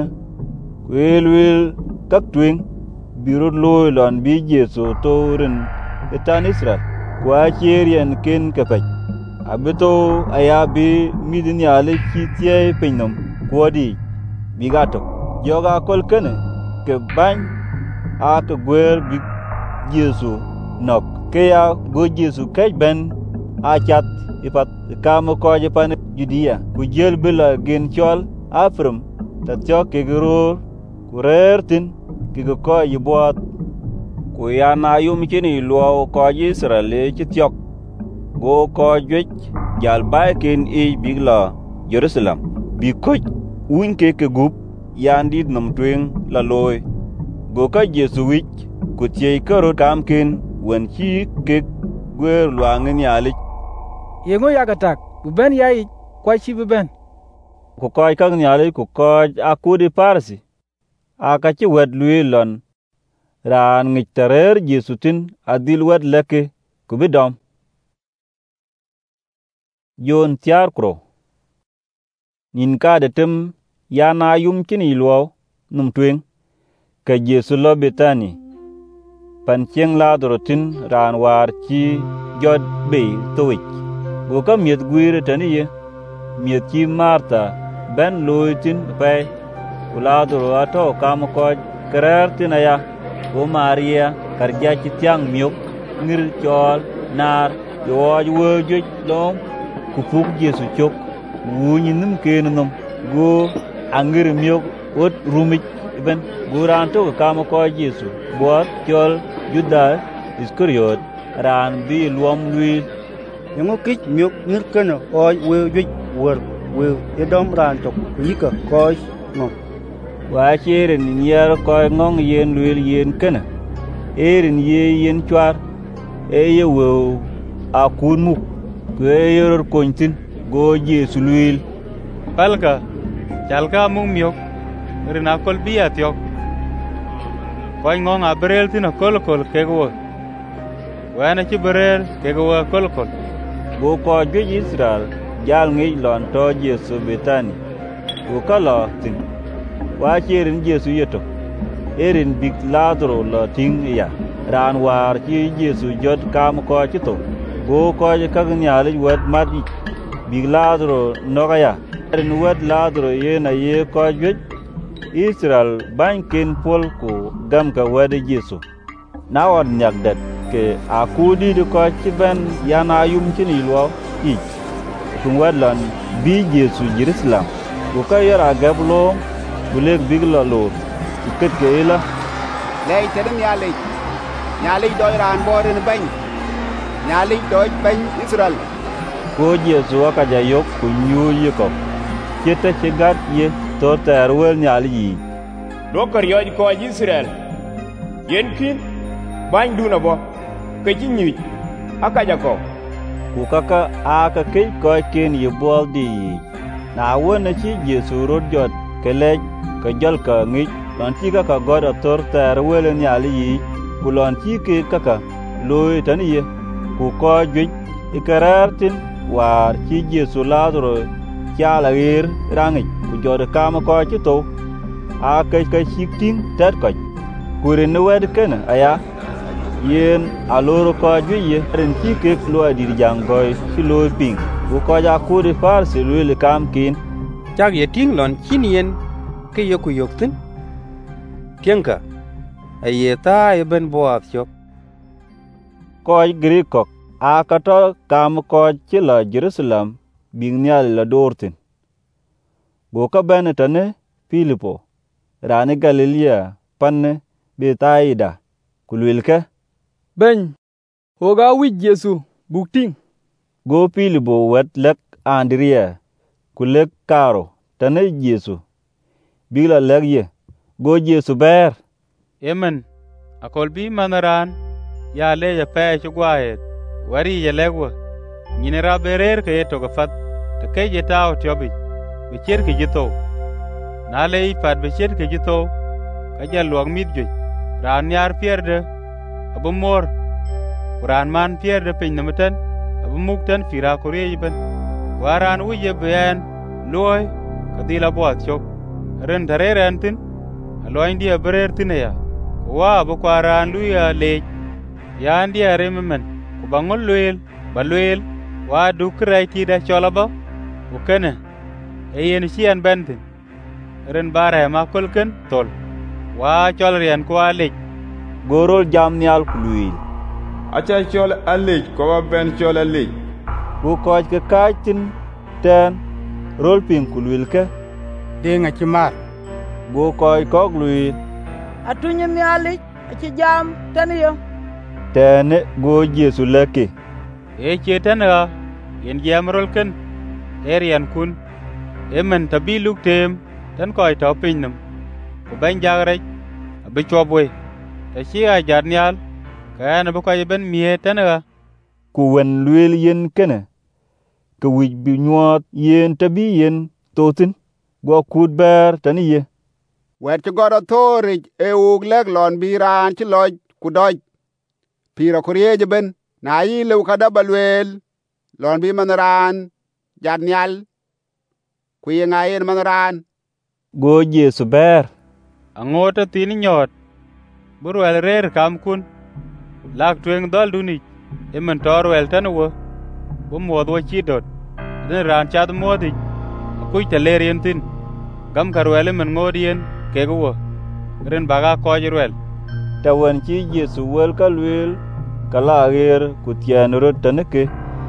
welwel tak twing biro loy lon bi Yesu toren etan Israel kwa cherien ken kapaj abeto aya bi midin yale kitie pinom kwodi bigato yoga kol kene ke ban a to gwer bi Yesu nok ke ya go Yesu kaj ben a chat ipat kam ko je pan Judea ku jel bila gen chol afrum ta tyo ke gro kurertin ki ko yibot ku yana yum chini luo ko Israel chi tyok go ko jwej jal baikin bigla Jerusalem bi ko un ke gup yandi nom twing la loy go ka Yesu wich ku tie karo kamkin wen chi ke gwer luangin yali yengo yagatak bu ben yai kwa chi bu ben ku ko ka nyali ku ko akudi parsi aka ci wet luilon ran ngi terer Yesu tin adil wet leke ku bidom yon tiar kro nin ka de tem yana yum kini luo num twing ka Yesu lo Betani pan chieng la dorotin ran war ci jod be towik go ka miet guire tani ye miet ci Marta ben loitin pe Uladuro ato kam ko kerertina ya o Maria karja ci tiang miok ngir chol nar yoj wojoj lom ku puk Yesu chok wunyi nim kenum go angir miok ot rumik ben guranto kam ko Yesu bor chol Judas Iskariot ran bi luom lui yango kich miok ngir kana oj wojoj wor we edom ran tok yika ko no wa cherin yer ko ngong yen luil yen kana erin ye yen chwar e ye wo akun muk ke yer kontin go Yesu luil palka jalga mung miok rina kol biya tyok ko ngong abrel tin kol ke go wana ci brel ke go kol go ko ju Israel jal ngi lon to Yesu Betani go kala tin wa cherin Yesu yeto erin big Lazaro la ting ya ran war ci Yesu jot kam ko ci to go ko je ka nyali wet madi big Lazaro no ya rin wet Lazaro yen a ye ko juj Israel ban kin pol ku gam ka wede Yesu na wad nyak det ke akudi de ko ci ben yana yum ci ni lo I kum wadlan bi Yesu Jerusalem ku ka yara gablo buleg bigla lo ket ke ila lay tedem nyali doy ran boren ban nyali doy ban Israel ko Yesu ka ja yok ku nyu yi ko kete ci gat ye to ter wel nyali yi do kar yoj ko Israel yen kin ban duna bo ke ci nyi aka ja ko ku kaka aka ke ko ken yi bol di na wona ci Yesu rod jot kelej ka jol ka ngi lon ci ka god tor ter wel nyali yi ku lon ci ke kaka loy tan ye ku ko juj ikarartin war ci Yesu Lazaro chala gir rangi ku jode kama ko ci to a kai shikting tat ko kurin wed ken aya yen aloro ko juye ren ci ke lo di jangoy ci lo ping ku ko ja ku di far se lo kam kin chak ye ting lon chinien ke yoku yoktin tienka ayeta eben boat chok ko grikok a kato kam ko ci la Jerusalem bing nyal la dortin go ka benetane Filipo rani Galilea panne Betaida kulwilke ben hoga wij Yesu bukting go Filipo wet lek Andrea kulek karo tane Yesu bigla lek ye go Yesu ber Yemen akol bi manaran ya le ya pe chugwaet wari ya legwa nyine ra berer ke to gafat te ke je taw tiobi be cher ke jito na le pat be cher ke jito ka ja luang mit ju ran yar pierde abu mor quran man pierde pin namten abu muktan fira kore ben waran uje ben loy kadila boat chok ren dareren tin aloy ndia berer tin ya wa bu qaran lu ya le ya ndia remen ku bangol luel balwel wa du kray ti da cholaba u kene e yen sian bentin ren bare ma kolken tol wa cholrian ko alej gorol jam nyal kuluil acha chol alej ko ben chol alej bu ko ke kaitin ten rol pin kuluil ke de nga ci mar bu ko luil atunye mi alej ci jam tan yo tene go Yesu leke e chetana yen jamrol ken terian kun emen tabiluk tem tan koy to pinnum ko ban jagre abi chobwe ta chia jarnyal kana bu koy ben mie tana ku wen luel yen kene ke wij bi nyot yen tabi yen totin go kud ber tani ye wet ci godo thori e ug lek lon bi ran ci loj ku doj pira kurieje ben na yi lew kada balwel lon bi manaran jarnyal ku yenga yen manaran go Yesu ber angota tin nyot burwel rer kam kun lak tweng dol duni emen torwel tanwo bo modwo chidot den ran chad modi akuy telerien tin gam karwel men ngodien kegwo ren baga kojrwel tawan ci Yesu wel kalwel kala ger ku tian rot taneke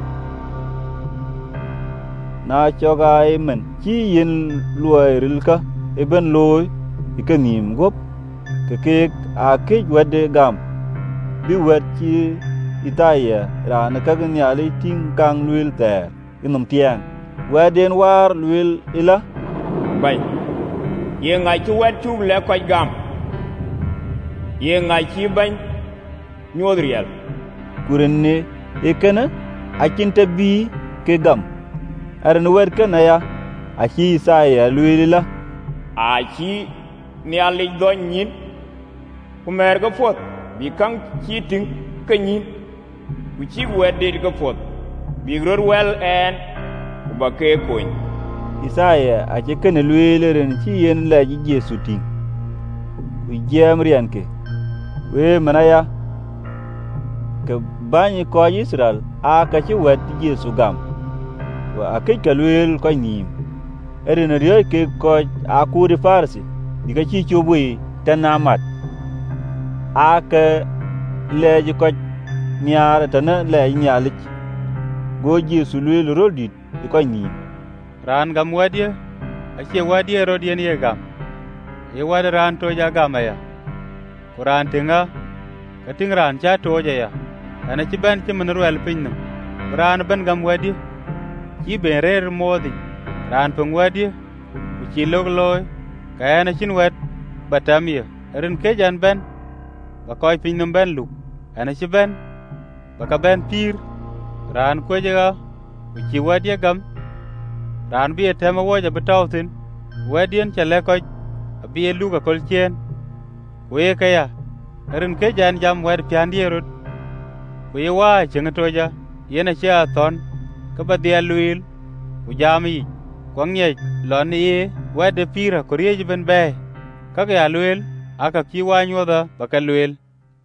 na choga emen ci yen luoi rilka eben loy ikanim gop ke a ke wede gam bi wet ci itaya ran ka gnyali ting kang luil ter inum tiang waden war luil ila bay ye ngai ci wet chu le ko gam ye ngai ci ban nyodriel kurenne ekena akinta bi ke gam aran wer kana ya aki saya luilila aki ni ali do nyin kumer ga fot bi kang ci ting kanyin ku ci wedde ga fot bi ror wel en ku ba ke koin Isaya ake kana lueleren ci yen la ji Yesu ting ku jamrian ke we manaya ke bani ko Israel aka ci wet Yesu gam wa akai ka luel ko nim erin riyo ke ko akudi farsi diga chi chubui tanamat aka leji ko niar tana le nyalik go Yesu lwel rodit ko ni ran gam wadie ache wadie rodien ye gam e wad ran to ja gam ya Quran tinga kating ran cha to ja ya ana ci ben ci mun ruel pinnum ran ben gam wadi ci ben rer modi ran pung wadi ci log loy kayana cin wet batamia ren ke jan ben ba koy pinnum ben lu ana ci ben ba ka ben pir ran ko ja ci wadi gam ran bi tema woja betawtin wadien cha le ko bi lu ka kol chen we kaya ren ke jan jam wad piandierut we wa chentoja yena cha ton ka ba dia luil u jami kwangye lon ye wad pira korije ben be ka ga luil aka ki wa nyoda ba ka luil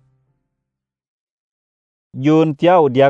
Jon tiao diak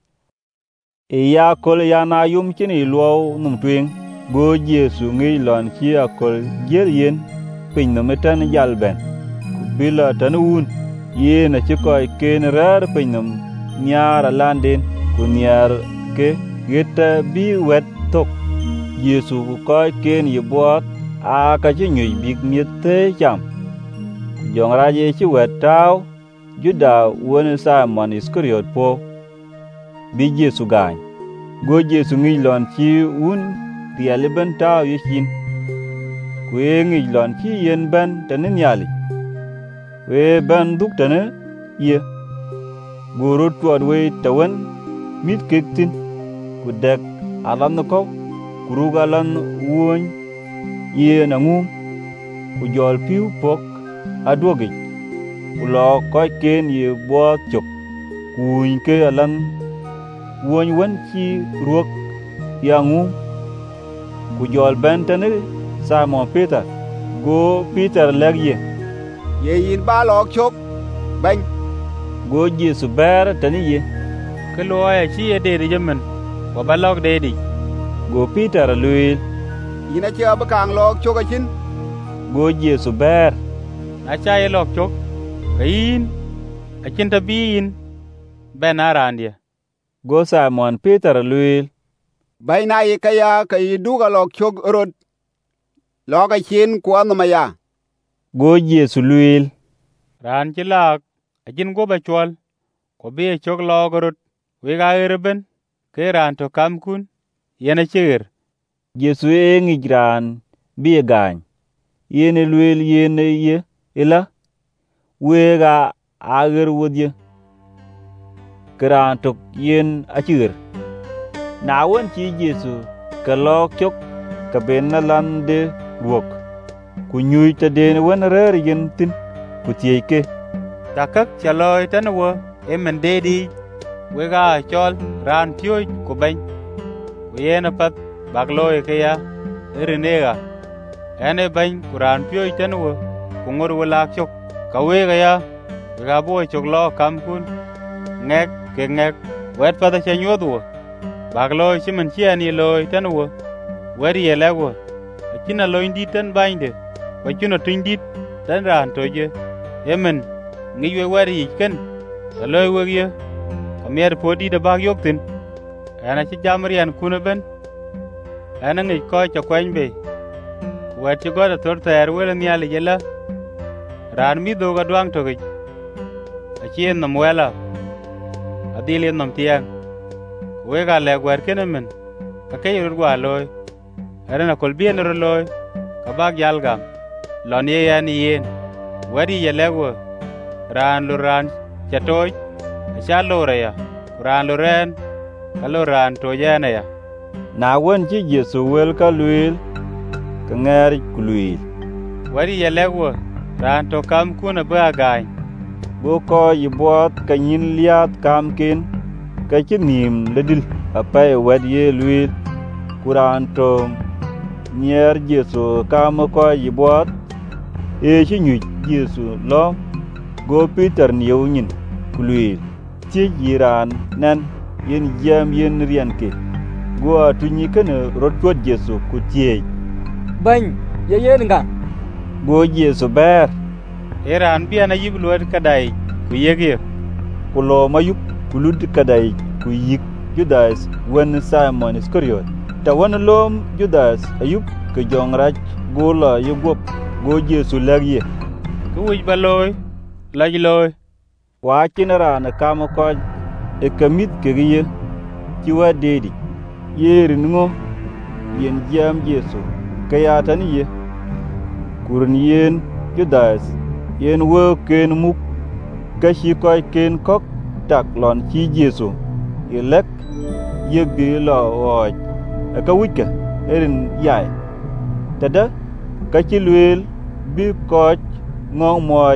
e ya kol ya na yum chini luo num twing go Yesu ngi lon chi akol ger yen pin no metan jalben ku bila tanun ye na chi koy ken rar pin num nyara landin ku nyar ke geta bi wet tok Yesu ku koy ken ye bot a ka chi nyi big miete cham jong raje chi wet taw Juda won Simon Iscariot po bi Yesu gañ go Yesu ngi lon chi un riel ben taw yechin ku ngi lon chi yen ben tanen yali we ben duk tane ye guru tuad we tawan mit kektin ku dek alan ko kuru galan won ye na ngum ku jol piu pok adogi ku lo ko ken ye bo chok ku ke alan won wan chi ruok ya ngum ku jol ben tane Simon Peter go Peter lagye ye yin ba lok chok ben go Yesu ber tani ye ke lo ya chi ye de jemen wa ba lok de di go Peter luil yin a cha ba kang lok chok a chin go Yesu ber na cha ye lok chok kain a chin ta bin ben arandia go Simon Peter luil bai na ye kaya kai du ga lok chok rod lok a chin kwa no maya go Yesu luil ran ci lak a chin go ba chwal ko bi chok logorot we ga erben ke ran to kam kun yena chir Yesu ngi gran bi gañ yene luil yene ye ila we ga ager wodye kran to yen a chir na won chi Yesu ka lok chok ka ben na lande ruok ku nyuy ta den won rer yen tin ku tieke takak chaloy tan wo emen dedi we ga chol ran pyoy ku ben ku yena pat bagloy ke ya erinega ene ben ku ran pyoy tan wo ku ngor wala chok ka we ga ya we ga boy chok lo kam kun ngek ke ngek wet pa da chenyodo bagloy chimen chiani loy tan wo wari yelewo akina loy ndi tan bainde wachuno tindit tan ran toje yemen ngi we wari ken loy wogye kamer podi da bag yoktin ana ci jamrian kuna ben ana ngi ko cha kwen be wati goda torta er wala ni ala yela ran mi do ga duang toge achien nam wala adile nam tiang we ga le gwer kenemen ka kay rugwa loy arena kolbien ro loy ka bag yalgam lon ye yani yen wadi yelewo ran lu ran chatoy cha lore ya ran lu ren ka lu ran to yana ya na won chi Yesu wel ka luil ka ngari kuluil wadi yelewo ran to kam kuna ba gañ go ko yibot ka nyin liat kam kin ka chinim ledil apay wad ye luil kuran to nyer Yesu kam ko yibot e chinyu Yesu lo go Peter niu nyin kuluil chi jiran nan yen yam yen rian ke go atunyi kana rotwot Yesu ku tie Bany, ye yen nga. Go Yesu ber. Eran bian ayib luat kadai ku yegi. Kulo mayup kulud kadai ku yik Judas wen Simon Iscariot. Ta wan lom Judas ayup ke jongrach gola yugop go Yesu lagye. Ku wij baloy, laj loy. Wa kinara na kama ko e kamit kegiye kiwa dedi. Yerin ngo yen jam Yesu kaya tani ye. Kurun yen Judas yen wo ken muk kashi koy ken kok tak lon chi Yesu ilek yegi lo oj ka wika erin yai tada kachi luel bi koch ngong moj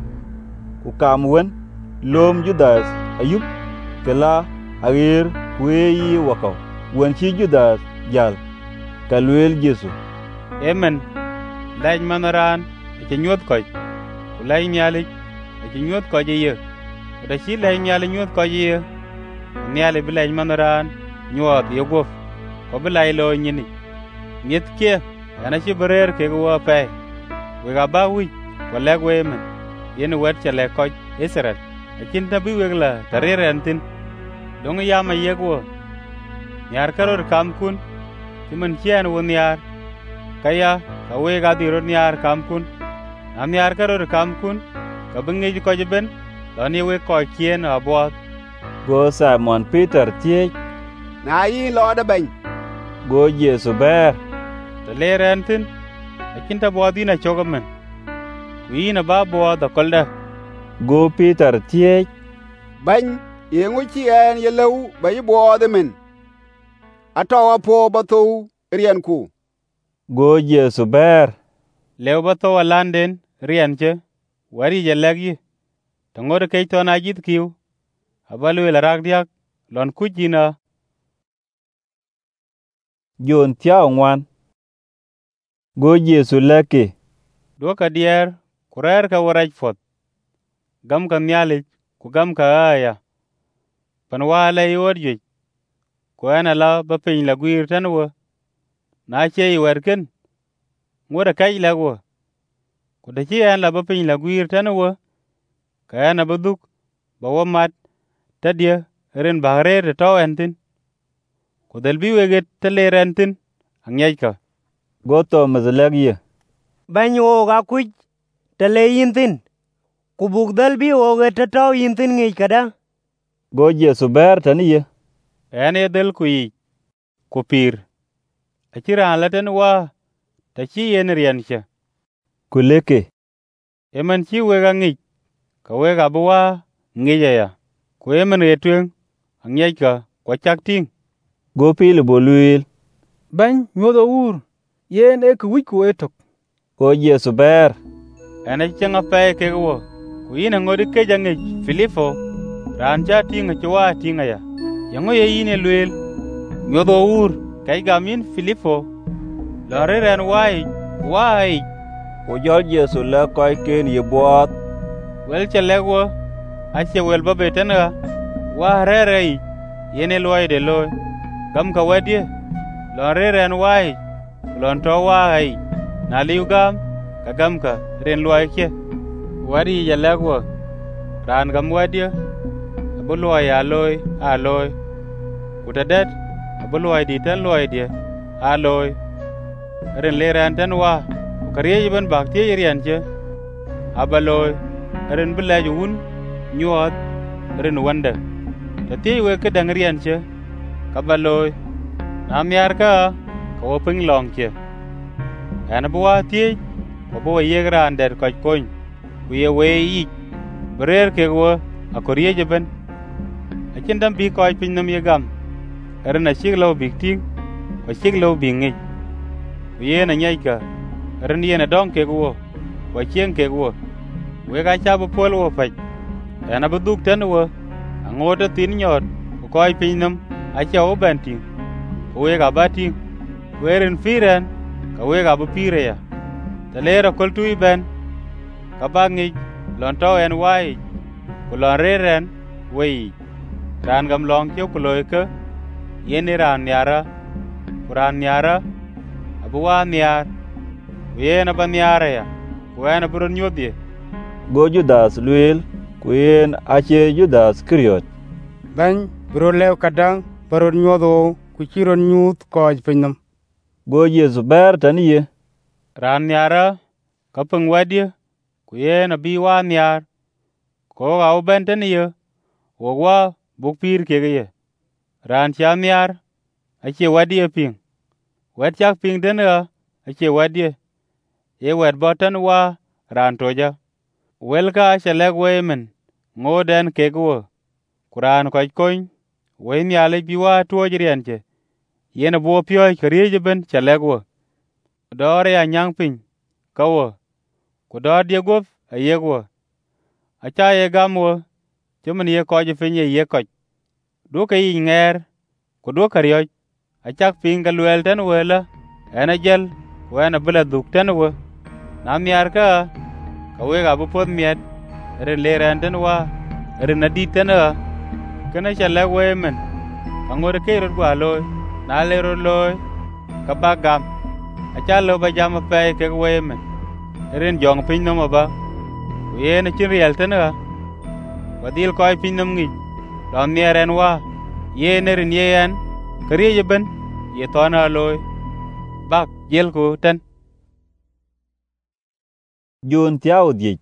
ku kam wen lom Judas ayup kala agir weyi wakaw wen chi Judas jal ka luel Yesu Amen. Laj manaran ke nyot koy lay nyali ke nyot ko je da shi lay nyali nyot ko je nyali bi lay manaran nyot ye gof ko bi lay lo nyini miet ke ana shi berer ke go pe we ga ba wi ko leg we men yen wet chale ko Israel akin ta bi we la tarere antin dong ya ma ye go nyar karor kam kun timan chien won yar kaya ka we ga diror nyar kam kun am yar karor kam kun ka bengi ko jeben lani we ko kien abot go Simon Peter tie na yi lo da ben go Yesu ber te lerentin akinta bodina chogamen wi na ba bo da kolda go Peter tie ben yengu chi en ye lew ba yi bo de men atawa po bato rian ku go Yesu ber lew bato landen rianche wari je lagi tangor kay to na jit kiu abalu la ragdiak lon kujina Jon tia ngwan go Yesu lake do ka dier kurer ka waraj fot gam ka nyale ku gam ka aya pan wala yorje ko ana la ba pin la guir tanwa na che werken ngora kay lago ko da ci an la ba pin la guir tanwa ka na baduk ba wamat tadia ren bahre de to entin ko del bi weget tele rentin anyai ka go to mazlagiye banyo ga kuj tele yintin ku bugdal bi o get to yintin ngi kada go Yesu ber taniye ene del ku yi ku pir akira laten wa ta ci yen rianche kuleke eman ci wega ngi ka wega bwa ngi ya ku eman etwen anyai ka ko chakting go pil boluil Bany nyodo ur yen e ku wiku etok go Yesu ber ene chenga pe ke wo ku ina ngodi ke jange Filipo ranja tinga chwa tinga ya yango ye ine luel nyodo ur kai gamin Filipo lare ren wai ko jol Yesu la koy ken ye bot wel chelego ache wel babe tenga wa rerei yene loy de loy gam ka wadie lare ren wai lon to wai na liugam ka gam ka ren loy ke wari ya lego ran gam wadie abulo ya loy a loy utadet abulo di tan loy die a loy ren le ran tan wa kariye ban bakti rian che abaloy ren bilaju un nyuat ren wanda tati we ke dang rian che kabaloy nam yar ka ko ping long che ana bua ti ko bo ye gran der ko koin ku ye we yi brer ke wo akoriye je ben akin dam bi ko pin nam ye gam ren a siglo bikti ko siglo bingi ku ye na nyai ka ren ye na dong ke wo ko chien ke wo we ga cha bu pol wo faj ana bu duk tan wo angoto tin nyot ko pin nam a cha o banti we ga bati weren firen ka we ga bu pire ya talera koltu ben ka bangi lon to en wai ko lon reren wei ran gam long ke ko loy ke yeni ran yara kuran yara abuwa niar yen abaniare ya wen abro nyodhi. Go Judas luel ku yen ache Judas Keriot. Bany bro lew kadang barod nyodho ku chiron nyuth koj pinyam. Go Yesu ber taniye. Ran nyara kapeng wadye ku yen abi wa nyar ko ga uben taniye wo wa buk pir kege ye. Ran cha nyar ache wadye ping. Wet chak ping tena ache wadye. Ye wet botan wa ran toja. Welka acheleg wemen ngoden kegwo. Kuran koj kony we nyale biwa tuojrienche. Yen bo pioy karieje ben chalegwo. Dore ya nyang piny kawo. Ku dor die gop ayegwo. Acha ye gamwo chumen ye koj finye ye koj. Duke yi nger ku duke rioj. Achak piny ka luel ten wela ena jel wena bila duk ten we. Na miar ka wega bu pod miet ren leren ten wa ren adit ten kena chaleg wemen angore keirot gwa loy na lero loy ka bagam acha lo ba jam pe ke wemen ren jong piny no ba yen chin riel ten wadil koy piny nom ngi don nieren wa yen ren yen kriye ben ye tona loy bak jel ko ten. Jon tiao diech.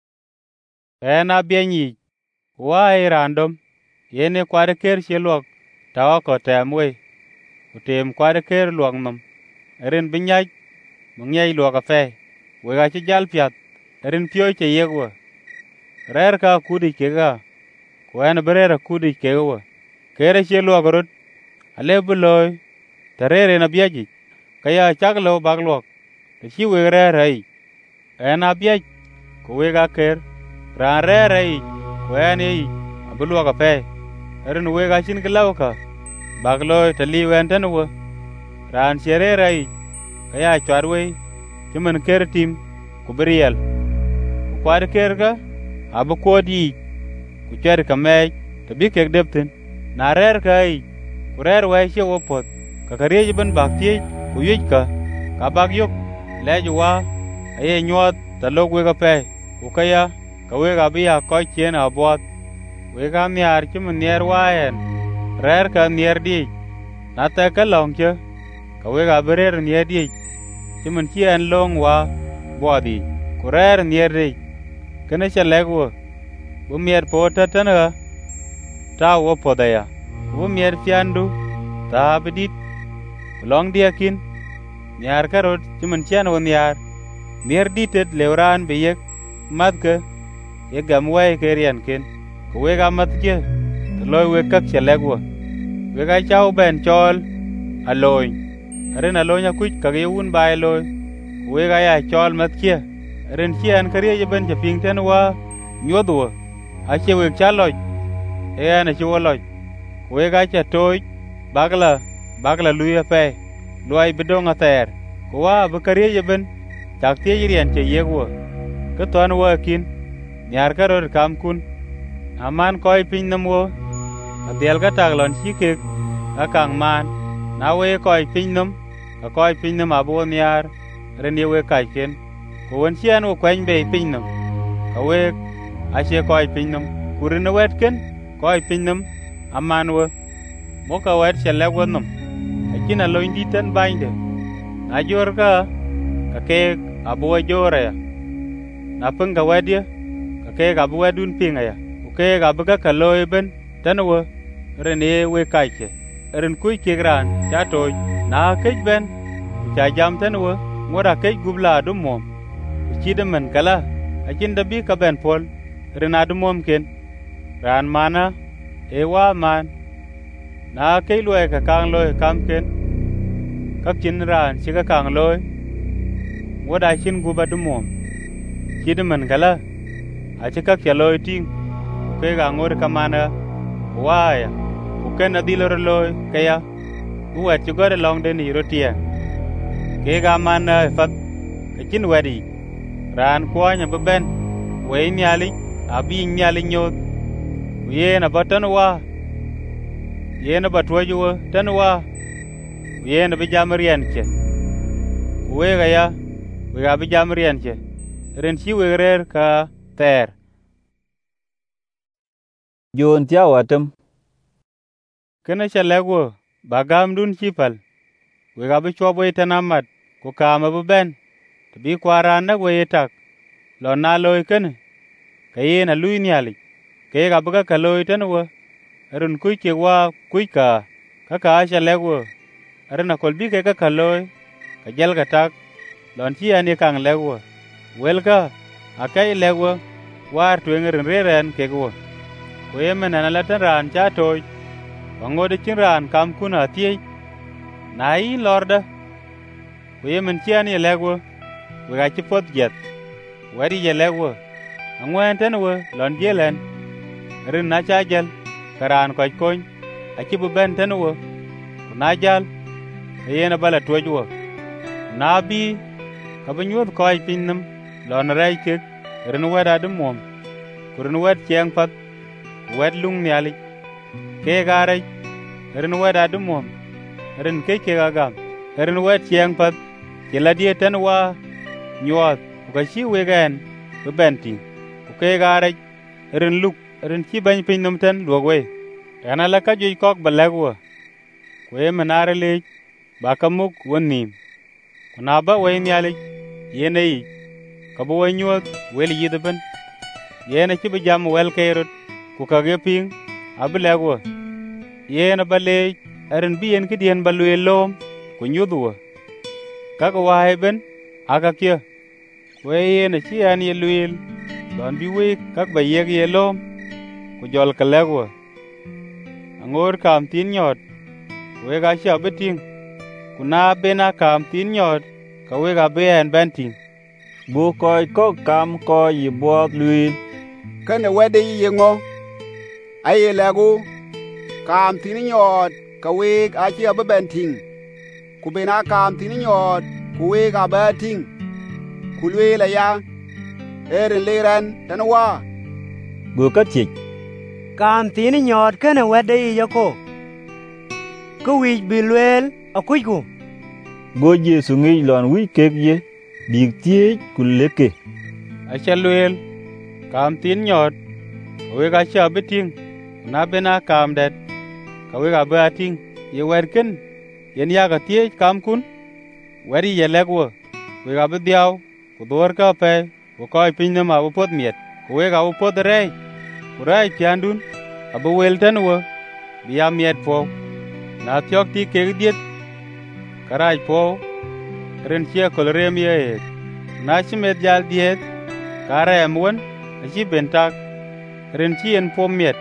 Ena bienyi wa random yene kwade ker cheluok tawa ko temwe utem kwade ker luok nom erin binyaj mungyai luok afe wega ci jal piat erin pio che yegwa rer ka kudi kega kwen berera kudi kega kere cheluok rot alebuloy terere na biaji kaya chaglo bagluok te chi wegrerai ena biaj ko wega ker ran rerei kwen yi abuluok afe erin wega chin glauka bagloy tali wenten wo ran chererai kaya chwarwe chimen ker tim ku beriel ku kwad ker ka abu kodi ku cher kamej tabi kek depten na rer kai ku rer wai che wopot ka karej ben bakti ku yej ka bag yok lejuwa aye nyot talog wega pe ku kaya ka wega biya ko chen abot wega miar chimen ner waen rer ka nier di na ta ka long che ka wega berer nier di chimen chien long wa bodi ku rer nier di kene chalegwo bu mier po tatana ta wo podaya bu mier fiandu ta bidit long diakin niar karot chimen chien wo nier ditet leuran beyek matke ye gam wai kerian ken ku wega matke loy we kak chalegwo wega chau ben chol aloy aren alonya kuch kage un bai loy wega ya chol matke aren chian kariye ben japing ten wa nyodwo ache we chaloy ena chiwoloy wega cha toy bagla luya pe loy bidonga ter ku wa bakariye ben takte yirian che yegwo ka ton wa kin nyar karor kam kun aman koy piny namwo adiel ka taglon chikek akang man na we koy piny nam ka koy piny nam abo nyar renie we kai ken ko won chian wo kweny be piny nam ka we ache koy piny nam kurin wet ken koy piny nam aman we mo ka wet chele wo nam akina loin di ten binde ajor ka ke abo jore na punga wedye ke ga bu wedun pinga ya ke ga bu ka loy ben tanwo rene we kaiche ren kuy kigran cha toy na kej ben cha jam tanwo ngora kej gubla du mom chide men kala akin da bi ka ben pol rena du mom ken ran mana e wa man na kej loy ka kang loy kam ken ka kin ran chi ka kang loy ngoda chin guba du mom chide men kala ache ka kyaloy ting ke ga ngor kamana waya u ken adilor loy kaya u wat chugore long den irotia ke ga mana fat ke chin wadi ran kwanya beben we nyali abi nyali nyot yena batan wa yena batwaju tan wa yena be jamrian ke we ga ya we ga bi jam rien che ren chi we rer ka ter Jon tia watem kene cha legwo ba gam dun chi pal we ga bi chwo boy tanamat ko kama bu ben to bi kwaran na we tak lo na loy kene kayen a lui nyali ke ga bu ka loy tan wo run kuy ke wa kuy ka cha legwo arna kol bi ke ka loy ka jel ga tak lon chi ani kang legwo welka akai legwo war twengerin reren ke go ko yemen na latan ran cha toy bangode chin ran kam kuna tie nai lorda ko yemen chi ani legwo we ga chi pot jet wari je legwo angwen tan wo lon jelen rin na cha jel karan ko koñ a ci bu ben tan wo na jal yena bala tojo na bi ka bu nyuot ko ay pinnam lon ray ke rin wada dum mom kurin wad ceng pat wad lung nyali ke garay rin wada dum mom rin ke gam rin wad ceng pat ke ladie tan wa nyuot ko ci wegen bu benti ko ke garay rin luk rin ci bañ pinnam tan logwe ana la ka joy kok balagwa ko e manare le ba kamuk wonim kuna ba way nyale yenei ka bo nyuot wel yidben yena ci bi jam wel kayrut ku ka ge ping ablagwa yena bale aren bi en kidien balwe lom ku nyudwa ka ko waay ben aga kya ko yena ci an yelwil don bi we kak ba yeg yelom ku jol kalagwa angor kam tin nyot we ga cha beting kuna bena kam tin nyot ka we ga ben benting bu koy ko kam ko yibot luil kane wede yengo aye lego kam tin nyot ka we ga cha benting ku bena kam tin nyot ku we ga beting ku luil ya erin leran tanwa bu ka tik kam tin nyot kane wede yako ku wi bilwel akuiku go Yesu ngi lon wi kek ye big tie kuleke acha luel kam tin nyot we ga cha beting na bena kam det ka we ga bating ye werken yen ya ga tie kam kun wari ye legwo we ga bdiaw ku dor ka pe ku koy pin na ma bu pot miet ku we ga bu pot re ku rai piandun abu wel tan wo biya miet po na tyok ti ke diet karaj po ren chia kol rem ye na chimet jal diet karem won achi bentak ren chien po miet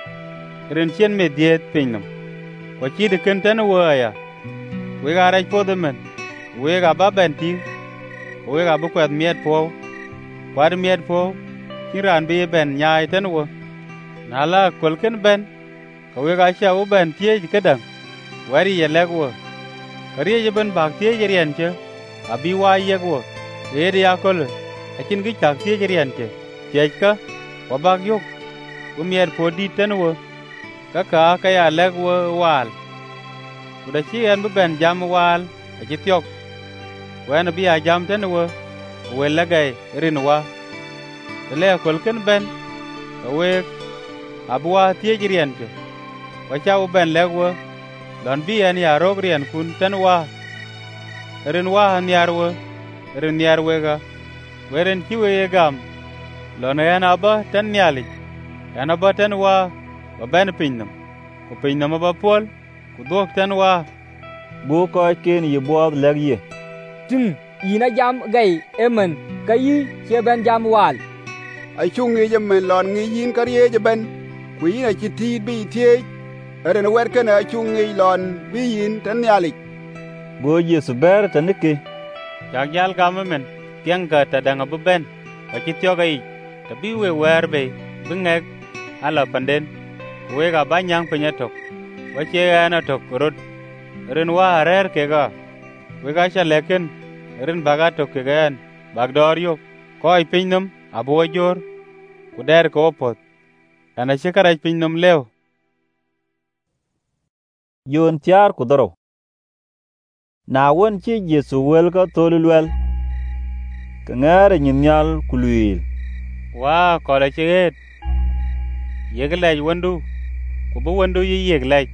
ren chien me diet pinnum ko chi de kenten wo ya we ga raj po de men we ga ba benti we ga bu kwet miet po kwad miet po kiran bi ben nyai ten wo na la kol ken ben ka we ga cha u ben tie kedang wari ye legwo kariye je ben bak tie jerien che abi wa yegwo eri akol akin gi tak tie jerien che cheka wa bak yok u mier podi tenwo ka ya legwo wal kuda chi en ben jam wal achi tyok wen bi a jam tenwo we lagay rinwa le kol ken ben we abwa tie jerien che wa cha u ben legwo don bi en ya rogrien kun tenwa rinwa nyarwo rin nyarwega weren kiwe gam lona yana ba tan nyali yana ba tenwa ba ben pinnam ko pinnam ba pol ku dok tenwa bu ko ken yibot lagye tin ina jam gay emen kayi che ben jam wal ai chungi je men lon ngi yin kariye je ben ku yin a chiti bi tie eren wer kana chungi lon bi yin tan nyali go Yesu ber tanike jagjal gamen tiang ka tadanga bu ben wa chityo gai tabi we wer be bingek ala panden we ga banyang penyatok wa che ana tok rod ren wa rer ke ga we ga cha leken ren baga tok ke gan bagdor yo ko ai pinnum abo jor ku der ko pot ana chekaraj pinnum lew yon tiar ku doro na won chi Yesu wel ka tolulwel ka ngare nyin nyal ku luil. Wa ko la cheget. Yeg lej wandu. Ku bu wandu yeg lej.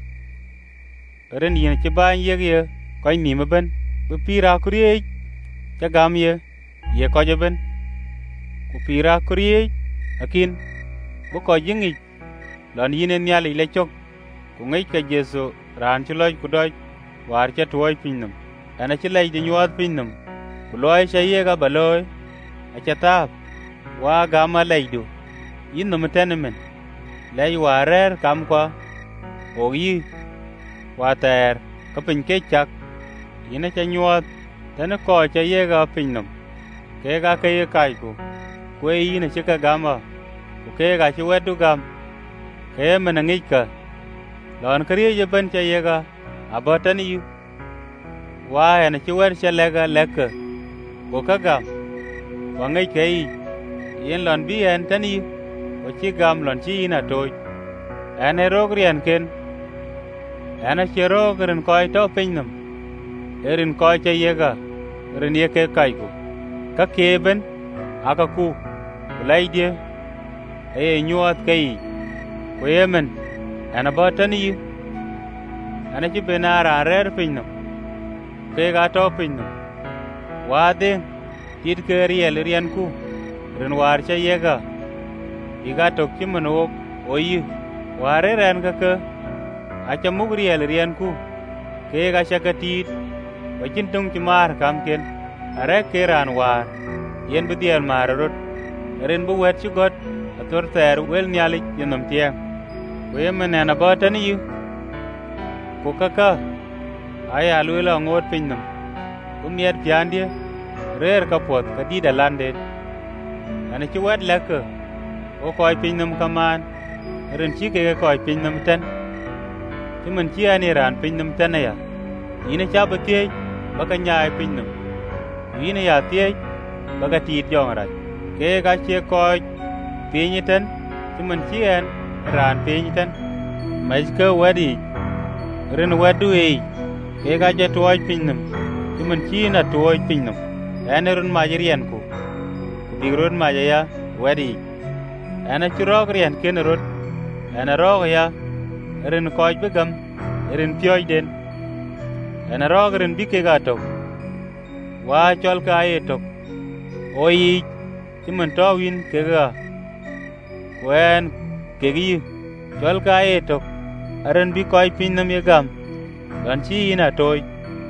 Ren yin ci ban yeg ye ko ni ma ben. Bu pira kuriye. Ca gam ye ko je ben. Ku pira kuriye akin bu ko jingi. Lon yin nyal ile chok. Ku ngai ka Jesu ran ci loj ku doj war ca tuoy pinnum. Ana ci lej di nyuat pinnum. Ku loy ca yega baloy. Aca tab. Wa gama lejdu. Yin num tenemen. Lej warer kam kwa. Ogi. Wa ter. Kapin ke chak. Yin ca nyuat. Tene ko ca yega pinnum. Kega ke ye kai ku. Kwe yin ci ka gama. Ku kega ci wedu gam. Kaya menangik ka. Lawan kariya jaban ca yega. Abatan yu. Wa yana ci wer ca lega leka. Ko ka gam. Wa ngai kai. Yen lon bi en tan yu. Ko ci gam lon ci ina toj. Ene rogrian ken. Ene ci rogrin koi to pinnum. Erin koi ca yega. Erin yeke kaiku. Ka keben. Aka ku. Ulai dia. Eye nyuat kai. Ko yemen. Ana batan yu. Ana ci benara rer pinnum. Kega to pinnum. Wading. Tit ke rian ku. Rin war ca yega. Iga tok ci manok. Oyu. Ware ren ka. Aca mug rian ku. Kega ca tit. Wajin tung ci mar kam ken. Are ke ran war. Yen bedial mararut. Rin bu wet ci got. Atur ter wel nyalik yenam tiang. Wemen ana batan yu. Ko kaka. Aya luela ngot pinnum. Kumiat jandia. Rer kapot kadida lande. Ana ci wet leka. O koy pinnum kaman. Ren ci ke koy pinnum tan. Ci man ci ani ran pinnum tan ya. Ina ca betiy baka nyaay pinnum. Ina ya tiy baka tit jong raj. Ke ga ci koy pinyitan. Ci man ci en ran pinyitan. Majka wadi. Ren wadu e. Ke ga ja tuoj pinnum. Ci man ci na tuoj pinnum. Ene run majirian ku. Bigron majaya wadi. Ene ci rogrian ken rot. Ene rog ya. Ren koj begam. Ren pioj den. Ene rogrin bi ke ga tok. Wa chol ka aye tok. Oyi. Ci man to win ke ga. Wen ke gi. Chol ka aye tok. Aren bi koj pinnum ye gam. Don ci ina toj.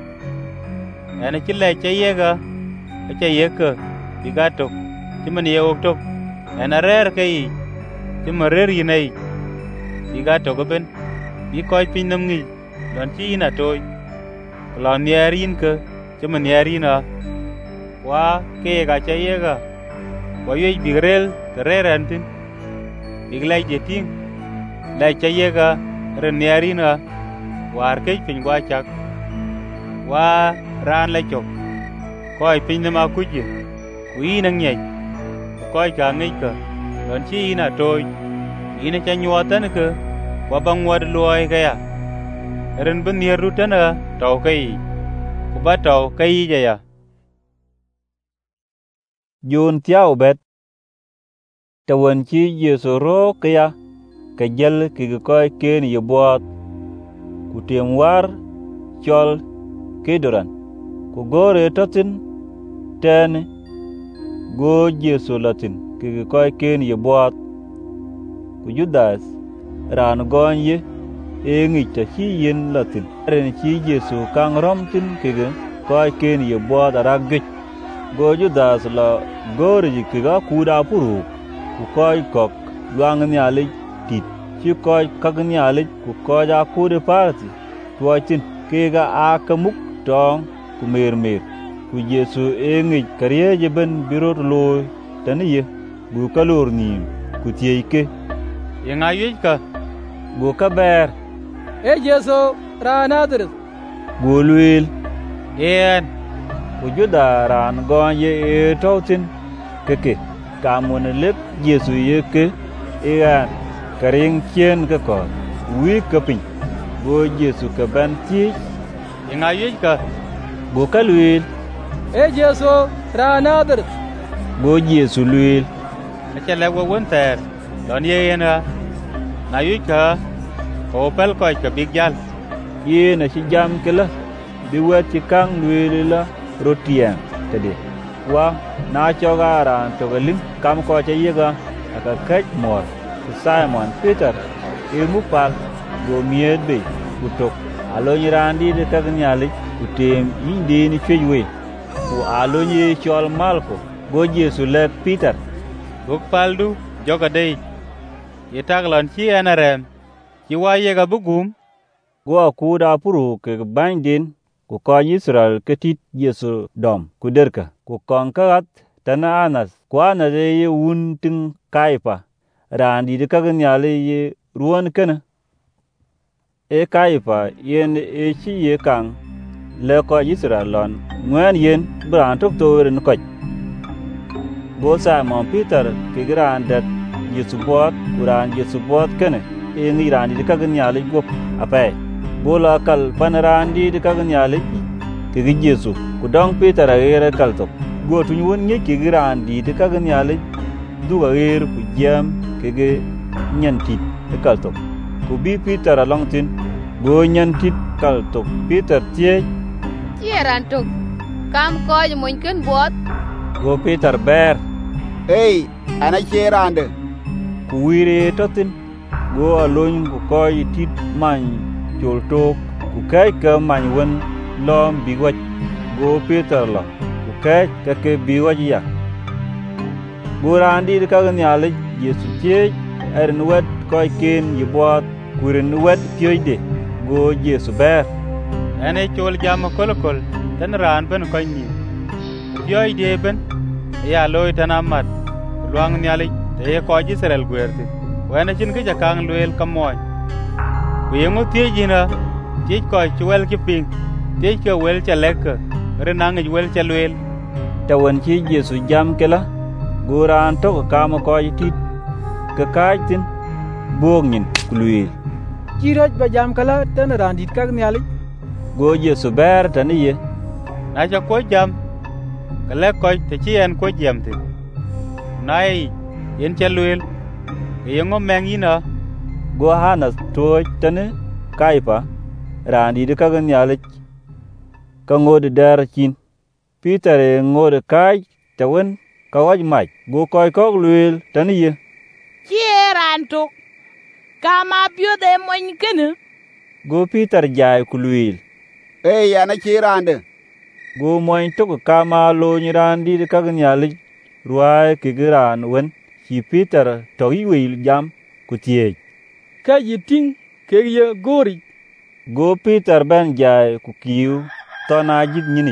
Ene ci le ca yega. Aca yeka. Bi ga tok. Ci man ye ok tok. Ene rer ka yi. Ci man rer yi na yi. Bi ga tok ben. Bi koj pinnum ngi. Don ci ina toj. Kalon nyerin ka. Ci man nyerin ha. Wa ke yega ca yega. Wa yej bigrel ka rer antin. Biglai je ting. Lai ca yega. Ren nyerin ha. War kej pin gwa chak. Wa ran la chok. Koi pinnum a kuje. Ku ina nyej. Koi ka ngai ka. Don ci ina toj. Ina ca nyuatan ka. Wa bang wad luoy ka ya. Ren ben yeru tana tau kai. Ku ba tau kai ja ya. Jun tiao bet. Tawan ci Yesu ro ka ya. Ka jel ki koi ken ye bot. Ku tem war chol kedoran. Ku gore totin ten go Yesu latin ki koi ken ye bot. Ku Judas ran gon ye ngi ta chi yen latin. Ren chi Yesu kang rom tin ki koi ken ye bot aragich. Go Judas la gore ki ga kuda puru. Ku koi kok luang ni ali tit. Chi koi kak ni ali ku koi ja kude parti. Tuachin kega akamuk tong ku mer. Ku Yesu ngi kariye je ben birot loy taniye. Bu kalor ni ku tieke. Yenga yej ka. Bu ka ber. E Yesu ranadres. Bu luil. En. Ku Juda ran gon ye tautin keke. Kamun lek Yesu yeke. Ean karing kien ka ko. Wi kapin. Bu Yesu ka ban ti. Yenga yej ka. Bu ka luil. E Yesu ranadres. Go Yesu luel. Acha lewa won ter. Don ye na. Na yu ka. Ko pel ko ka big jal. Ye na chi jam kala. Bi wet chi kang luel la rotiang tade. Wa na choga ran to galing kam ko cha yega aka kech mor. Simon Peter ilmu pal go miet be utok alo nyirandi de tagnyali utem inde ni chwewe ku alo nyi chol malko go Yesu le Peter go paldu joga dei yetaglon chi anarem chi waye ga bugum go ku da puru ke bandin ku ko Israel ketit Yesu dom ku derka ku konkat tana anas ku ana de un tin kaipa randi de kagnyali ye ruon kana e kaipa yen e chi ye kang le ko Israel lon ngwen yen bran tok to ren ko go Simon Peter ke grandat Yesu bot kuran Yesu bot kana e ni randi de kagnyali go apai bola kal panarandi de kagnyali ke Yesu ku dong Peter agere kal to go tun won nye ke grandi de kagnyali du ager ku jam kege nyantit kaltok ku bi Peter alongtin go nyantit kaltok Peter tie rantok kam ko mon ken bot go Peter ber hey ana cherande ku wire totin go alon ku ko tit man choltok ku kai ka man won lom biwat go Peter la ku kai ka ke biwat ya burandi ka nyale Yesu tie ern wet ko ken yibot kurin wet pyoide go Yesu ber ene chol jam kolkol tan ran ben ko ni pyoide ben ya loy tanamat luang nyale te ko Israel gwerte wana chin ke jakang luel kamoy ku yengo tie jina tie ko chwel kiping tie ko wel chalek renang wel chalwel tawan chi Yesu jam kela goran to ka mo ko tit ka kaitin bognin kului Kiroj ba jam kala tan randit kag nyali go Yesu ber taniye na ja ko jam kala ko te chi en ko jam te nai yen chalwel yengo mengina go Hanas to tane kaipa randi de kag nyali ka ngode dar kin Peter ngode kai tawen kawaj mach go koy kok luel taniye rantok kama bio de mon kene go Peter jay ku luel hey ana cherande go moy to kama lo nyirandi de kagnyali ruai kigiran wen ki Peter to yiwil jam ku tie ka yiting ke ye gori go Peter ben jay ku kiu to na jit nyini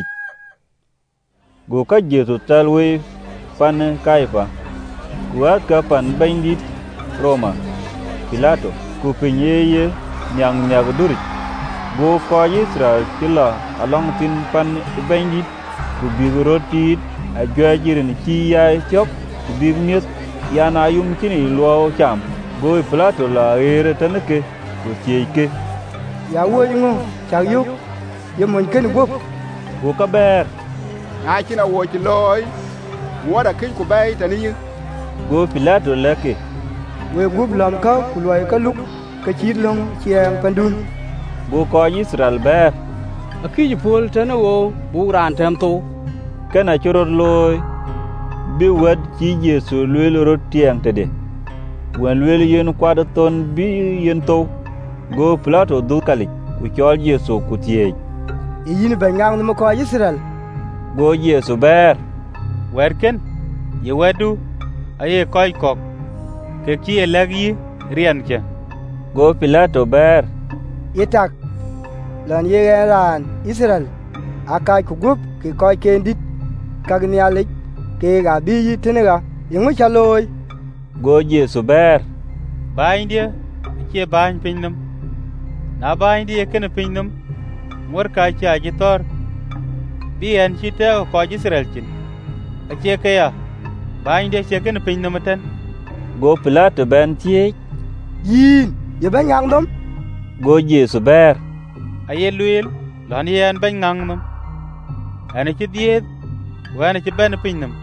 go ka Yesu talwe pan kaipa kuat ka pan bandit Roma Pilato ku pinyeye nyang nyag duri go ko Israel kila along tin pan bandit ku bigoroti a jwajirin chi ya chok ku bignyet yana yum kini lo cham go Pilato la ere tanake ku tieke ya wo ngo chayuk ye mon ken go go ka ber na kina wo ki loy wada kin ku bai tani go Pilato lake we gub lam ka kulwai ka luk ka chir long chiang pandun go ko Israel ber akiji pol tane wo buran temto kana choror loy bi wad chi Yesu lwel rotiang tede wen lwel yen kwad ton bi yen to go Pilato du kali ku chol Yesu ku tie yin ba ngang mo ko Israel go Yesu ber werken ye wedu aye koy kok ke ki elagi rian ke go Pilato ber yetak lan ye ran Israel akai ku gup ki koy kendit kagniale ke ga bi yitenega yengu chaloy go Yesu ber bainde ke bain pinnum na bainde ken pinnum mor ka cha jitor bi en chite ko Israel chin ake kaya bainde che ken pinnum ten go Pilato ben tie yin ye ben yang dom go Yesu ber aye luel lan yen ben ngang num ana ci diet wana ci ben pinnum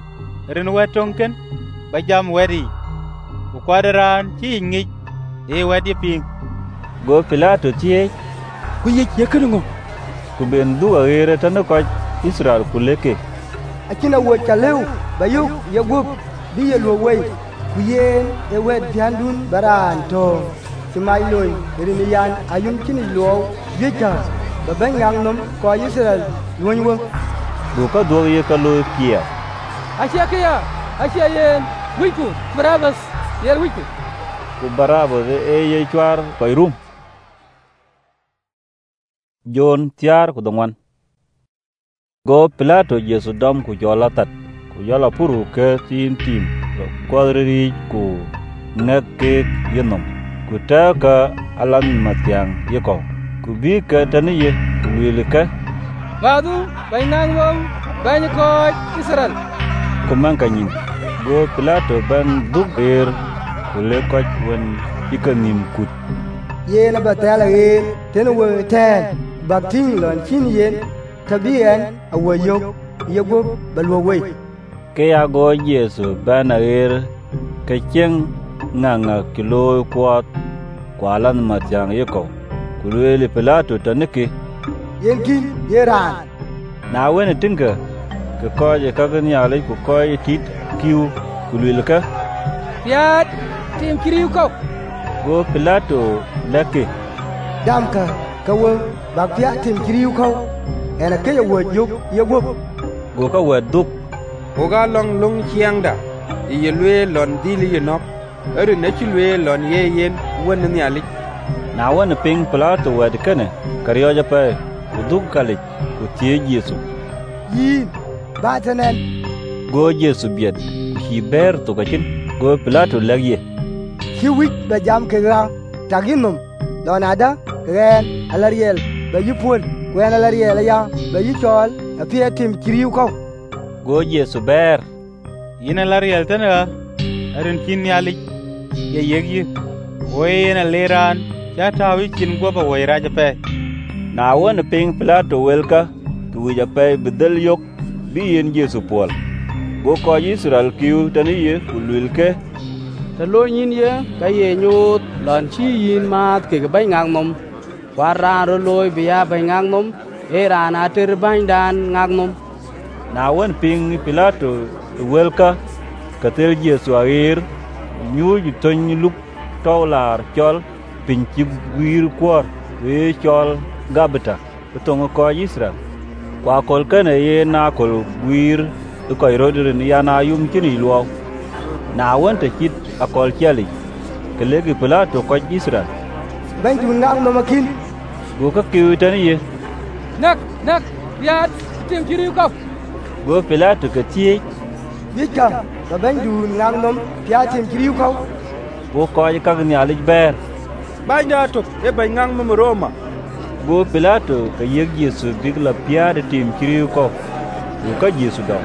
rin wetongken ba jam wedi ku kwadaran chi ngi e wedi ping. Go Pilato tie ku yik yekengo ku ben du agere tan ko Israel ku leke. Akina wo chaleu bayuk ye gup bi ye lo wei ku yen e wet piandun baran to simai loy rin yan ayun kini lo yeka ba ben yang nom ko Israel luon wo Du ka do ye ka lo pia. Asia yen wiku Barabbas yer wiku. Ku Barabbas e ye chwar ko rum. Jon tiar ku dongwan. Go Pilato Yesu dom ku jola tat ku jola puru ke tin tim ko ri ku neke yenom ku ta ka alan matyang yeko ku bi ka taniye ku wilika Badu bainang wong banyak ko Israel. Ku man kanyin go Pilato ban dugir ku le ko wen ikanim kut Yen abatala yen ten wo ten bakting lon chin yen tabian awayok yego balwawei ke ya go Yesu banair ke cheng nganga kilo kwat kwalan matyang yeko kulweli Pilato taniki yenkin yeran na wen tinga ke koje kagan yale ku koje tit kiu kulwelka Piat tim kiriu ko. Go Pilato leke damka kawo bakya tim kiriu ko ena ke wo yuk yego go ka weduk Oga long long chiangda ye lwe lon dili ye nok eri ne chi lwe lon ye yen won ni ali na wen ping Pilato wed kene karyo ja pe uduk kali ku tie Yesu yin batanen go Yesu biet hi ber to kachin go Pilato lagye hiwik ba jam ke ga taginum donada ren alariel ba yipol wen alariel ya ba yichol apia tim kiriu ko go Yesu ber Yina lariel tana arin kin yali ye yegi oyena leran ya tawi kin goba wayra ja pe. na wen ping Pilato welka tu ja pe bedel yok bi yen Yesu pol go ko Israel kiu taniye kulwilke ta lo yin ye ka ye nyut lon chi yin mat ke bai ngang nom wara ro loy biya bai ngang nom era na ter ban dan ngang nom na wen ping Pilato welka katel Yesu agir nyu ton lup tolar chol pinchi wir kwor we chol gabata tong ko Israel kwa kol kene ye na kol wir ko irodin ya na yum kini luo na wen te kit akol chali kelegi Pilato ko Israel ben tu ngam no makin go ka kiu tani ye Nak Piat tim kiriu ko. go Pilato ka tie yika ba ben du ngam nom pya tim kiriu ko go ko ka ni ali ber banya to e bai ngang mo Roma go Pilato ka yeg Yesu bigla pya de tim kiriu ko go ka Yesu da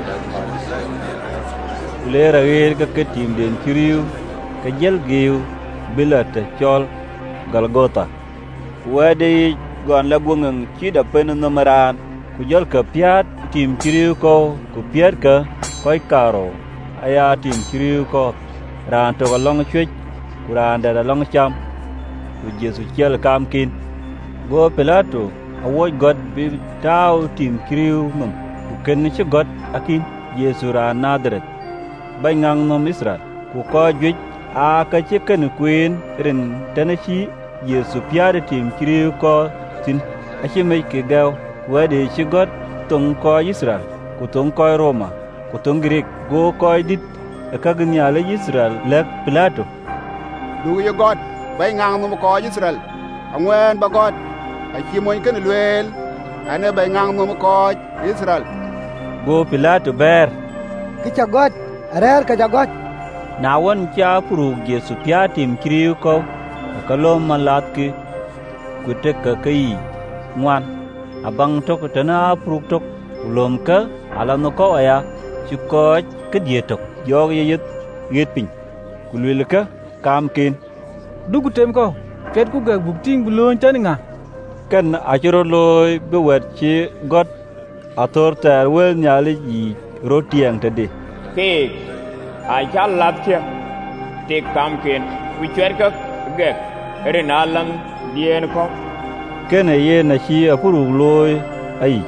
lera ger ka tim den kiriu ka jel giu bilata chol Galgota wade gon la gungang chi da pen no maran ku jel ka piat tim kiriu ko ku piat ka koi karo aya tim kiriu ko ran to long chwech kuran da long cham ku Yesu chel kam kin go Pilato awoy God bi taw tim kiriu mum ku ken chi God akin Yesu ra Nazaret bay ngang nom Israel ku ko jwej a ka chi ken queen rin tanachi Yesu piade tim kiriu ko tin achi me ke gaw wade chi God tong ko Israel ku tong ko Roma ku tong Greek go ko dit ka gnya le Israel lek Pilato du ye God bay ngang no ko Israel angwen ba God a chi moy ken luel ane bay ngang no ko Israel go Pilato ber kicha God arer ka jagot na won cha puru Yesu piade tim kiriu ko kalom malat ki ku te ka kai ngwan abang tok tana pruk tok ulom ka ala no ko aya chuko ke die tok yog ye yet pin kulwel ka kam kin Dugu tem ko ket ku ga bukting bulon tan nga kan ajro loy be wet chi got ator ter wel nyali yi rotiang tade ke a cha laptia te kam ken wi chwer ka ge rena lang dien ko kene ye na chi apuru loy ai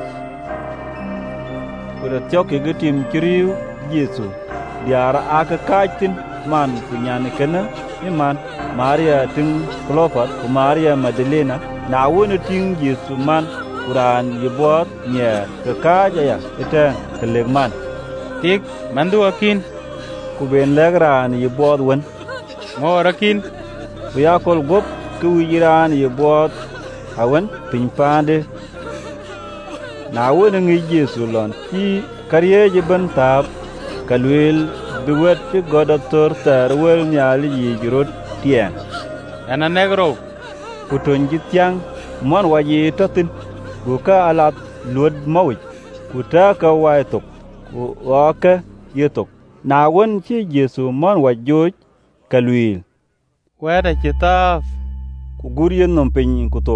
kuda tyoke getim kiriu Yesu diara aka kaitin man kunyane kana iman Maria ting Clopas ku Maria Magdalena na wona ting Yesu man Quran yebor nye ke kaja ya ita kelegman tik mandu akin ku ben legran yebor won ngorakin biya kol gop ku yiran yebor awan pinpande na wona ngi Yesu lon ci kariye ban tab kalwel duwet ci godator tar wel nyali yijrot tien ana negro kuton jityang mon waji totin buka alat luod mawi kutaka waitok ku waka yetok na won ci Yesu mon wajoj kalwil wada kitaf ku gurien nom pin kuto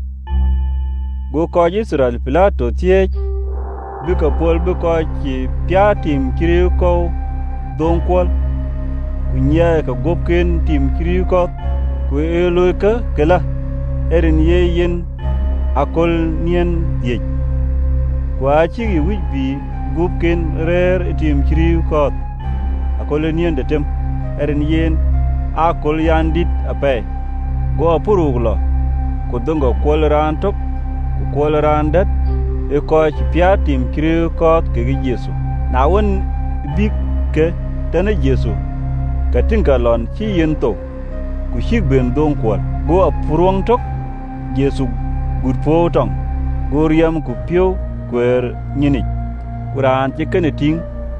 go ko Israel Pilato tie bika pol bika ci piatim kiriu ko donkol kunya ka gopken tim kiriu ko ku eloika kala erin yeyen akol nien ye kwa chi wibi gopken rer tim kiriu ko akol nien de tem erin yen akol yandit ape go apuruglo ku dongo kol rantok ku kol randat e ko ci piatim kiriu ko ke Yesu na won bik ke tane Yesu katinga lon ci yento ku shik ben don kwal go apurong tok Yesu gud potong go riam ku pio kwer nyini kuran ci kene ting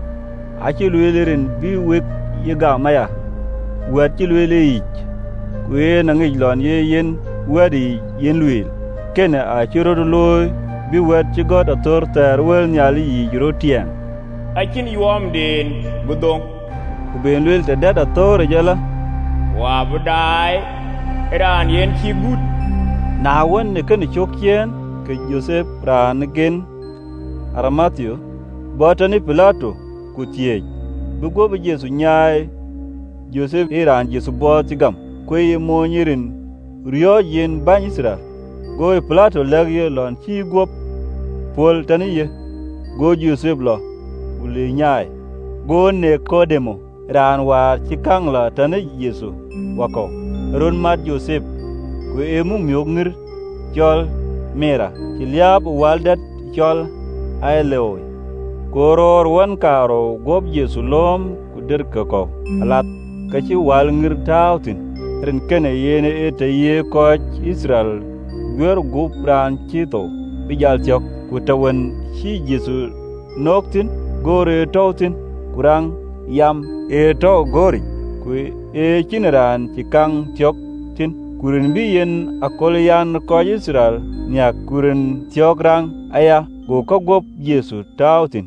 a ci lweleren bi wek yega maya wat ci lwele ich ku na ngi lon ye yen wadi yen lwel kene a ci rodo loy bi wat ci god ator ter wel nyali yi jrotien akin yuam den budong ku ben lwel te dada tore jala wa budai ran yen chi gud na won ne kan chokien ke Joseph ran gen Aramatio botani Pilato ku tie bu go be Yesu nyaay Joseph iran Yesu bot gam ko ye mo nyirin riyo yen ban Israel go Pilato lagye lon chi gop pol taniye go Joseph lo ule nyaay go ne kodemo ran war ci kang la tane Yesu wako ron mat Joseph ku emu myogngir chol mera ci liab waldat chol aileoy koror wan karo gob Yesu lom ku der ko alat ka ci wal ngir tawtin ren kene yene ete ye ko Israel gwer gup ran ci to bi jal tiok ku tawen ci Yesu noktin gore tawtin kurang yam e to gori ku e kinaran ci kang tiok tin kurin bi yen akol yan ko Israel nya kurin tiok rang aya go ko gop Yesu tawtin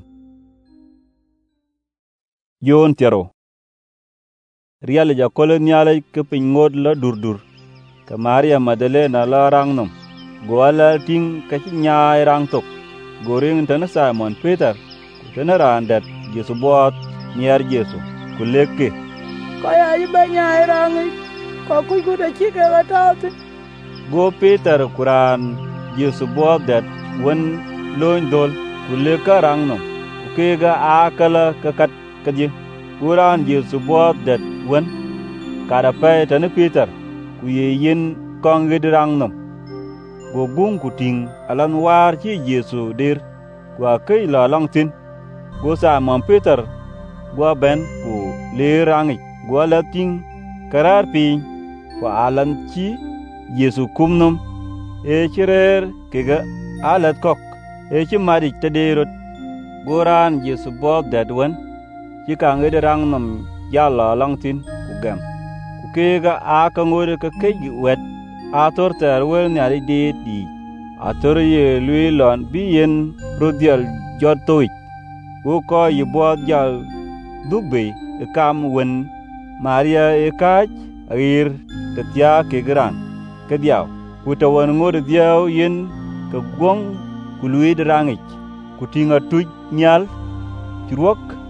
yon tero rial ja koloniale ke pingod la durdur ka Maria Magdalena la rangnom go ala ting ka nyaay rang tok go ring tan Simon Peter tan randat Yesu bot niar Yesu ku lekke ko ya ibe nyaay rang ko ku de chi ke watawti go Peter kuran Yesu bot dat won loin dol ku lekka rangnom ku kega akala ka kat kaje kuran Yesu bot dat won kada pay tan Peter ku ye yen kongid rangnom go gung ku ting alan war chi Yesu dir kwa kay la long tin go Simon Peter go ben ku le rangi go la ting karar pi kwa alan chi Yesu kumnum e chirer kega alat kok e chi mari tederot goran Yesu bot dat won chi kangid rangnom yalla long tin ku gam ku kega aka ngore ka kay wet ator ter wel nyari di ator ye lui lon bi yen rodial jotoi go ko ye bod jal dubbe e kam wen Maria e kaj agir tetya ke gran ke diaw ku tawon ngor diaw yen ke gong ku lui drangich ku tinga tuj nyal chuok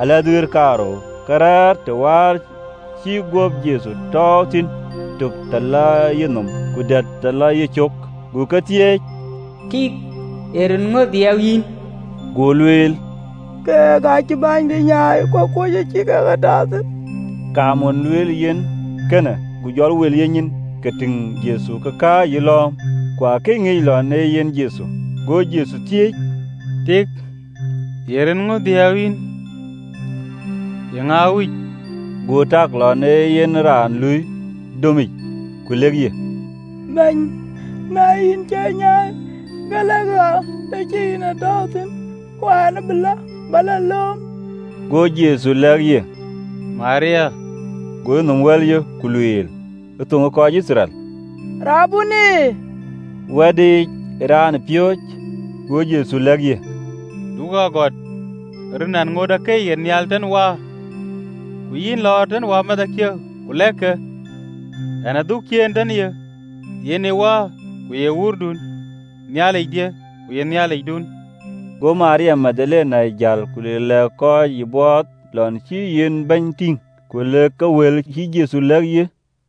aladir karo karar te war chi gob Yesu tawtin tuk tala yenum kudat tala yechok gu katie tik erin ngodiya win golwel ke ga ci bañ di ñaay ko ci ga daat kamon wel yen kana gu jol wel yenin keting Yesu ka yilom kwa ke ngi lo ne yen Yesu go Yesu tie tik erin ngodiya win yangawi go tak lo ne yen ran lui domi kulegye bañ na yin ci ñaay galaga te ci na dawtin kwa na bala lom go Yesu legye Maria go num welye kulwel etongo ko Israel Rabuni wadi ran pioj go Yesu legye duga god rinan ngoda ke yen yalten wa ku yin lorten wa madakyo kuleke ana dukien dan ye yene wa ku ye wurdun nyale die ku ye nyale dun go Maria Magdalena jal kulele ko yibot lon chi yen banting kule ka wel chi Yesu legye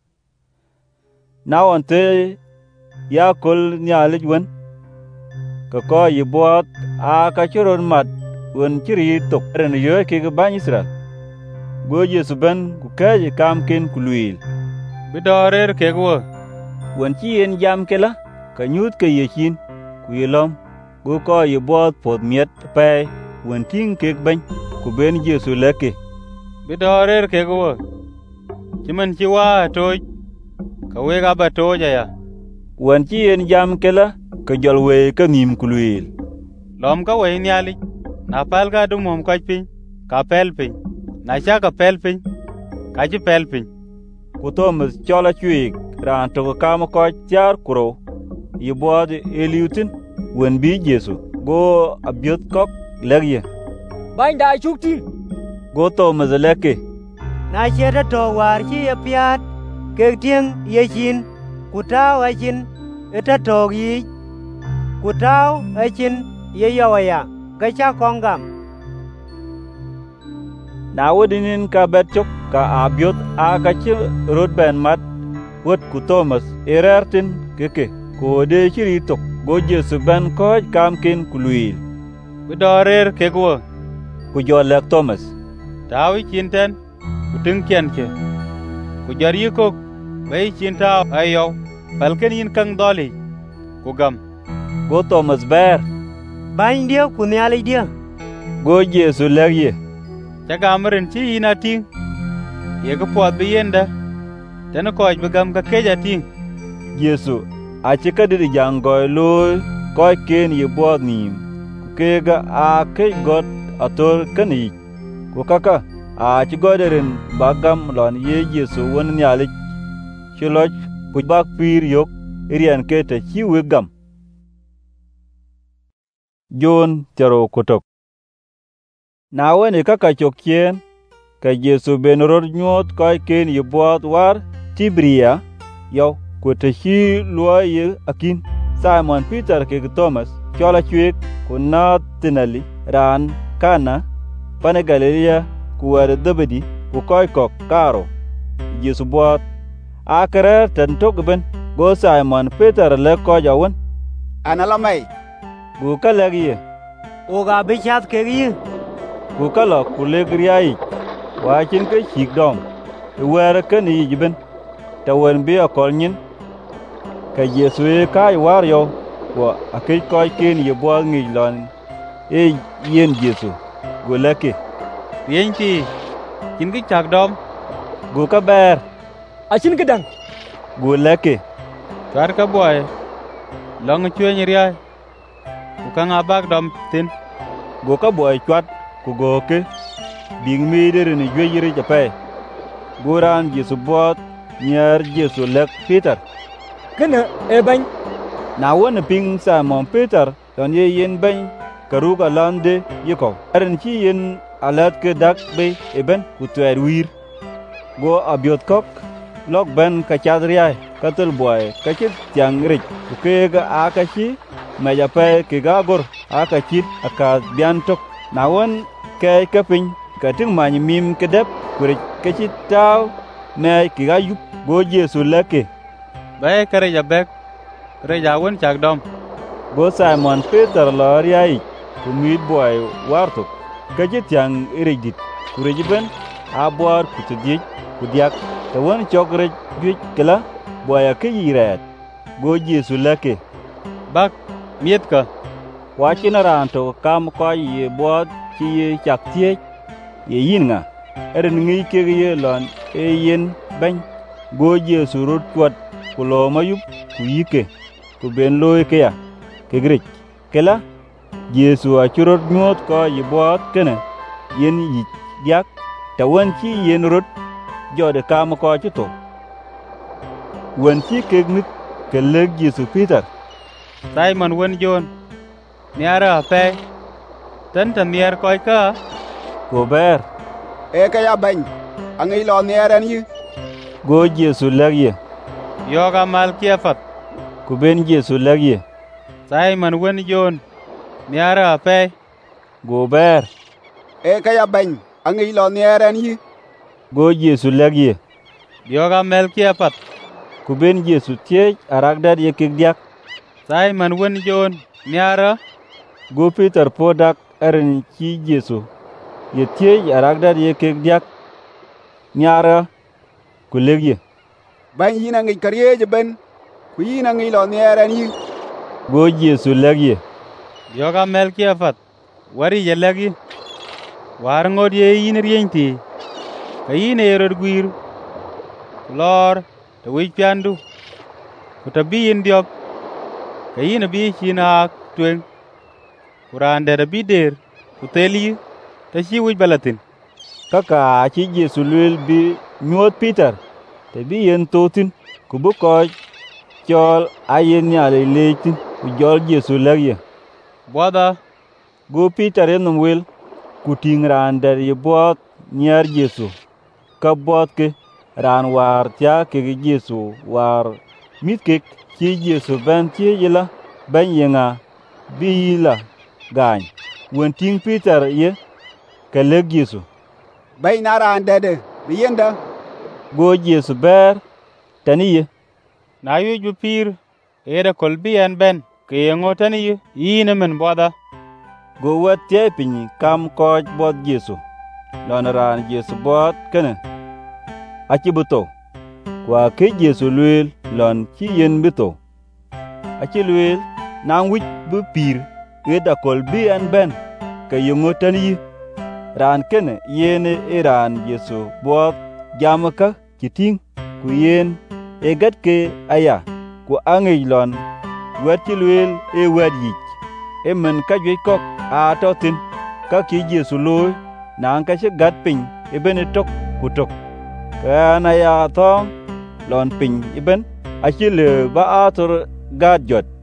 nawonte ya kol nyale wen ka ko yibot a ka churon mat wen chiri tok ren yo ke ga ban Israel go Yesu ben ku kaje kam ken kulwil bidorer ke go wen chi yen jam kela ka nyut ke yechin ku yelom go ko yibot pod miet pe wen ting ke ban ku ben Yesu leke bidorer ke go chiman chi wa toj ka we ga ba toja ya wen chi yen jam kela ka jolwe ka nim kulwil lom ka we nyali na pal ga du mom ka pin ka pel pin na cha ka pel pin ka ji pel pin ku Thomas chola chuik ran to ka ma ko tiar kuro yibod eliutin wen bi Yesu go abyot kok legye bañ da chukti go Thomas leke na cheta to war chi ya piat ke tieng ye chin kutaw a chin eta to yi kutaw a chin ye yawaya ka cha kongam na wodinin ka betchok ka abyot a ka chi rod ben mat wot ku Thomas erertin keke ko de chiri tok go Yesu ben ko kam ken kulwil bidorer ke go ku jolek Thomas tawi kinten ku tingken ke ku jari ko bai kinta ayo palken yin kang doli ku gam go Thomas ber bañ dia ku nyale dia go Yesu legye chaga amren chi ina ting ye ko pod bi yenda ten ko bi gam ka keja ting Yesu a chika di jangoy lo ko ken ye bod nim ke ga a ke got ator kani ko kaka a chi goderen bagam lon ye Yesu won nyale chiloj ku bak pir yok irian ke te chi we gam Jon tero kotok na wene kaka chokien ka Yesu ben rod nyot ko ken ye bod war Tibria yo ko te chi lo ye akin Simon Peter ke Thomas chola chwek ko Nathanael ran Kana pane Galilea ku war Zebedi ku koy kok karo Yesu bod akrer ten togben go Simon Peter le ko jawon ana lamay gu kalagi o ga bi chat ke yi ku kala ku le griyai wa chin ke chik dom wer kan yi jiben ta wen bi akol nyin ka Yesu e kai war yo wa akai koy ken ye bo ngi lon e yen Yesu go lake yen chi chin ki chak dom gu ka ber a chin ke dang go lake twar ka boy long chuen riya ku ka nga bak dom tin go ka boy twat ku go ke bing mi dere ni jwe yire jape goran Yesu bot nyer Yesu lek Peter kana e bañ na won ping Simon Peter don ye yen bañ karuga lande yiko aren chi yen alat ke dak be eben ku twer wir go abyot kok lok ben ka chadriya katul boy ka chit tiang rich ku ke ga akachi ma jape ke ga gor akachi aka bian tok na won ke ka pin ka ting many mim kedep kurik ke chi tao ne ki ga yup go Yesu leke Bae kare jabek reja won chak dom go Simon Peter loriai kumit boy warto ka chi tiang iridit kurijiben abor kutudi kudiak ta won chokre juj kala boy ke yiret go Yesu leke bak miet ka wachina ran to kam ko ye bod chi ye chak tie ye yin nga eren ngi ke ye lon e yen ban go Yesu rut kwat kulo mayup ku yike ku ben loy ke ya ke grek kela Yesu a churot nyot ko ye bod kene yen yi yak ta won chi yen rut jode kam ko chi to won chi ke mit ke leg Yesu Peter Simon won John niara pe tan tan niar koy ka go ber e ka ya ban angi lo niaren yi go Yesu lagye yoga mal kiafat ku ben Yesu lagye Simon won John niara pe go ber e ka ya ban angi lo niaren yi go Yesu lagye yoga mel kiafat ku ben Yesu tie aragdad ye kigdiak Simon won John niara go Peter podak eren chi Yesu ye tie aragdad ye kigdiak nyara ku legye ban yina ngi karye je ben ku yina ngi lo niaren yi go Yesu lagye yoga mel kiafat wari ye lagi war ngod ye yin rienti ka yin erod gwir lor te wi piandu ku tabi yin diop ka yin bi china twen kurande da bider ku teli ta chi wi balatin kaka chi Yesu lwel bi nyot Peter te bi yen totin ku bu ko chol ayen nyale letin ku jol Yesu lagye boda go Peter enum wel ku ting ran der ye bot nyer Yesu ka bot ke ran war tia ke Yesu war mit ke chi Yesu ben tie yela ben yenga bi la gañ won ting Peter ye ka leg Yesu bay na ran dede bi yenda go Yesu ber tani ye na yu ju pir era kolbi en ben ke yengo tani ye yine men boda go wat tie pin kam ko bod Yesu lon ran Yesu bod kene achi buto kwa ke Yesu lwel lon chi yen buto achi lwel nang wich bu pir eda kolbi en ben ke yengo tani ran kene yene iran Yesu bod jamaka kiting ku yen egat ke aya ku angej lon wati lwel e wadi emen ka jwe kok a totin ka ki Yesu loy nang ka gat pin ibene tok ku tok kana ya thong lon pin iben achile ba ator gad jot